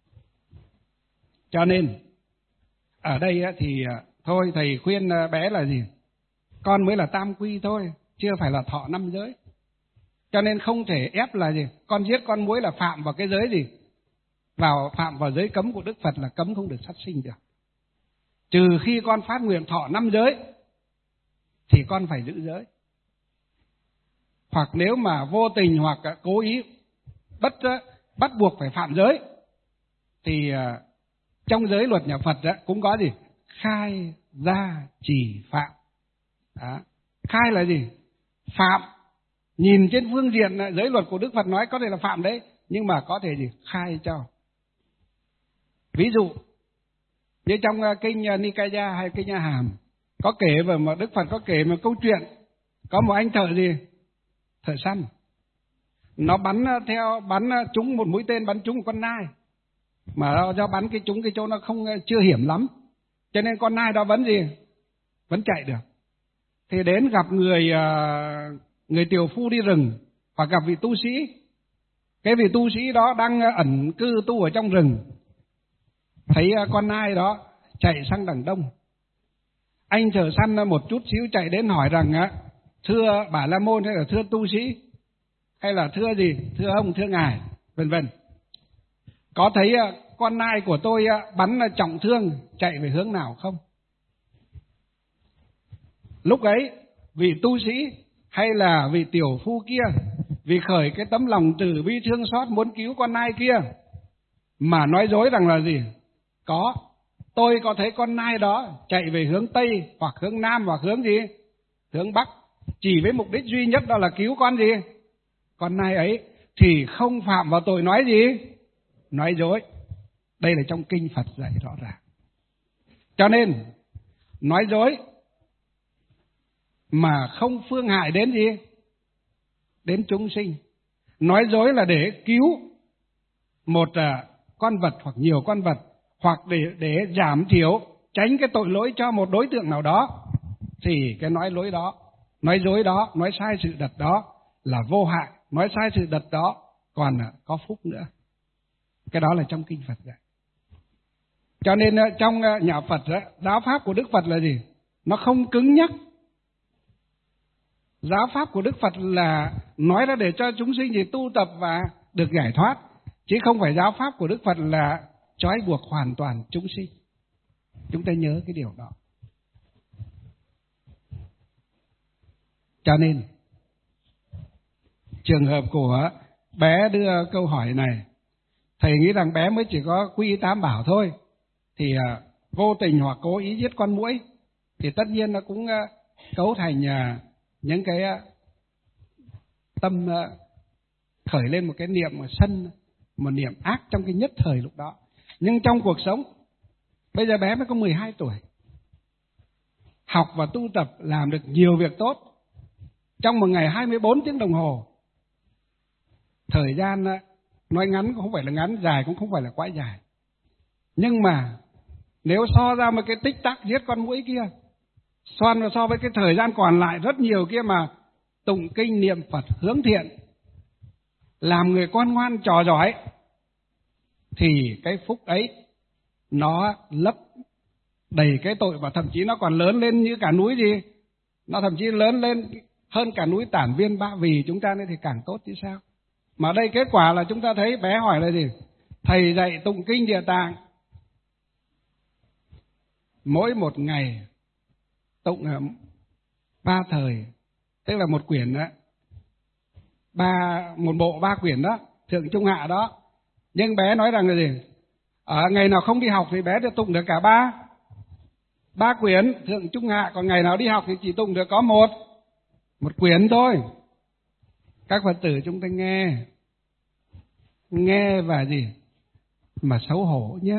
Cho nên ở đây thì thôi thầy khuyên bé là gì? Con mới là tam quy thôi, chưa phải là thọ năm giới. Cho nên không thể ép là gì? Con giết con muỗi là phạm vào cái giới gì? Vào phạm vào giới cấm của Đức Phật là cấm không được sát sinh được. Trừ khi con phát nguyện thọ năm giới thì con phải giữ giới. Hoặc nếu mà vô tình hoặc cố ý bất bắt buộc phải phạm giới thì trong giới luật nhà Phật cũng có gì? Khai gia trì phạm. Đó. Khai là gì? Phạm. Nhìn trên phương diện giới luật của Đức Phật nói có thể là phạm đấy, nhưng mà có thể gì? Khai cho. Ví dụ như trong kinh Nikaya hay kinh A Hàm có kể về mà Đức Phật có kể một câu chuyện có một anh thợ gì? Thợ săn. Nó bắn theo bắn trúng một mũi tên, bắn trúng một con nai. Mà do bắn cái trúng cái chỗ nó không chưa hiểm lắm, cho nên con nai đó vẫn gì? Vẫn chạy được. Thì đến gặp người người tiểu phu đi rừng hoặc gặp vị tu sĩ. Cái vị tu sĩ đó đang ẩn cư tu ở trong rừng, thấy con nai đó chạy sang đằng đông. Anh thợ săn một chút xíu chạy đến hỏi rằng thưa Bà La Môn hay là thưa tu sĩ hay là thưa gì? Thưa ông, thưa ngài, vân vân. Có thấy con nai của tôi bắn trọng thương chạy về hướng nào không? Lúc ấy vị tu sĩ hay là vị tiểu phu kia vì khởi cái tấm lòng từ bi thương xót muốn cứu con nai kia mà nói dối rằng là gì? Có, tôi có thấy con nai đó chạy về hướng Tây hoặc hướng Nam hoặc hướng gì? Hướng Bắc, chỉ với mục đích duy nhất đó là cứu con gì? Con nai ấy, thì không phạm vào tội nói gì? Nói dối. Đây là trong kinh Phật dạy rõ ràng. Cho nên nói dối mà không phương hại đến gì? Đến chúng sinh. Nói dối là để cứu một con vật hoặc nhiều con vật, hoặc để để giảm thiểu tránh cái tội lỗi cho một đối tượng nào đó, thì cái nói lỗi đó, nói dối đó, nói sai sự thật đó là vô hại. Nói sai sự thật đó còn có phúc nữa. Cái đó là trong kinh Phật dạy. Cho nên trong nhà Phật giáo pháp của Đức Phật là gì? Nó không cứng nhắc. Giáo pháp của Đức Phật là nói ra để cho chúng sinh gì tu tập và được giải thoát, chứ không phải giáo pháp của Đức Phật là trói buộc hoàn toàn chúng sinh. Chúng ta nhớ cái điều đó. Cho nên trường hợp của bé đưa câu hỏi này, thầy nghĩ rằng bé mới chỉ có quy y tam bảo thôi, thì uh, vô tình hoặc cố ý giết con muỗi thì tất nhiên nó cũng uh, cấu thành uh, những cái uh, tâm uh, khởi lên một cái niệm mà sân, một niệm ác trong cái nhất thời lúc đó. Nhưng trong cuộc sống bây giờ bé mới có mười hai tuổi, học và tu tập làm được nhiều việc tốt. Trong một ngày hai mươi bốn tiếng đồng hồ, thời gian nói ngắn cũng không phải là ngắn, dài cũng không phải là quá dài. Nhưng mà nếu so ra một cái tích tắc giết con muỗi kia, so, so với cái thời gian còn lại rất nhiều kia mà tụng kinh niệm Phật hướng thiện, làm người con ngoan trò giỏi, thì cái phúc ấy nó lấp đầy cái tội, và thậm chí nó còn lớn lên như cả núi gì, nó thậm chí lớn lên hơn cả núi Tản Viên Ba Vì chúng ta nên thì càng tốt chứ sao. Mà đây kết quả là chúng ta thấy bé hỏi là gì? Thầy dạy tụng kinh Địa Tạng mỗi một ngày tụng ba thời tức là một quyển đó, ba một bộ ba quyển đó, thượng trung hạ đó. Nhưng bé nói rằng là gì? Ở ngày nào không đi học thì bé được tụng được cả ba ba quyển thượng trung hạ, còn ngày nào đi học thì chỉ tụng được có một một quyển thôi. Các Phật tử chúng ta nghe nghe và gì mà xấu hổ nhá.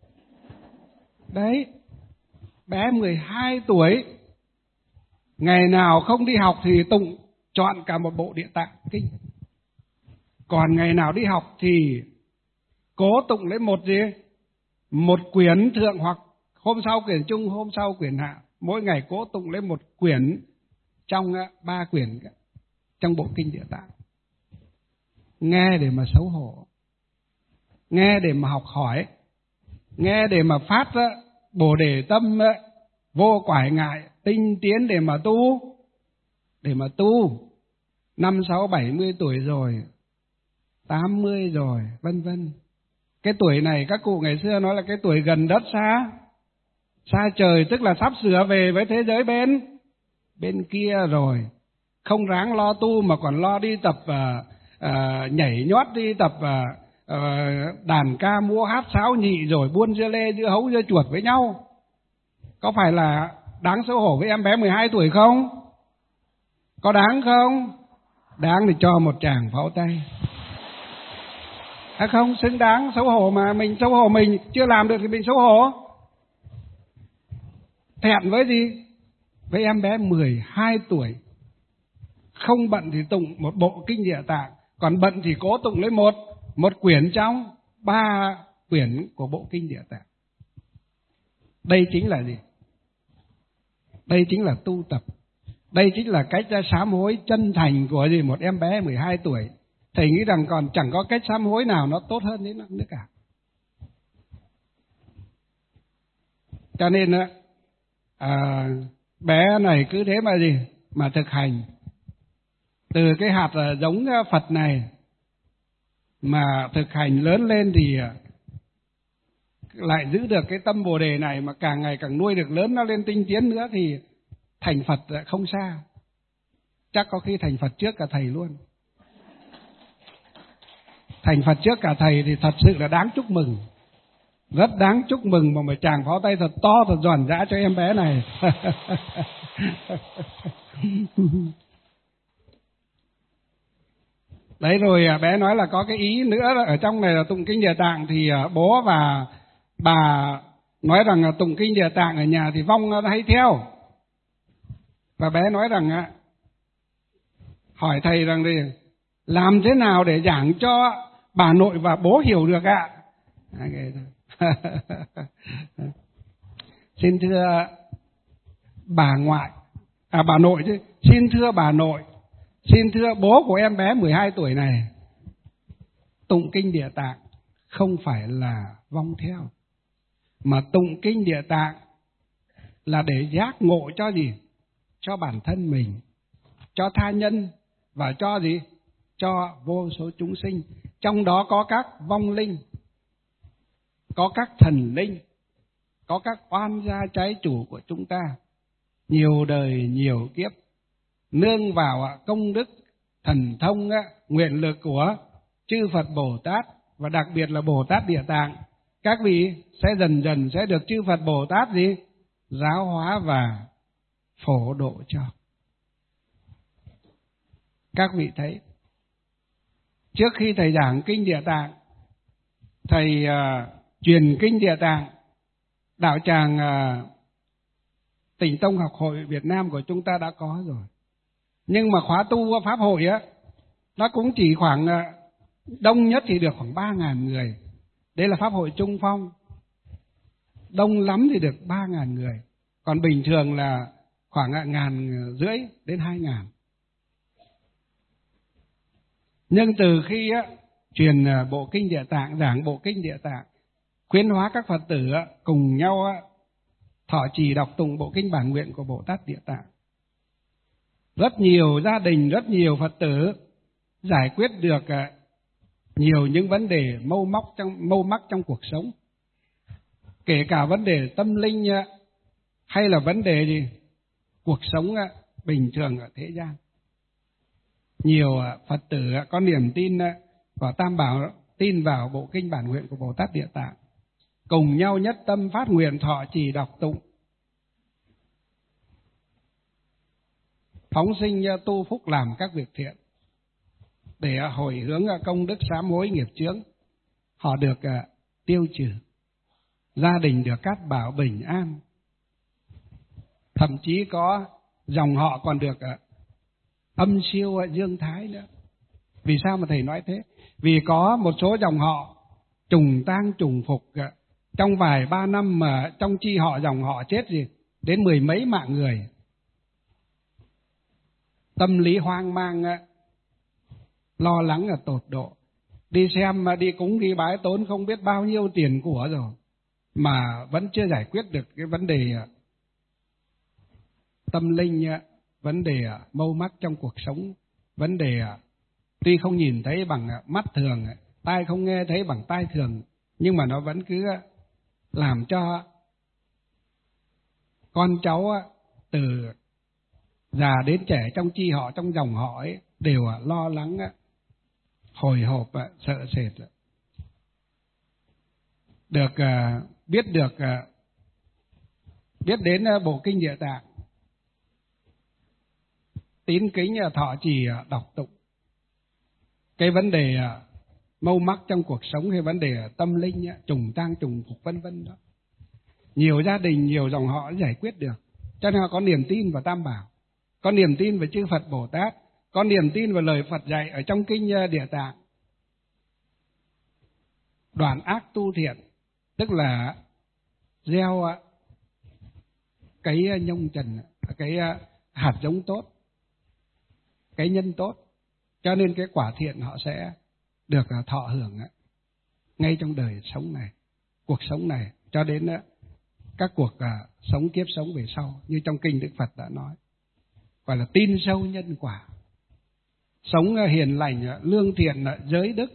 Đấy, bé mười hai tuổi, ngày nào không đi học thì tụng chọn cả một bộ Địa Tạng Kinh. Còn ngày nào đi học thì cố tụng lấy một gì? Một quyển thượng, hoặc hôm sau quyển trung, hôm sau quyển hạ. Mỗi ngày cố tụng lấy một quyển trong ba quyển trong bộ Kinh Địa Tạng. Nghe để mà xấu hổ, nghe để mà học hỏi, nghe để mà phát Bồ Đề tâm vô quải ngại, tinh tiến để mà tu, để mà tu. Năm sáu bảy mươi tuổi rồi, tám mươi rồi, vân vân. Cái tuổi này các cụ ngày xưa nói là cái tuổi gần đất xa xa trời, tức là sắp sửa về với thế giới bên bên kia rồi. Không ráng lo tu mà còn lo đi tập uh, uh, nhảy nhót, đi tập uh, uh, đàn ca múa hát sáo nhị, rồi buôn dưa lê dưa hấu dưa chuột với nhau. Có phải là đáng xấu hổ với em bé mười hai tuổi không? Có đáng không? Đáng thì cho một tràng pháo tay. À không, xứng đáng xấu hổ mà. Mình xấu hổ mình chưa làm được thì mình xấu hổ. Thẹn với gì? Với em bé mười hai tuổi. Không bận thì tụng một bộ Kinh Địa Tạng, còn bận thì cố tụng lấy một một quyển trong ba quyển của bộ Kinh Địa Tạng. Đây chính là gì? Đây chính là tu tập. Đây chính là cách sám hối chân thành của gì? Một em bé mười hai tuổi. Thầy nghĩ rằng còn chẳng có cách sám hối nào nó tốt hơn thế nữa cả. Cho nên à, bé này cứ thế mà gì? Mà thực hành. Từ cái hạt giống Phật này mà thực hành lớn lên thì lại giữ được cái tâm Bồ Đề này, mà càng ngày càng nuôi được lớn nó lên tinh tiến nữa thì thành Phật không xa. Chắc có khi thành Phật trước cả thầy luôn. Thành Phật trước cả thầy thì thật sự là đáng chúc mừng. Rất đáng chúc mừng, mà một tràng pháo tay thật to, thật giòn giã cho em bé này. Đấy, rồi bé nói là có cái ý nữa ở trong này là tụng Kinh Địa Tạng, thì bố và bà nói rằng là tụng Kinh Địa Tạng ở nhà thì vong nó hay theo. Và bé nói rằng hỏi thầy rằng thì làm thế nào để giảng cho bà nội và bố hiểu được ạ? Xin thưa bà ngoại, à bà nội chứ, xin thưa bà nội, xin thưa bố của em bé mười hai tuổi này, tụng Kinh Địa Tạng không phải là vong theo, mà tụng Kinh Địa Tạng là để giác ngộ cho gì? Cho bản thân mình, cho tha nhân, và cho gì? Cho vô số chúng sinh. Trong đó có các vong linh, có các thần linh, có các oan gia trái chủ của chúng ta, nhiều đời nhiều kiếp, nương vào công đức thần thông nguyện lực của chư Phật Bồ Tát, và đặc biệt là Bồ Tát Địa Tạng. Các vị sẽ dần dần sẽ được chư Phật Bồ Tát gì? Giáo hóa và phổ độ cho. Các vị thấy, trước khi thầy giảng Kinh Địa Tạng, thầy uh, truyền Kinh Địa Tạng, đạo tràng uh, Tịnh Tông Học Hội Việt Nam của chúng ta đã có rồi. Nhưng mà khóa tu Pháp hội á, nó cũng chỉ khoảng uh, đông nhất thì được khoảng ba ngàn người. Đây là Pháp hội Trung Phong. Đông lắm thì được ba ngàn người. Còn bình thường là khoảng ngàn rưỡi đến hai ngàn. Nhưng từ khi á, truyền bộ Kinh Địa Tạng, giảng bộ Kinh Địa Tạng, khuyến hóa các Phật tử á, cùng nhau á, thọ trì đọc tụng bộ Kinh Bản Nguyện của Bồ Tát Địa Tạng, rất nhiều gia đình, rất nhiều Phật tử giải quyết được á, nhiều những vấn đề mâu móc trong mâu mắc trong cuộc sống, kể cả vấn đề tâm linh á, hay là vấn đề gì cuộc sống á, bình thường ở thế gian. nhiều Phật tử có niềm tin vào Tam Bảo, tin vào bộ kinh bản nguyện của Bồ Tát Địa Tạng, cùng nhau nhất tâm phát nguyện thọ trì đọc tụng, phóng sinh tu phúc làm các việc thiện để hồi hướng công đức sám hối nghiệp chướng. Họ được tiêu trừ, gia đình được cát bảo bình an, thậm chí có dòng họ còn được âm siêu dương thái nữa. Vì sao mà thầy nói thế? Vì có một số dòng họ trùng tang trùng phục, trong vài ba năm mà trong chi họ dòng họ chết gì đến mười mấy mạng người. Tâm lý hoang mang, lo lắng là tột độ. Đi xem, đi cúng, đi bái tốn không biết bao nhiêu tiền của rồi, mà vẫn chưa giải quyết được cái vấn đề tâm linh, vấn đề mâu mắc trong cuộc sống, vấn đề tuy không nhìn thấy bằng mắt thường, tai không nghe thấy bằng tai thường, nhưng mà nó vẫn cứ làm cho con cháu từ già đến trẻ trong chi họ, trong dòng họ ấy đều lo lắng, hồi hộp, sợ sệt. Được biết được biết đến bộ kinh Địa Tạng, tín kính thọ trì đọc tụng, cái vấn đề mâu mắc trong cuộc sống hay vấn đề tâm linh trùng tang trùng phục vân vân đó, nhiều gia đình, nhiều dòng họ giải quyết được. Cho nên họ có niềm tin vào Tam Bảo, có niềm tin vào chư Phật Bồ Tát, có niềm tin vào lời Phật dạy ở trong kinh Địa Tạng. Đoạn ác tu thiện, tức là gieo cái nhông trần, cái hạt giống tốt, cái nhân tốt, cho nên cái quả thiện họ sẽ được thọ hưởng ngay trong đời sống này, cuộc sống này, cho đến các cuộc sống kiếp sống về sau, như trong kinh Đức Phật đã nói, gọi là tin sâu nhân quả, sống hiền lành, lương thiện, giới đức.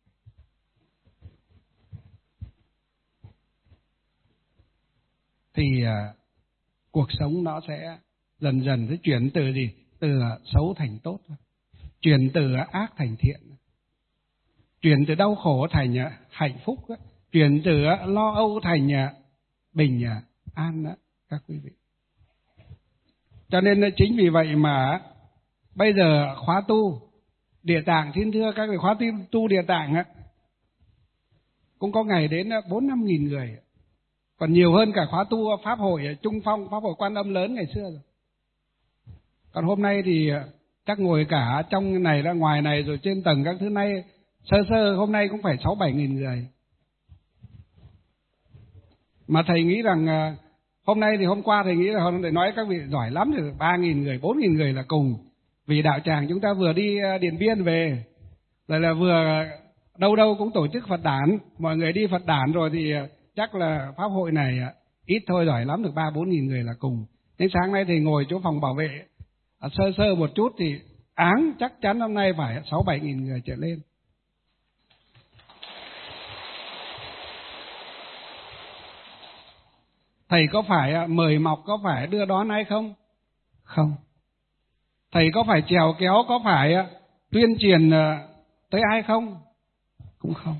Thì cuộc sống nó sẽ dần dần sẽ chuyển từ gì? Từ xấu thành tốt, chuyển từ ác thành thiện, chuyển từ đau khổ thành hạnh phúc, chuyển từ lo âu thành bình an đó, các quý vị. Cho nên chính vì vậy mà bây giờ khóa tu Địa Tạng, xin thưa các vị, khóa tu Địa Tạng cũng có ngày đến bốn năm nghìn người, còn nhiều hơn cả khóa tu Pháp hội Trung Phong, Pháp hội Quan Âm lớn ngày xưa rồi. Còn hôm nay thì chắc ngồi cả trong này ra ngoài này rồi trên tầng các thứ này, sơ sơ hôm nay cũng phải sáu bảy nghìn người. Mà thầy nghĩ rằng hôm nay thì hôm qua thầy nghĩ là hôm nay nói các vị giỏi lắm thì ba nghìn người, bốn nghìn người là cùng. Vì đạo tràng chúng ta vừa đi Điện Biên về, rồi là vừa đâu đâu cũng tổ chức Phật đản, mọi người đi Phật đản rồi thì chắc là Pháp hội này ít thôi, giỏi lắm được ba bốn nghìn người là cùng. Đến sáng nay thì ngồi chỗ phòng bảo vệ sơ sơ một chút thì áng chắc chắn hôm nay phải sáu bảy nghìn người trở lên. Thầy có phải mời mọc, có phải đưa đón ai không? Không. Thầy có phải chèo kéo, có phải tuyên truyền tới ai không? Cũng không.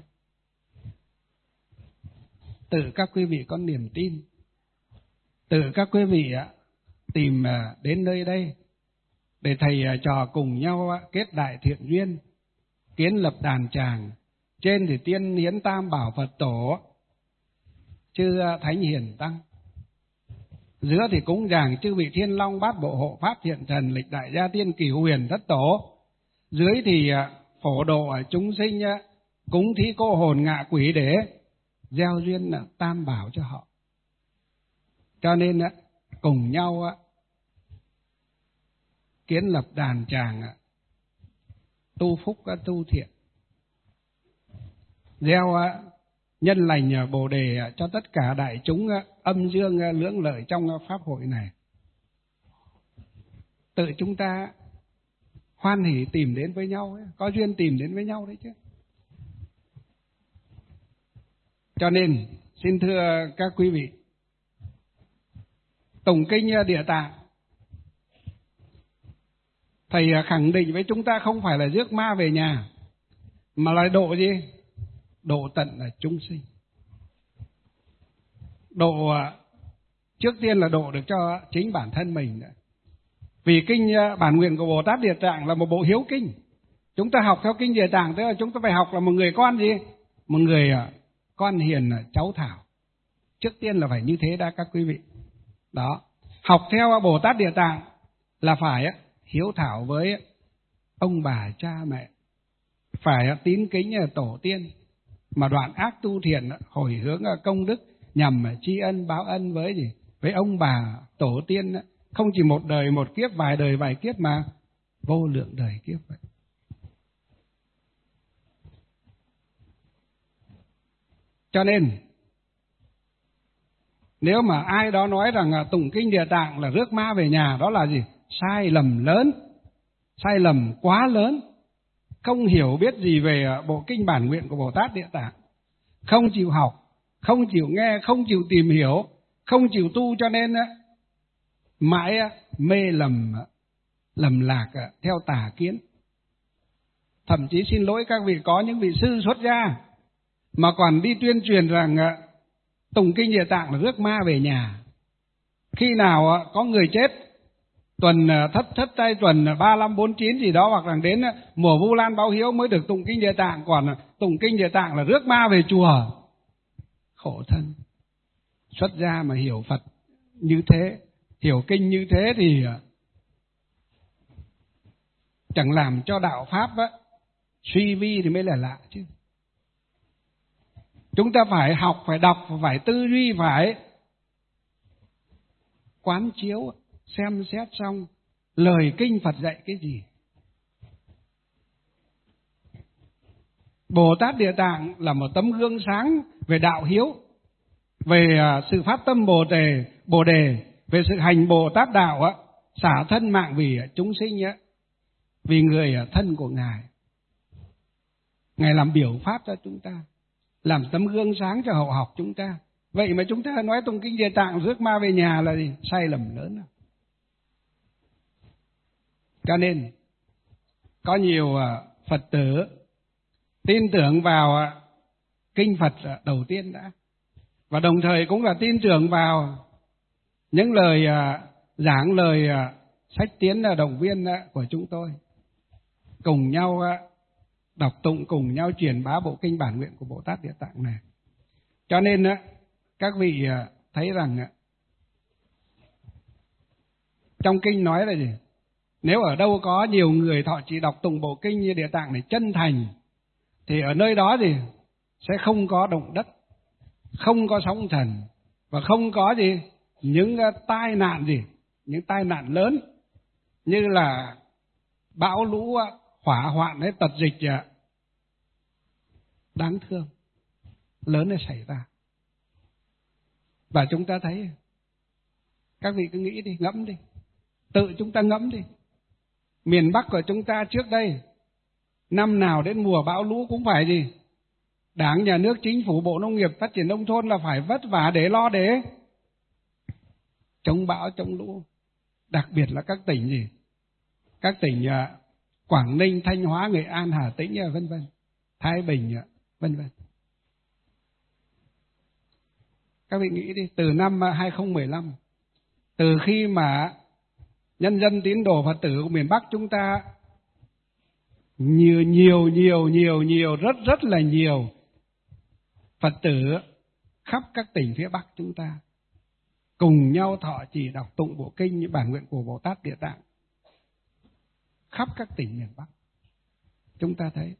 Tự các quý vị có niềm tin, tự các quý vị tìm đến nơi đây để thầy trò cùng nhau kết đại thiện duyên, kiến lập đàn tràng. Trên thì tiên hiến Tam Bảo Phật Tổ, chư Thánh Hiền Tăng. Giữa thì cúng dường chư vị Thiên Long Bát Bộ Hộ Pháp Thiện Thần, lịch đại gia tiên Cửu Huyền Thất Tổ. Dưới thì phổ độ chúng sinh, cúng thí cô hồn ngạ quỷ để gieo duyên Tam Bảo cho họ. Cho nên cùng nhau kiến lập đàn tràng, tu phúc tu thiện, gieo nhân lành Bồ đề cho tất cả đại chúng âm dương lưỡng lợi trong pháp hội này. Tự chúng ta hoan hỉ tìm đến với nhau, có duyên tìm đến với nhau đấy chứ. Cho nên xin thưa các quý vị, tụng kinh Địa Tạng Thầy khẳng định với chúng ta không phải là rước ma về nhà, mà là độ gì? Độ tận là chúng sinh. Độ trước tiên là độ được cho chính bản thân mình nữa. Vì kinh Bản Nguyện của Bồ Tát Địa Tạng là một bộ hiếu kinh. Chúng ta học theo kinh Địa Tạng, tức là chúng ta phải học là một người con gì? Một người con hiền, cháu thảo. Trước tiên là phải như thế đã các quý vị. Đó, học theo Bồ Tát Địa Tạng là phải hiếu thảo với ông bà cha mẹ, phải tín kính tổ tiên, mà đoạn ác tu thiện, hồi hướng công đức nhằm tri ân báo ân với gì? Với ông bà tổ tiên, không chỉ một đời một kiếp, vài đời vài kiếp, mà vô lượng đời kiếp vậy. Cho nên nếu mà ai đó nói rằng tụng kinh Địa Tạng là rước ma về nhà, đó là gì? Sai lầm lớn, sai lầm quá lớn, không hiểu biết gì về bộ kinh Bản Nguyện của Bồ Tát Địa Tạng, không chịu học, không chịu nghe, không chịu tìm hiểu, không chịu tu, cho nên mãi mê lầm, lầm lạc theo tà kiến. Thậm chí xin lỗi các vị, có những vị sư xuất gia mà còn đi tuyên truyền rằng tụng kinh Địa Tạng là rước ma về nhà. Khi nào có người chết tuần thất thất tây tuần ba năm bốn chín gì đó, hoặc là đến mùa Vu Lan báo hiếu mới được tụng kinh Địa Tạng, còn tụng kinh Địa Tạng là rước ma về chùa. Khổ thân. Xuất gia mà hiểu Phật như thế, hiểu kinh như thế thì chẳng làm cho đạo pháp á, suy vi thì mới là lạ chứ. Chúng ta phải học, phải đọc, phải tư duy, phải quán chiếu, xem xét xong lời kinh Phật dạy cái gì. Bồ Tát Địa Tạng là một tấm gương sáng về đạo hiếu, về sự phát tâm Bồ Đề, Bồ Đề, về sự hành Bồ Tát đạo á, xả thân mạng vì chúng sinh á, vì người thân của Ngài. Ngài làm biểu pháp cho chúng ta, làm tấm gương sáng cho hậu học chúng ta. Vậy mà chúng ta nói tụng kinh Địa Tạng rước ma về nhà là gì? Sai lầm lớn. Cho nên có nhiều Phật tử tin tưởng vào kinh Phật đầu tiên đã, và đồng thời cũng là tin tưởng vào những lời giảng, lời sách tiến động viên của chúng tôi, cùng nhau đọc tụng, cùng nhau truyền bá bộ kinh Bản Nguyện của Bồ Tát Địa Tạng này. Cho nên các vị thấy rằng trong kinh nói là gì? Nếu ở đâu có nhiều người thọ trì đọc tụng bộ kinh như Địa Tạng này chân thành, thì ở nơi đó thì sẽ không có động đất, không có sóng thần, và không có gì những tai nạn gì, những tai nạn lớn như là bão lũ, hỏa hoạn hay tật dịch đáng thương lớn để xảy ra. Và chúng ta thấy, các vị cứ nghĩ đi, ngẫm đi, tự chúng ta ngẫm đi. Miền Bắc của chúng ta trước đây, năm nào đến mùa bão lũ cũng phải gì? Đảng, nhà nước, chính phủ, Bộ Nông nghiệp Phát triển Nông thôn là phải vất vả để lo để chống bão, chống lũ. Đặc biệt là các tỉnh gì? Các tỉnh Quảng Ninh, Thanh Hóa, Nghệ An, Hà Tĩnh, vân vân, Thái Bình, vân vân. Các vị nghĩ đi, từ năm hai không một năm, từ khi mà nhân dân tín đồ Phật tử của miền Bắc chúng ta nhiều nhiều nhiều nhiều nhiều rất rất là nhiều Phật tử khắp các tỉnh phía Bắc chúng ta cùng nhau thọ trì đọc tụng bộ kinh như Bản Nguyện của Bồ Tát Địa Tạng khắp các tỉnh miền Bắc. Chúng ta thấy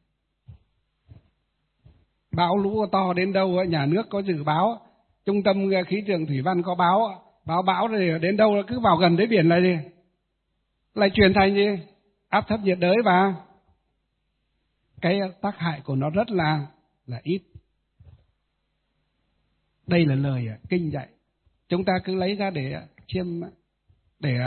bão lũ to đến đâu, nhà nước có dự báo, trung tâm khí tượng thủy văn có báo báo bão rồi, đến đâu cứ vào gần đến biển là gì? Lại chuyển thành gì? Áp thấp nhiệt đới, và cái tác hại của nó rất là là ít. Đây là lời kinh dạy, chúng ta cứ lấy ra để chiêm, để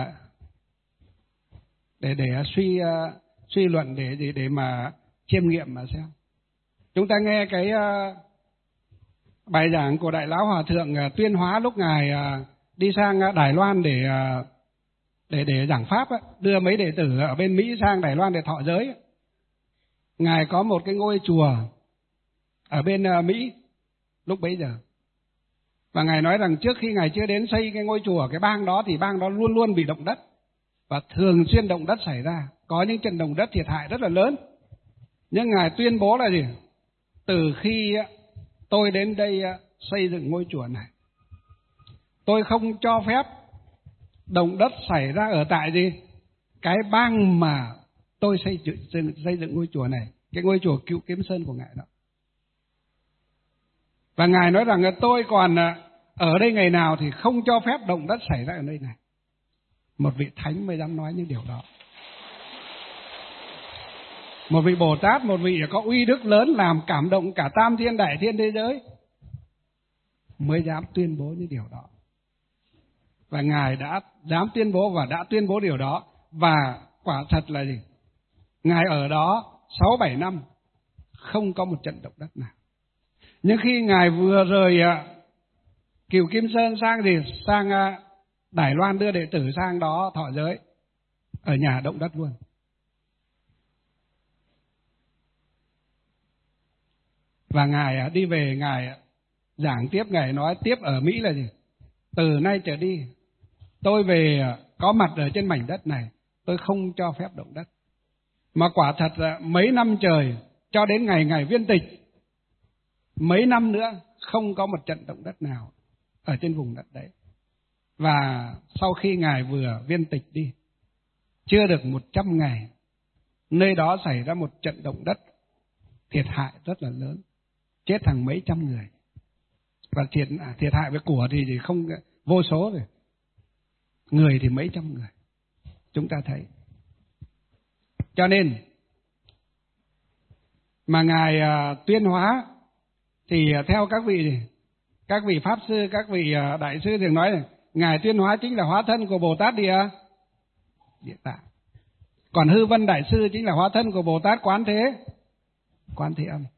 để để suy suy luận, để để để mà chiêm nghiệm mà xem. Chúng ta nghe cái bài giảng của Đại Lão Hòa Thượng Tuyên Hóa lúc Ngài đi sang Đài Loan để để để giảng pháp á, đưa mấy đệ tử ở bên Mỹ sang Đài Loan để thọ giới. Ngài có một cái ngôi chùa ở bên Mỹ lúc bấy giờ. Và Ngài nói rằng trước khi Ngài chưa đến xây cái ngôi chùa ở cái bang đó thì bang đó luôn luôn bị động đất. Và thường xuyên động đất xảy ra. Có những trận động đất thiệt hại rất là lớn. Nhưng Ngài tuyên bố là gì? Từ khi tôi đến đây xây dựng ngôi chùa này, tôi không cho phép động đất xảy ra ở tại gì? Cái bang mà tôi xây dựng, xây dựng ngôi chùa này, cái ngôi chùa Cựu Kiếm Sơn của Ngài đó. Và Ngài nói rằng tôi còn ở đây ngày nào thì không cho phép động đất xảy ra ở nơi này. Một vị thánh mới dám nói những điều đó. Một vị Bồ Tát, một vị có uy đức lớn làm cảm động cả tam thiên đại thiên thế giới mới dám tuyên bố những điều đó. Và Ngài đã dám tuyên bố và đã tuyên bố điều đó. Và quả thật là gì? Ngài ở đó sáu bảy năm không có một trận động đất nào. Nhưng khi Ngài vừa rời Cựu Kim Sơn sang gì? Sang Đài Loan, đưa đệ tử sang đó thọ giới, ở nhà động đất luôn. Và Ngài đi về, Ngài giảng tiếp, Ngài nói tiếp ở Mỹ là gì? Từ nay trở đi, tôi về có mặt ở trên mảnh đất này, tôi không cho phép động đất. Mà quả thật là mấy năm trời, cho đến ngày Ngài viên tịch, mấy năm nữa không có một trận động đất nào ở trên vùng đất đấy. Và sau khi Ngài vừa viên tịch đi, chưa được một trăm ngày, nơi đó xảy ra một trận động đất thiệt hại rất là lớn, chết hàng mấy trăm người. Và thiệt, thiệt hại với của thì, thì không vô số rồi, người thì mấy trăm người. Chúng ta thấy. Cho nên mà Ngài à, tuyên hóa thì theo các vị các vị pháp sư, các vị à, đại sư thường nói là Ngài tuyên hóa chính là hóa thân của Bồ Tát Địa Địa Tạng. Còn Hư Vân đại sư chính là hóa thân của Bồ Tát Quán Thế Quán Thế Âm.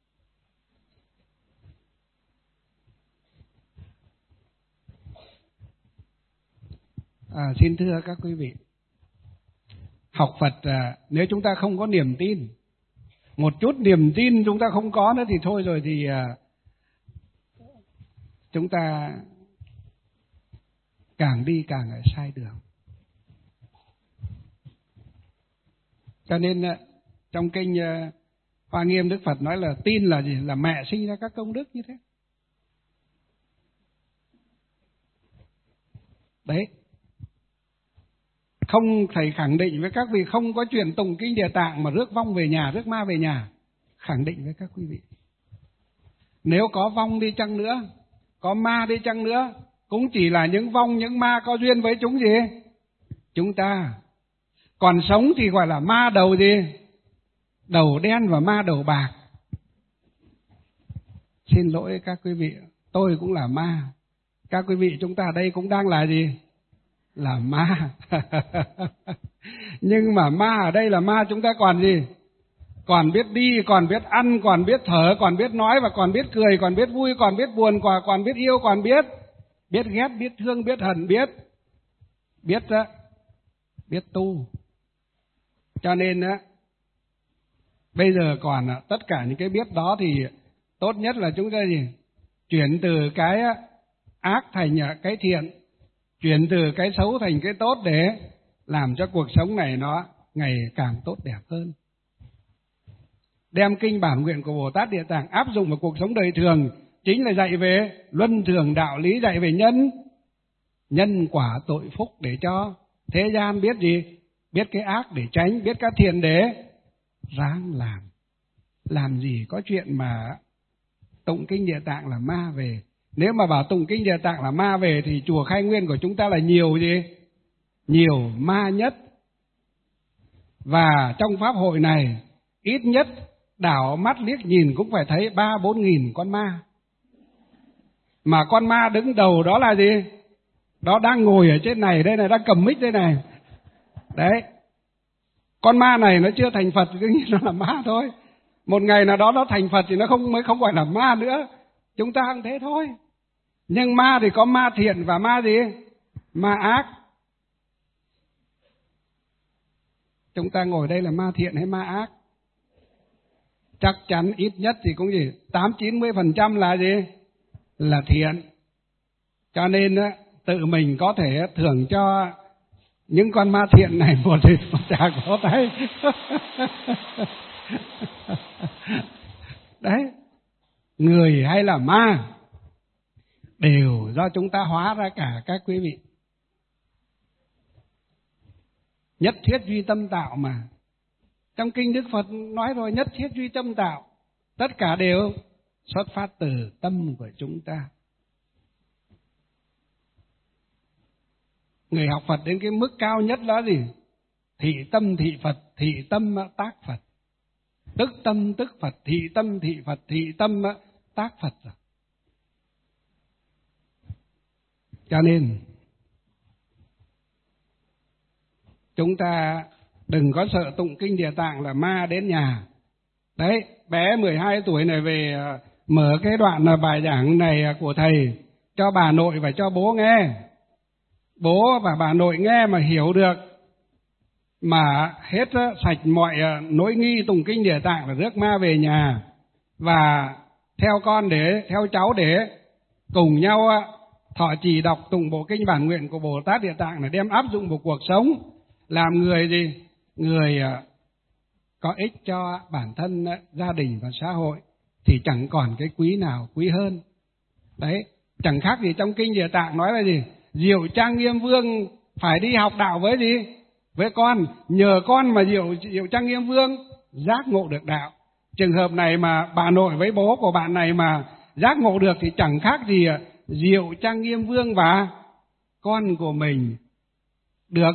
À, xin thưa các quý vị, học Phật à, nếu chúng ta không có niềm tin, một chút niềm tin chúng ta không có nữa thì thôi rồi, thì à, chúng ta càng đi càng ở sai đường. Cho nên à, trong kinh à, Hoa Nghiêm Đức Phật nói là tin là gì? Là mẹ sinh ra các công đức như thế. Đấy. Không, thầy khẳng định với các vị không có chuyện tụng kinh Địa Tạng mà rước vong về nhà, rước ma về nhà. Khẳng định với các quý vị. Nếu có vong đi chăng nữa, có ma đi chăng nữa, cũng chỉ là những vong, những ma có duyên với chúng gì? Chúng ta. Còn sống thì gọi là ma đầu gì? Đầu đen và ma đầu bạc. Xin lỗi các quý vị, tôi cũng là ma. Các quý vị chúng ta đây cũng đang là gì? Là ma. Nhưng mà ma ở đây là ma chúng ta còn gì? Còn biết đi, còn biết ăn, còn biết thở, còn biết nói và còn biết cười, còn biết vui, còn biết buồn, còn, còn biết yêu, còn biết biết ghét, biết thương, biết hận, biết biết biết tu. Cho nên á, bây giờ còn tất cả những cái biết đó thì tốt nhất là chúng ta gì? Chuyển từ cái ác thành cái thiện, chuyển từ cái xấu thành cái tốt để làm cho cuộc sống này nó ngày càng tốt đẹp hơn. Đem kinh bản nguyện của Bồ Tát Địa Tạng áp dụng vào cuộc sống đời thường, chính là dạy về luân thường đạo lý, dạy về nhân nhân quả tội phúc, để cho thế gian biết gì? Biết cái ác để tránh, biết cái thiện để ráng làm. Làm gì có chuyện mà tụng kinh Địa Tạng là ma về. Nếu mà bảo tụng kinh Địa Tạng là ma về thì chùa Khai Nguyên của chúng ta là nhiều gì? Nhiều ma nhất. Và trong pháp hội này ít nhất đảo mắt liếc nhìn cũng phải thấy ba bốn nghìn con ma. Mà con ma đứng đầu đó là gì? Đó đang ngồi ở trên này, đây này, đang cầm mic đây này. Đấy. Con ma này nó chưa thành Phật, cứ nghĩ nó là ma thôi. Một ngày nào đó nó thành Phật thì nó không mới không gọi là ma nữa. Chúng ta cũng thế thôi. Nhưng ma thì có ma thiện và ma gì? Ma ác. chúng ta ngồi đây là ma thiện hay ma ác? Chắc chắn ít nhất thì cũng gì tám chín mươi phần trăm là gì? Là thiện. Cho nên tự mình có thể thưởng cho những con ma thiện này một tràng vỗ tay. Đấy, người hay là ma đều do chúng ta hóa ra cả các quý vị. Nhất thiết duy tâm tạo mà. Trong kinh Đức Phật nói rồi, nhất thiết duy tâm tạo. Tất cả đều xuất phát từ tâm của chúng ta. Người học Phật đến cái mức cao nhất đó gì? Thị tâm thị Phật, thị tâm tác Phật. Tức tâm tức Phật, thị tâm thị Phật, thị tâm tác Phật rồi. Cho nên chúng ta đừng có sợ tụng kinh Địa Tạng là ma đến nhà. Đấy, bé mười hai tuổi này về mở cái đoạn là bài giảng này của thầy cho bà nội và cho bố nghe. Bố và bà nội nghe mà hiểu được, mà hết sạch mọi nỗi nghi tụng kinh Địa Tạng là rước ma về nhà, và theo con để theo cháu để cùng nhau thọ trì đọc tụng bộ kinh bản nguyện của Bồ Tát Địa Tạng là đem áp dụng vào cuộc sống, làm người gì? Người có ích cho bản thân, gia đình và xã hội, thì chẳng còn cái quý nào quý hơn. Đấy, chẳng khác gì trong kinh Địa Tạng nói là gì? Diệu Trang Nghiêm Vương phải đi học đạo với gì? Với con, nhờ con mà Diệu, Diệu Trang Nghiêm Vương giác ngộ được đạo. Trường hợp này mà bà nội với bố của bạn này mà giác ngộ được thì chẳng khác gì Diệu Trang Nghiêm Vương và con của mình được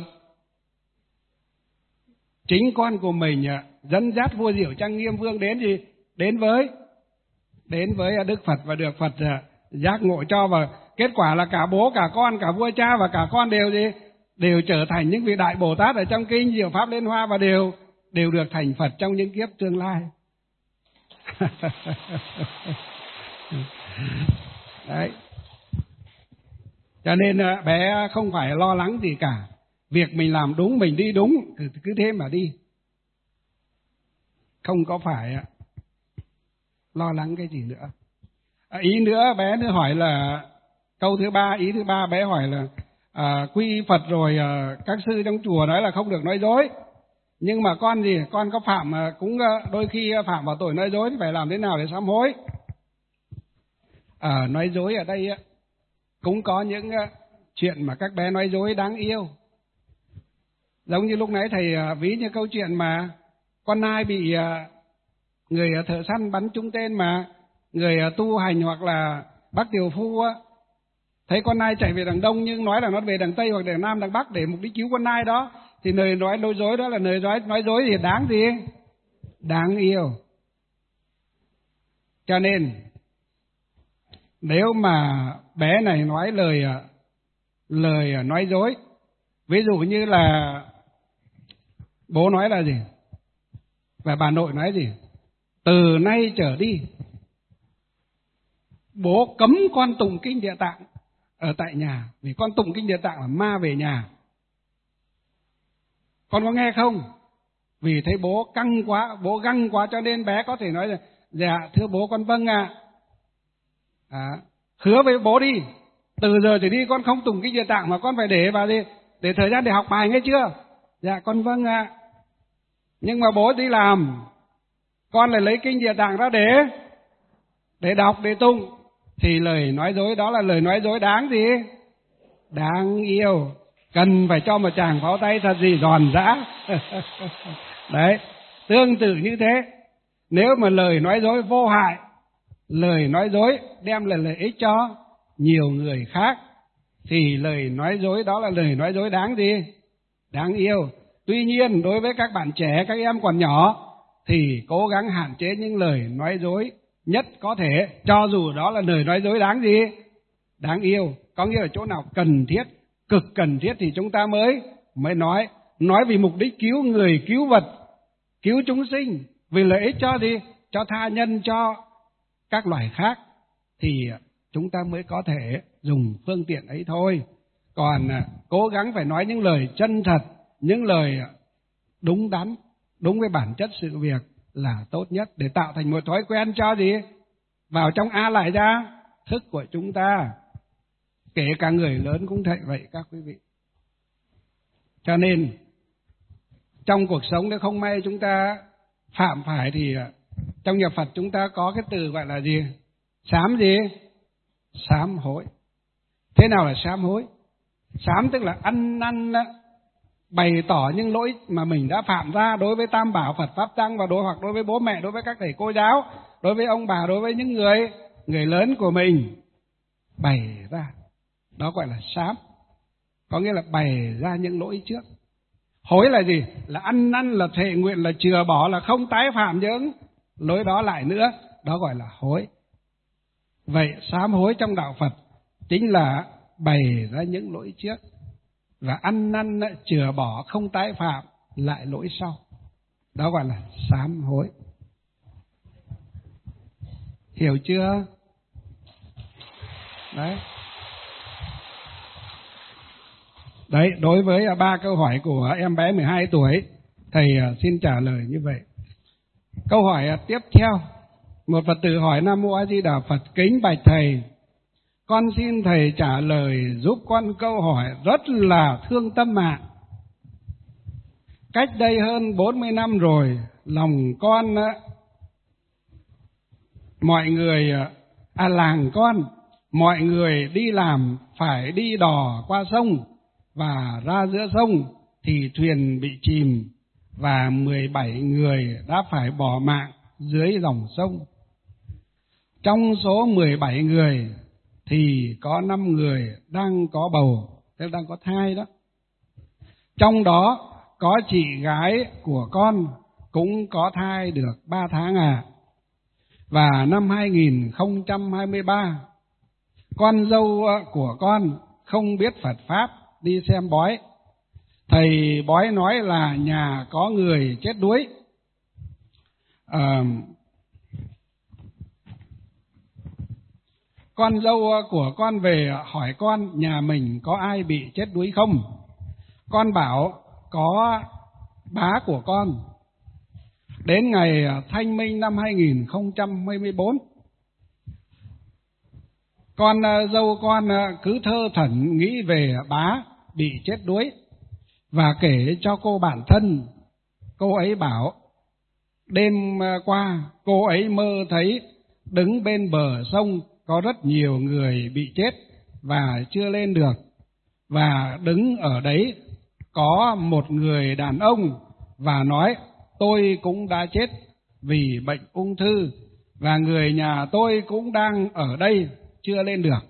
chính con của mình dẫn dắt vua Diệu Trang Nghiêm Vương đến gì? Đến với đến với Đức Phật và được Phật giác ngộ cho, và kết quả là cả bố, cả con, cả vua cha và cả con đều gì? Đều trở thành những vị đại Bồ Tát ở trong kinh Diệu Pháp Liên Hoa, và đều đều được thành Phật trong những kiếp tương lai. Đấy. Cho nên bé không phải lo lắng gì cả. Việc mình làm đúng, mình đi đúng, cứ, cứ thế mà đi. Không có phải lo lắng cái gì nữa. À, ý nữa bé nữa hỏi là câu thứ ba, ý thứ ba bé hỏi là à, quy Phật rồi à, các sư trong chùa nói là không được nói dối. Nhưng mà con gì? Con có phạm, cũng đôi khi phạm vào tội nói dối thì phải làm thế nào để sám hối? À, nói dối ở đây cũng có những chuyện mà các bé nói dối đáng yêu. Giống như lúc nãy thầy ví như câu chuyện mà con nai bị người thợ săn bắn trúng tên, mà người tu hành hoặc là bác tiểu phu á, thấy con nai chạy về đằng đông nhưng nói là nó về đằng tây hoặc đằng nam đằng bắc để mục đích cứu con nai đó, thì lời nói nói dối đó là lời nói nói dối thì đáng gì? Đáng yêu. Cho nên nếu mà bé này nói lời lời nói dối, ví dụ như là bố nói là gì và bà nội nói gì, từ nay trở đi bố cấm con tụng kinh Địa Tạng ở tại nhà, vì con tụng kinh Địa Tạng là ma về nhà. Con có nghe không? Vì thấy bố căng quá, bố găng quá, cho nên bé có thể nói là dạ thưa bố con vâng ạ. À. À, hứa với bố đi, từ giờ trở đi con không tụng kinh Địa Tạng mà con phải để vào đi, để thời gian để học bài nghe chưa? Dạ con vâng ạ. À. Nhưng mà bố đi làm, con lại lấy kinh Địa Tạng ra để để đọc, để tụng, thì lời nói dối đó là lời nói dối đáng gì? Đáng yêu. Cần phải cho một tràng pháo tay thật gì giòn giã. Đấy, tương tự như thế. Nếu mà lời nói dối vô hại, lời nói dối đem lại lợi ích cho nhiều người khác, thì lời nói dối đó là lời nói dối đáng gì? Đáng yêu. Tuy nhiên đối với các bạn trẻ, các em còn nhỏ, thì cố gắng hạn chế những lời nói dối nhất có thể, cho dù đó là lời nói dối đáng gì? Đáng yêu. Có nghĩa là chỗ nào cần thiết, cực cần thiết thì chúng ta mới mới nói. Nói vì mục đích cứu người, cứu vật, cứu chúng sinh, vì lợi ích cho gì? Cho tha nhân, cho các loài khác, thì chúng ta mới có thể dùng phương tiện ấy thôi. Còn cố gắng phải nói những lời chân thật, những lời đúng đắn, đúng với bản chất sự việc là tốt nhất, để tạo thành một thói quen cho gì? Vào trong A lại ra thức của chúng ta. Kể cả người lớn cũng vậy vậy các quý vị. Cho nên trong cuộc sống nếu không may chúng ta phạm phải thì trong nhà Phật chúng ta có cái từ gọi là gì? Sám gì? Sám hối. Thế nào là sám hối? Sám tức là ăn năn bày tỏ những lỗi mà mình đã phạm ra đối với Tam Bảo, Phật Pháp Tăng, và đối hoặc đối với bố mẹ, đối với các thầy cô giáo, đối với ông bà, đối với những người người lớn của mình, bày ra. Đó gọi là sám. Có nghĩa là bày ra những lỗi trước. Hối là gì? Là ăn năn, là thệ nguyện, là chừa bỏ, là không tái phạm những lỗi đó lại nữa. Đó gọi là hối. Vậy sám hối trong đạo Phật chính là bày ra những lỗi trước và ăn năn chừa bỏ, không tái phạm lại lỗi sau. Đó gọi là sám hối. Hiểu chưa? Đấy. Đấy, đối với ba câu hỏi của em bé mười hai tuổi, thầy xin trả lời như vậy. Câu hỏi tiếp theo, một Phật tử hỏi: Nam Mô A Di Đà Phật, kính bạch thầy, con xin thầy trả lời giúp con câu hỏi rất là thương tâm ạ. Cách đây hơn bốn mươi năm rồi, lòng con, mọi người, à làng con, mọi người đi làm phải đi đò qua sông, và ra giữa sông thì thuyền bị chìm, và mười bảy người đã phải bỏ mạng dưới dòng sông. Trong số mười bảy người thì có năm người đang có bầu, tức đang có thai đó. Trong đó có chị gái của con cũng có thai được ba tháng à. Và năm hai nghìn không trăm hai mươi ba, con dâu của con không biết Phật Pháp, đi xem bói. Thầy bói nói là nhà có người chết đuối. À, con dâu của con về hỏi con nhà mình có ai bị chết đuối không. Con bảo có bá của con. Đến ngày Thanh Minh năm hai nghìn không trăm hai mươi bốn, con dâu con cứ thơ thẩn nghĩ về bá bị chết đuối và kể cho cô bạn thân. Cô ấy bảo đêm qua cô ấy mơ thấy đứng bên bờ sông có rất nhiều người bị chết và chưa lên được, và đứng ở đấy có một người đàn ông và nói tôi cũng đã chết vì bệnh ung thư, và người nhà tôi cũng đang ở đây chưa lên được,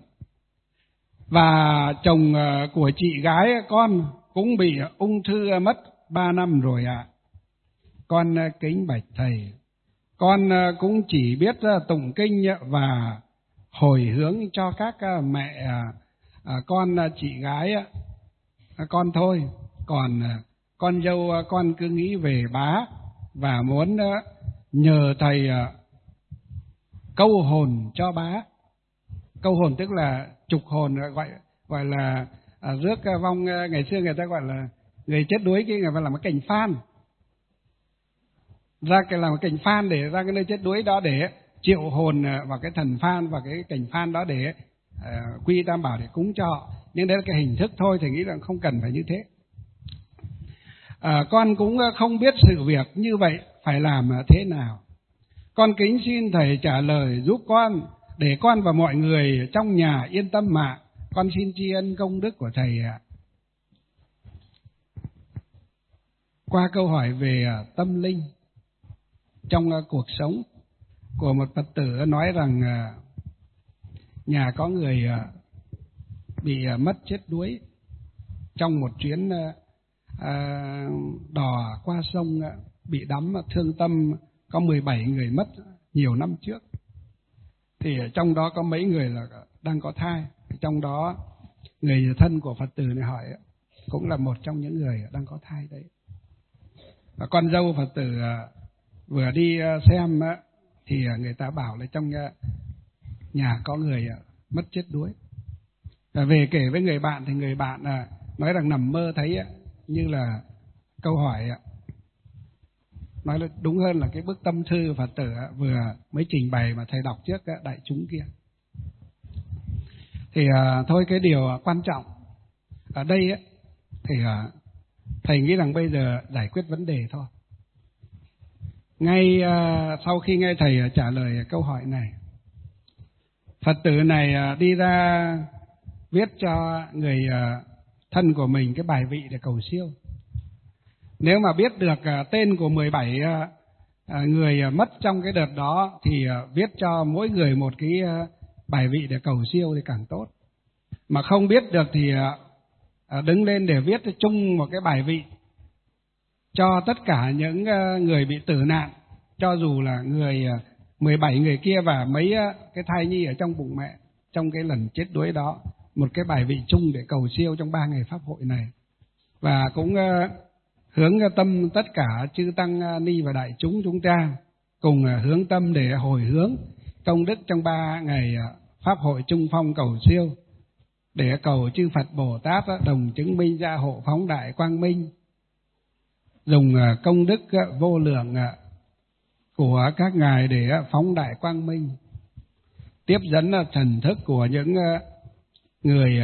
và chồng của chị gái con cũng bị ung thư mất ba năm rồi ạ. À. Con kính bạch thầy, con cũng chỉ biết tụng kinh và hồi hướng cho các mẹ con chị gái con thôi, còn con dâu con cứ nghĩ về bá và muốn nhờ thầy câu hồn cho bá. Câu hồn tức là trục hồn, gọi gọi là à, rước vong. Ngày xưa người ta gọi là người chết đuối kia, người ta làm cái cành phan ra, cái làm cái cành phan để ra cái nơi chết đuối đó để triệu hồn vào cái thần phan và cái cành phan đó để uh, quy Tam Bảo để cúng cho họ. Nhưng đấy là cái hình thức thôi, thì nghĩ rằng không cần phải như thế. À, con cũng không biết sự việc như vậy phải làm thế nào. Con kính xin thầy trả lời giúp con để con và mọi người trong nhà yên tâm mà. Con xin tri ân công đức của thầy ạ. Qua câu hỏi về tâm linh trong cuộc sống của một Phật tử nói rằng nhà có người bị mất chết đuối trong một chuyến đò qua sông, bị đắm thương tâm, có mười bảy người mất nhiều năm trước. Thì trong đó có mấy người là đang có thai. Trong đó người thân của Phật tử này hỏi cũng là một trong những người đang có thai đấy. Và con dâu Phật tử vừa đi xem thì người ta bảo là trong nhà có người mất chết đuối. Và về kể với người bạn thì người bạn nói rằng nằm mơ thấy như là câu hỏi nói là đúng hơn là cái bức tâm thư Phật tử vừa mới trình bày mà thầy đọc trước đại chúng kia. Thì à, thôi cái điều quan trọng ở đây ấy, thì à, thầy nghĩ rằng bây giờ giải quyết vấn đề thôi. Ngay à, sau khi nghe thầy trả lời câu hỏi này, Phật tử này à, đi ra viết cho người à, thân của mình cái bài vị để cầu siêu. Nếu mà biết được à, tên của mười bảy à, à, người à, mất trong cái đợt đó thì à, viết cho mỗi người một cái à, bài vị để cầu siêu thì càng tốt. Mà không biết được thì à, đứng lên để viết chung một cái bài vị cho tất cả những à, người bị tử nạn, cho dù là người à, mười bảy người kia và mấy à, cái thai nhi ở trong bụng mẹ trong cái lần chết đuối đó, một cái bài vị chung để cầu siêu trong ba ngày pháp hội này. Và cũng à, hướng tâm tất cả chư tăng ni và đại chúng chúng ta cùng hướng tâm để hồi hướng công đức trong ba ngày pháp hội chung phong cầu siêu, để cầu chư Phật Bồ Tát đồng chứng minh gia hộ phóng đại quang minh, dùng công đức vô lượng của các ngài để phóng đại quang minh, tiếp dẫn thần thức của những người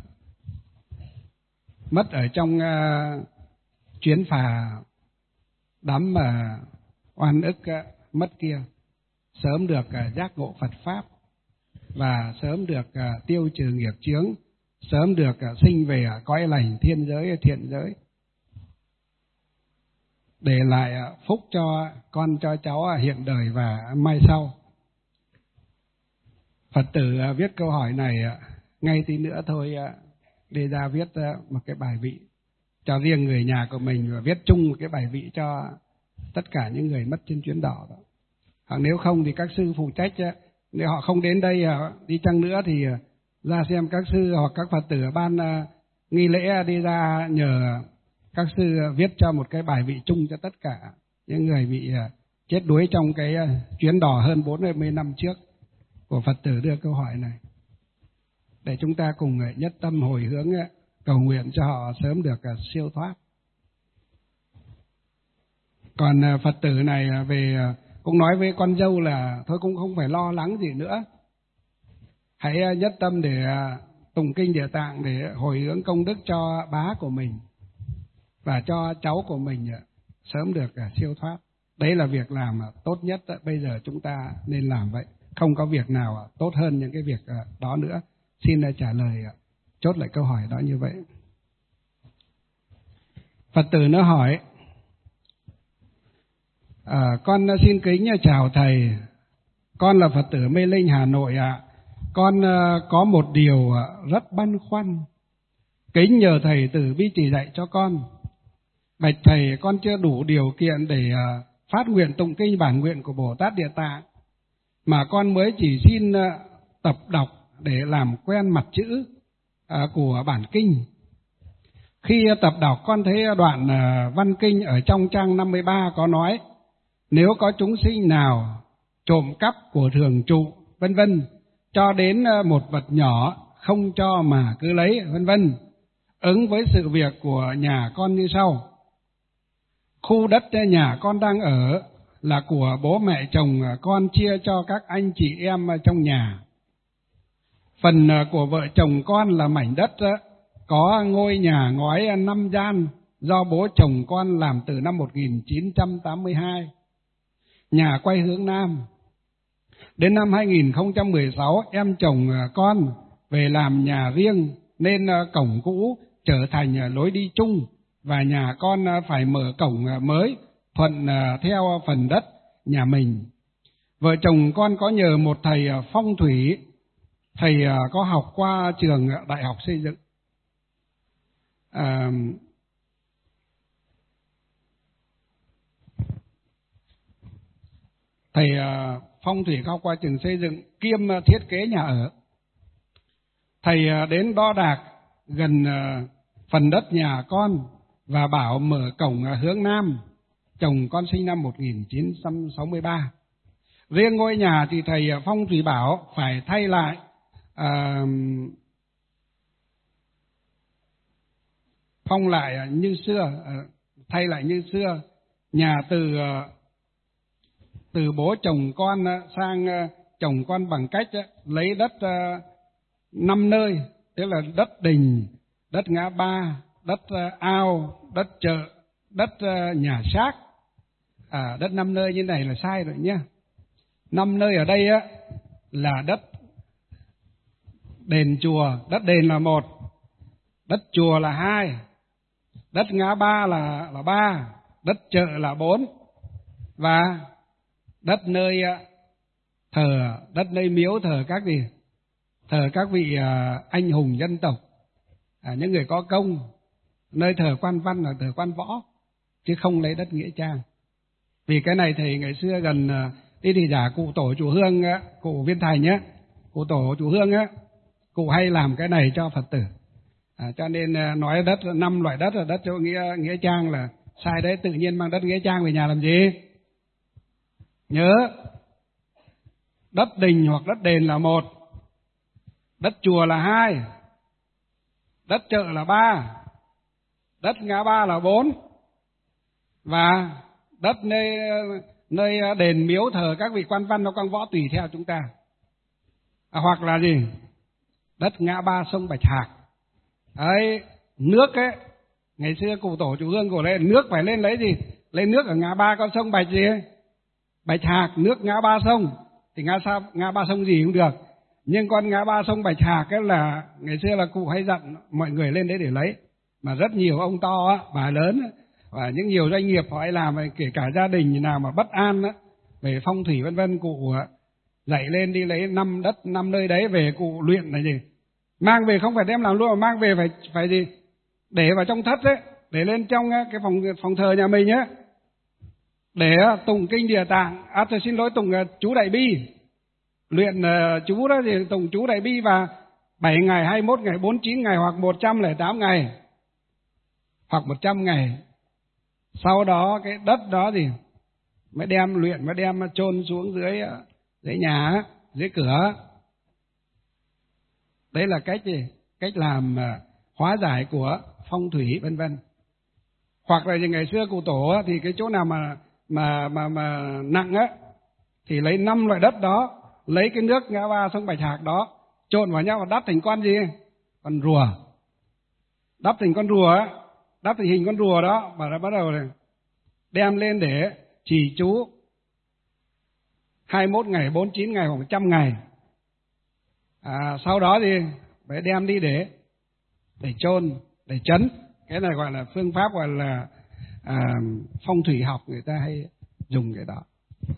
mất ở trong chuyến phà đắm mà oan ức mất kia, sớm được giác ngộ Phật Pháp và sớm được tiêu trừ nghiệp chướng, sớm được sinh về cõi lành thiên giới thiện giới, để lại phúc cho con cho cháu hiện đời và mai sau. Phật tử viết câu hỏi này ngay tí nữa thôi đi ra viết một cái bài vị cho riêng người nhà của mình và viết chung một cái bài vị cho tất cả những người mất trên chuyến đò đó. Hoặc nếu không thì các sư phụ trách, nếu họ không đến đây đi chăng nữa thì ra xem các sư hoặc các Phật tử ban nghi lễ đi ra nhờ các sư viết cho một cái bài vị chung cho tất cả những người bị chết đuối trong cái chuyến đò hơn bốn mươi năm trước của Phật tử đưa câu hỏi này, để chúng ta cùng nhất tâm hồi hướng cầu nguyện cho họ sớm được siêu thoát. Còn Phật tử này về cũng nói với con dâu là thôi cũng không phải lo lắng gì nữa, hãy nhất tâm để tụng kinh Địa Tạng để hồi hướng công đức cho bá của mình và cho cháu của mình sớm được siêu thoát. Đấy là việc làm tốt nhất bây giờ chúng ta nên làm vậy, không có việc nào tốt hơn những cái việc đó nữa. Xin trả lời chốt lại câu hỏi đó như vậy. Phật tử nó hỏi: à, con xin kính chào thầy, con là Phật tử Mê Linh Hà Nội ạ. À. Con uh, có một điều uh, rất băn khoăn, kính nhờ thầy từ bi chỉ dạy cho con. Bạch thầy, con chưa đủ điều kiện để uh, phát nguyện tụng kinh bản nguyện của Bồ Tát Địa Tạng, mà con mới chỉ xin uh, tập đọc để làm quen mặt chữ uh, của bản kinh. Khi uh, tập đọc con thấy đoạn uh, văn kinh ở trong trang năm mươi ba có nói: nếu có chúng sinh nào trộm cắp của thường trụ vân vân, cho đến một vật nhỏ không cho mà cứ lấy vân vân, ứng với sự việc của nhà con như sau: khu đất nhà con đang ở là của bố mẹ chồng con chia cho các anh chị em trong nhà. Phần của vợ chồng con là mảnh đất có ngôi nhà ngói năm gian do bố chồng con làm từ năm một nghìn chín trăm tám mươi hai. Nhà quay hướng Nam. Đến năm hai nghìn không trăm mười sáu, em chồng con về làm nhà riêng nên cổng cũ trở thành lối đi chung và nhà con phải mở cổng mới thuận theo phần đất nhà mình. Vợ chồng con có nhờ một thầy phong thủy, thầy có học qua trường Đại học Xây dựng. À, thầy phong thủy học qua trường xây dựng kiêm thiết kế nhà ở. Thầy đến đo đạc gần phần đất nhà con và bảo mở cổng hướng Nam. Chồng con sinh năm một nghìn chín trăm sáu mươi ba. Riêng ngôi nhà thì thầy phong thủy bảo phải thay lại à, phong lại như xưa, thay lại như xưa, nhà từ từ bố chồng con sang chồng con bằng cách lấy đất năm nơi, tức là đất đình, đất ngã ba, đất ao, đất chợ, đất nhà xác. À, đất năm nơi như này là sai rồi nhé. Năm nơi ở đây á là đất đền chùa, đất đền là một, đất chùa là hai, đất ngã ba là là ba, đất chợ là bốn, và đất nơi thờ, đất nơi miếu thờ các gì, thờ các vị anh hùng dân tộc, à, những người có công, nơi thờ quan văn là thờ quan võ, chứ không lấy đất nghĩa trang. Vì cái này thì ngày xưa gần đi thì giả cụ tổ chùa Hương, cụ Viên Thành nhé, cụ tổ chùa Hương á, cụ hay làm cái này cho Phật tử. À, cho nên nói đất năm loại đất là đất cho nghĩa nghĩa trang là sai đấy. Tự nhiên mang đất nghĩa trang về nhà làm gì? Nhớ, đất đình hoặc đất đền là một, đất chùa là hai, đất chợ là ba, đất ngã ba là bốn, và đất nơi nơi đền miếu thờ các vị quan văn nó quan võ tùy theo chúng ta. À, hoặc là gì? Đất ngã ba sông Bạch Hạc. Đấy, nước ấy, ngày xưa cụ tổ chùa Hương của đây nước phải lên lấy gì? Lấy nước ở ngã ba con sông Bạch gì? Bạch Hạc, nước ngã ba sông. Thì ngã, sao, ngã ba sông gì cũng được. Nhưng con ngã ba sông Bạch Hạc ấy là ngày xưa là cụ hay dặn mọi người lên đấy để lấy. Mà rất nhiều ông to á, bà lớn á, và những nhiều doanh nghiệp họ hay làm, kể cả gia đình nào mà bất an á, về phong thủy vân vân, cụ dạy lên đi lấy năm đất năm nơi đấy về cụ luyện là gì? Mang về không phải đem làm luôn, mà mang về phải phải gì? Để vào trong thất đấy, để lên trong cái phòng phòng thờ nhà mình nhé. Để tụng kinh Địa Tạng, à tôi xin lỗi, tụng chú Đại Bi. Luyện uh, chú đó thì tụng chú Đại Bi và bảy ngày, hai mươi mốt ngày, bốn mươi chín ngày hoặc một trăm lẻ tám ngày. Hoặc một trăm ngày. Sau đó cái đất đó thì mới đem luyện, mới đem chôn xuống dưới dưới nhà, dưới cửa. Đấy là cách gì? Cách làm uh, hóa giải của phong thủy vân vân. Hoặc là ngày xưa cụ tổ thì cái chỗ nào mà mà mà mà nặng á thì lấy năm loại đất đó, lấy cái nước ngã ba sông Bạch Hạc đó trộn vào nhau và đắp thành con gì? Con rùa. Đắp thành con rùa á, đắp thành hình con rùa đó, và đã bắt đầu này đem lên để trì chú hai mươi mốt ngày, bốn mươi chín ngày hoặc một trăm ngày. À, sau đó thì phải đem đi để để chôn, để trấn. Cái này gọi là phương pháp gọi là à, phong thủy học, người ta hay dùng cái đó.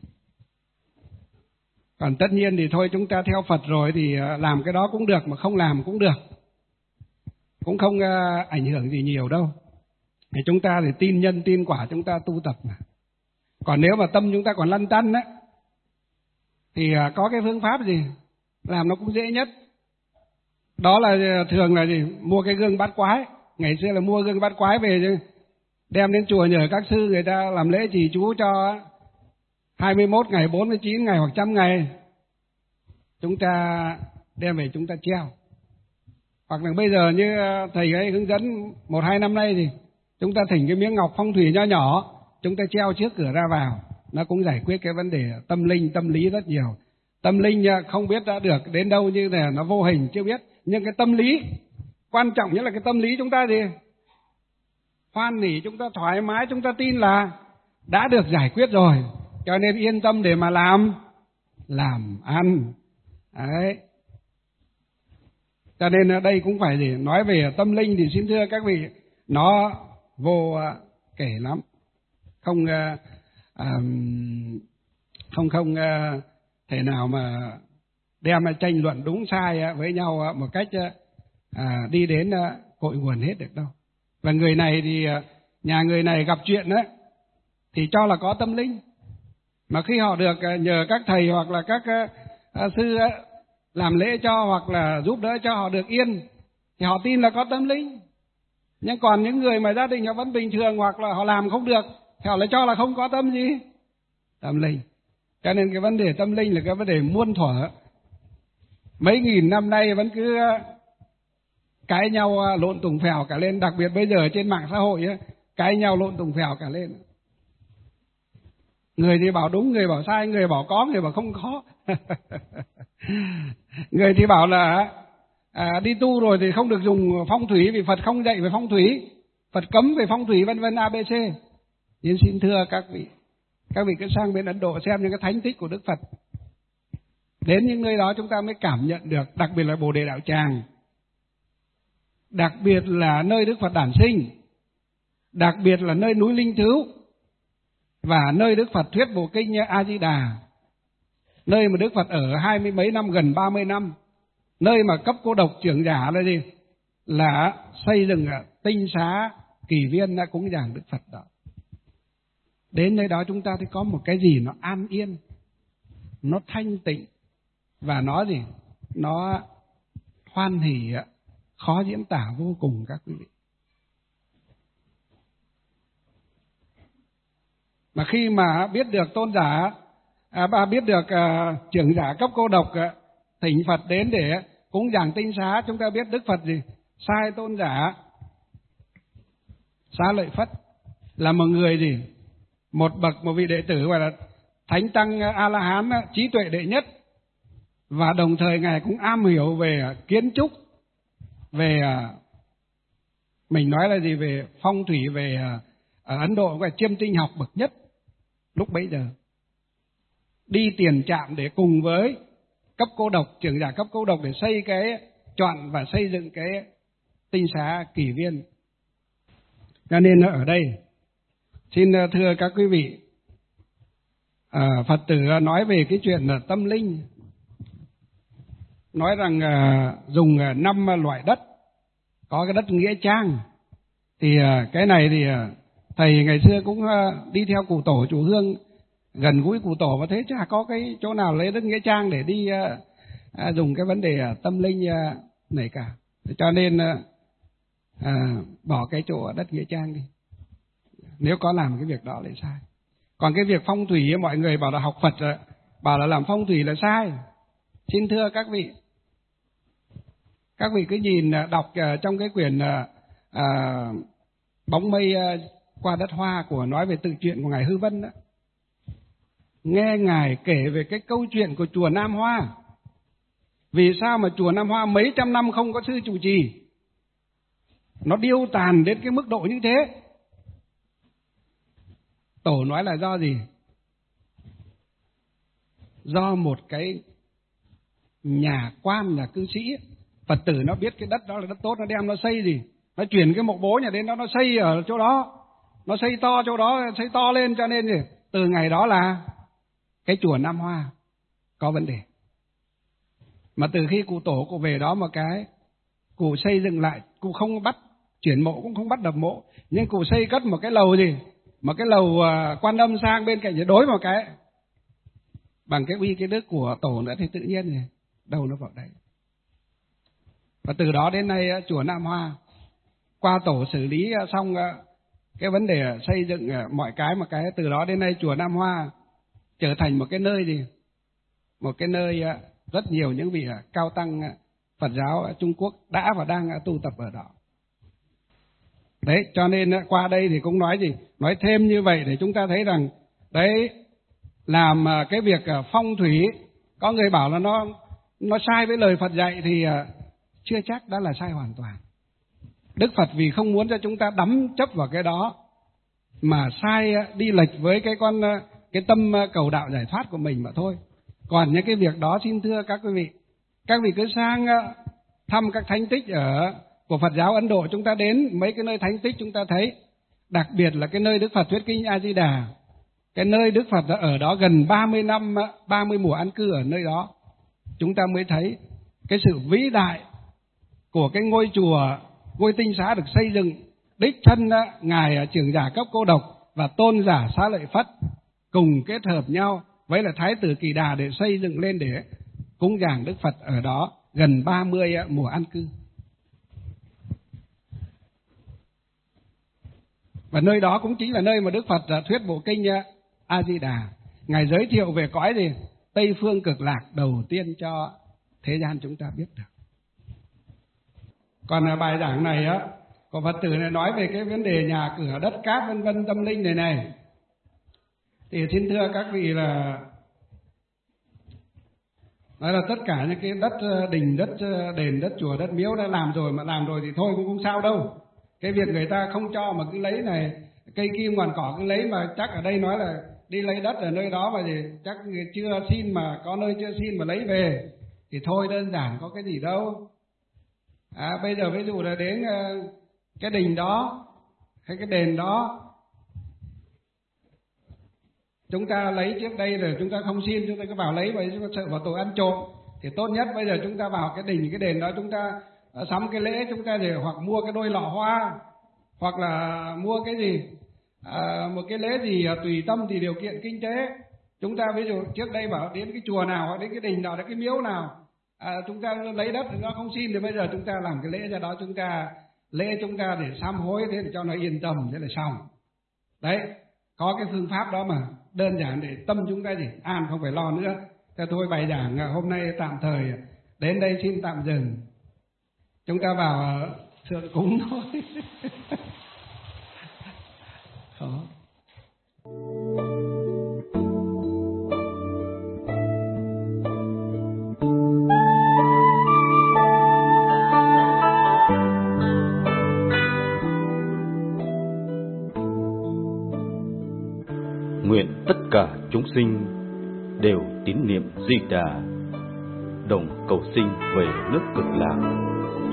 Còn tất nhiên thì thôi, chúng ta theo Phật rồi thì làm cái đó cũng được, mà không làm cũng được, cũng không uh, ảnh hưởng gì nhiều đâu. Thì chúng ta thì tin nhân tin quả, chúng ta tu tập mà. Còn nếu mà tâm chúng ta còn lăn tăn á thì uh, có cái phương pháp gì làm nó cũng dễ nhất. Đó là thường là gì? Mua cái gương bát quái. Ngày xưa là mua gương bát quái về chứ, đem đến chùa nhờ các sư người ta làm lễ trì chú cho hai mươi mốt ngày, bốn mươi chín ngày hoặc trăm ngày. Chúng ta đem về chúng ta treo. Hoặc là bây giờ như thầy ấy hướng dẫn một hai năm nay thì chúng ta thỉnh cái miếng ngọc phong thủy nho nhỏ, chúng ta treo trước cửa ra vào. Nó cũng giải quyết cái vấn đề tâm linh, tâm lý rất nhiều. Tâm linh không biết đã được đến đâu, như là nó vô hình chưa biết. Nhưng cái tâm lý, quan trọng nhất là cái tâm lý chúng ta gì? Hoan hỉ, chúng ta thoải mái, chúng ta tin là đã được giải quyết rồi. Cho nên yên tâm để mà làm, làm ăn. Đấy. Cho nên ở đây cũng phải gì? Nói về tâm linh thì xin thưa các vị, nó vô kể lắm. Không uh, um, không không uh, thể nào mà đem tranh luận đúng sai với nhau một cách uh, đi đến uh, cội nguồn hết được đâu. Và người này thì uh, nhà người này gặp chuyện đấy thì cho là có tâm linh. Mà khi họ được uh, nhờ các thầy hoặc là các uh, uh, sư uh, làm lễ cho hoặc là giúp đỡ cho họ được yên thì họ tin là có tâm linh. Nhưng còn những người mà gia đình họ vẫn bình thường hoặc là họ làm không được thì họ lại cho là không có tâm gì? Tâm linh. Cho nên cái vấn đề tâm linh là cái vấn đề muôn thuở. Mấy nghìn năm nay vẫn cứ cãi nhau lộn tùng phèo cả lên. Đặc biệt bây giờ trên mạng xã hội ấy, cãi nhau lộn tùng phèo cả lên. Người thì bảo đúng, người bảo sai, người bảo có, người bảo không có. Người thì bảo là à, đi tu rồi thì không được dùng phong thủy vì Phật không dạy về phong thủy, Phật cấm về phong thủy vân vân a bê xê. Nhưng xin thưa các vị, các vị cứ sang bên Ấn Độ xem những cái thánh tích của Đức Phật. Đến những nơi đó chúng ta mới cảm nhận được, đặc biệt là Bồ Đề Đạo Tràng, đặc biệt là nơi Đức Phật đản sinh, đặc biệt là nơi núi Linh Thứu, và nơi Đức Phật thuyết bộ kinh A Di Đà, nơi mà Đức Phật ở hai mươi mấy năm, gần ba mươi năm, nơi mà cấp cô độc trưởng giả là gì? Là xây dựng tinh xá Kỳ Viên đã cúng dường Đức Phật đó. Đến nơi đó chúng ta thấy có một cái gì nó an yên, nó thanh tịnh, và nó gì? Nó hoan hỷ, khó diễn tả vô cùng các quý vị. Mà khi mà biết được tôn giả, à, bà biết được à, trưởng giả cấp cô độc à, thỉnh Phật đến để cúng dường tinh xá, chúng ta biết Đức Phật gì? Sai tôn giả Xá Lợi Phất là một người gì? Một bậc, một vị đệ tử gọi là Thánh Tăng A-la-hán, trí tuệ đệ nhất, và đồng thời Ngài cũng am hiểu về kiến trúc, về mình nói là gì? Về phong thủy, về ở Ấn Độ gọi là chiêm tinh học bậc nhất lúc bấy giờ. Đi tiền trạm để cùng với cấp cô độc, trưởng giả cấp cô độc để xây cái chọn và xây dựng cái tinh xá Kỳ Viên. Cho nên ở đây xin thưa các quý vị, à, Phật tử nói về cái chuyện là tâm linh, nói rằng à, dùng năm loại đất, có cái đất nghĩa trang, thì à, cái này thì à, thầy ngày xưa cũng à, đi theo cụ tổ chùa Hương, gần gũi cụ tổ, và thấy chả có cái chỗ nào lấy đất nghĩa trang để đi à, à, dùng cái vấn đề à, tâm linh à, này cả. Cho nên à, à, bỏ cái chỗ đất nghĩa trang đi, nếu có làm cái việc đó là sai. Còn cái việc phong thủy, mọi người bảo là học Phật, bảo là làm phong thủy là sai. Xin thưa các vị, các vị cứ nhìn đọc trong cái quyển à, Bóng Mây Qua Đất Hoa của nói về tự truyện của Ngài Hư Vân đó, nghe Ngài kể về cái câu chuyện của chùa Nam Hoa. Vì sao mà chùa Nam Hoa mấy trăm năm không có sư trụ trì, nó điêu tàn đến cái mức độ như thế? Tổ nói là do gì? Do một cái nhà quan, là cư sĩ, Phật tử nó biết cái đất đó là đất tốt, nó đem nó xây gì? Nó chuyển cái mộ bố nhà đến đó, nó xây ở chỗ đó, nó xây to chỗ đó, xây to lên, cho nên gì? Từ ngày đó là cái chùa Nam Hoa có vấn đề. Mà từ khi cụ tổ cụ về đó một cái, cụ xây dựng lại, cụ không bắt chuyển mộ, cũng không bắt đập mộ, nhưng cụ xây cất một cái lầu gì? Một cái lầu uh, Quan Âm sang bên cạnh, để đối một cái, bằng cái uy cái đức của tổ nữa, thì tự nhiên này, đầu nó vào đấy. Và từ đó đến nay uh, chùa Nam Hoa qua tổ xử lý uh, xong uh, cái vấn đề uh, xây dựng uh, mọi cái, một cái từ đó đến nay chùa Nam Hoa trở thành một cái nơi gì? Một cái nơi uh, rất nhiều những vị uh, cao tăng uh, Phật giáo uh, Trung Quốc đã và đang uh, tu tập ở đó. Đấy, cho nên qua đây thì cũng nói gì? Nói thêm như vậy để chúng ta thấy rằng đấy, làm cái việc phong thủy, có người bảo là nó nó sai với lời Phật dạy thì chưa chắc đã là sai hoàn toàn. Đức Phật vì không muốn cho chúng ta đắm chấp vào cái đó mà sai đi lệch với cái con cái tâm cầu đạo giải thoát của mình mà thôi. Còn những cái việc đó xin thưa các quý vị, các vị cứ sang thăm các thánh tích ở của Phật giáo Ấn Độ, chúng ta đến mấy cái nơi thánh tích chúng ta thấy, đặc biệt là cái nơi Đức Phật thuyết kinh A Di Đà, cái nơi Đức Phật đã ở đó gần ba mươi năm, ba mươi mùa an cư ở nơi đó, chúng ta mới thấy cái sự vĩ đại của cái ngôi chùa, ngôi tinh xá được xây dựng đích thân Ngài trưởng giả cấp cô độc và tôn giả Xá Lợi Phất cùng kết hợp nhau với là Thái tử Kỳ Đà để xây dựng lên để cúng dường Đức Phật ở đó gần ba mươi mùa an cư. Và nơi đó cũng chính là nơi mà Đức Phật thuyết bộ kinh A Di Đà. Ngài giới thiệu về cõi gì? Tây phương cực lạc đầu tiên cho thế gian chúng ta biết được. Còn bài giảng này á, có Phật tử này nói về cái vấn đề nhà cửa đất cát vân vân tâm linh này này. Thì xin thưa các vị là nói là tất cả những cái đất đình, đất đền, đất chùa, đất miếu đã làm rồi, mà làm rồi thì thôi cũng không sao đâu. Cái việc người ta không cho mà cứ lấy này, cây kim ngọn cỏ cứ lấy, mà chắc ở đây nói là đi lấy đất ở nơi đó mà thì chắc chưa xin, mà có nơi chưa xin mà lấy về thì thôi, đơn giản, có cái gì đâu. À, bây giờ ví dụ là đến cái đình đó hay cái đền đó, chúng ta lấy trước đây rồi chúng ta không xin, chúng ta cứ vào lấy, vậy chúng ta sợ vào tội ăn trộm. Thì tốt nhất bây giờ chúng ta vào cái đình, cái đền đó, chúng ta sắm cái lễ, chúng ta thì hoặc mua cái đôi lọ hoa, hoặc là mua cái gì, à, một cái lễ gì tùy tâm tùy điều kiện kinh tế. Chúng ta ví dụ trước đây bảo đến cái chùa nào, đến cái đình nào, đến cái miếu nào, à, chúng ta lấy đất thì nó không xin, thì bây giờ chúng ta làm cái lễ ra đó, chúng ta lễ chúng ta để sám hối, thế để cho nó yên tâm, thế là xong. Đấy, có cái phương pháp đó mà, đơn giản để tâm chúng ta gì an, không phải lo nữa. Thế thôi, bài giảng hôm nay tạm thời đến đây xin tạm dừng. Chúng ta vào thượng cúng thôi. Đó. Nguyện tất cả chúng sinh đều tín niệm Di Đà, đồng cầu sinh về nước Cực Lạc.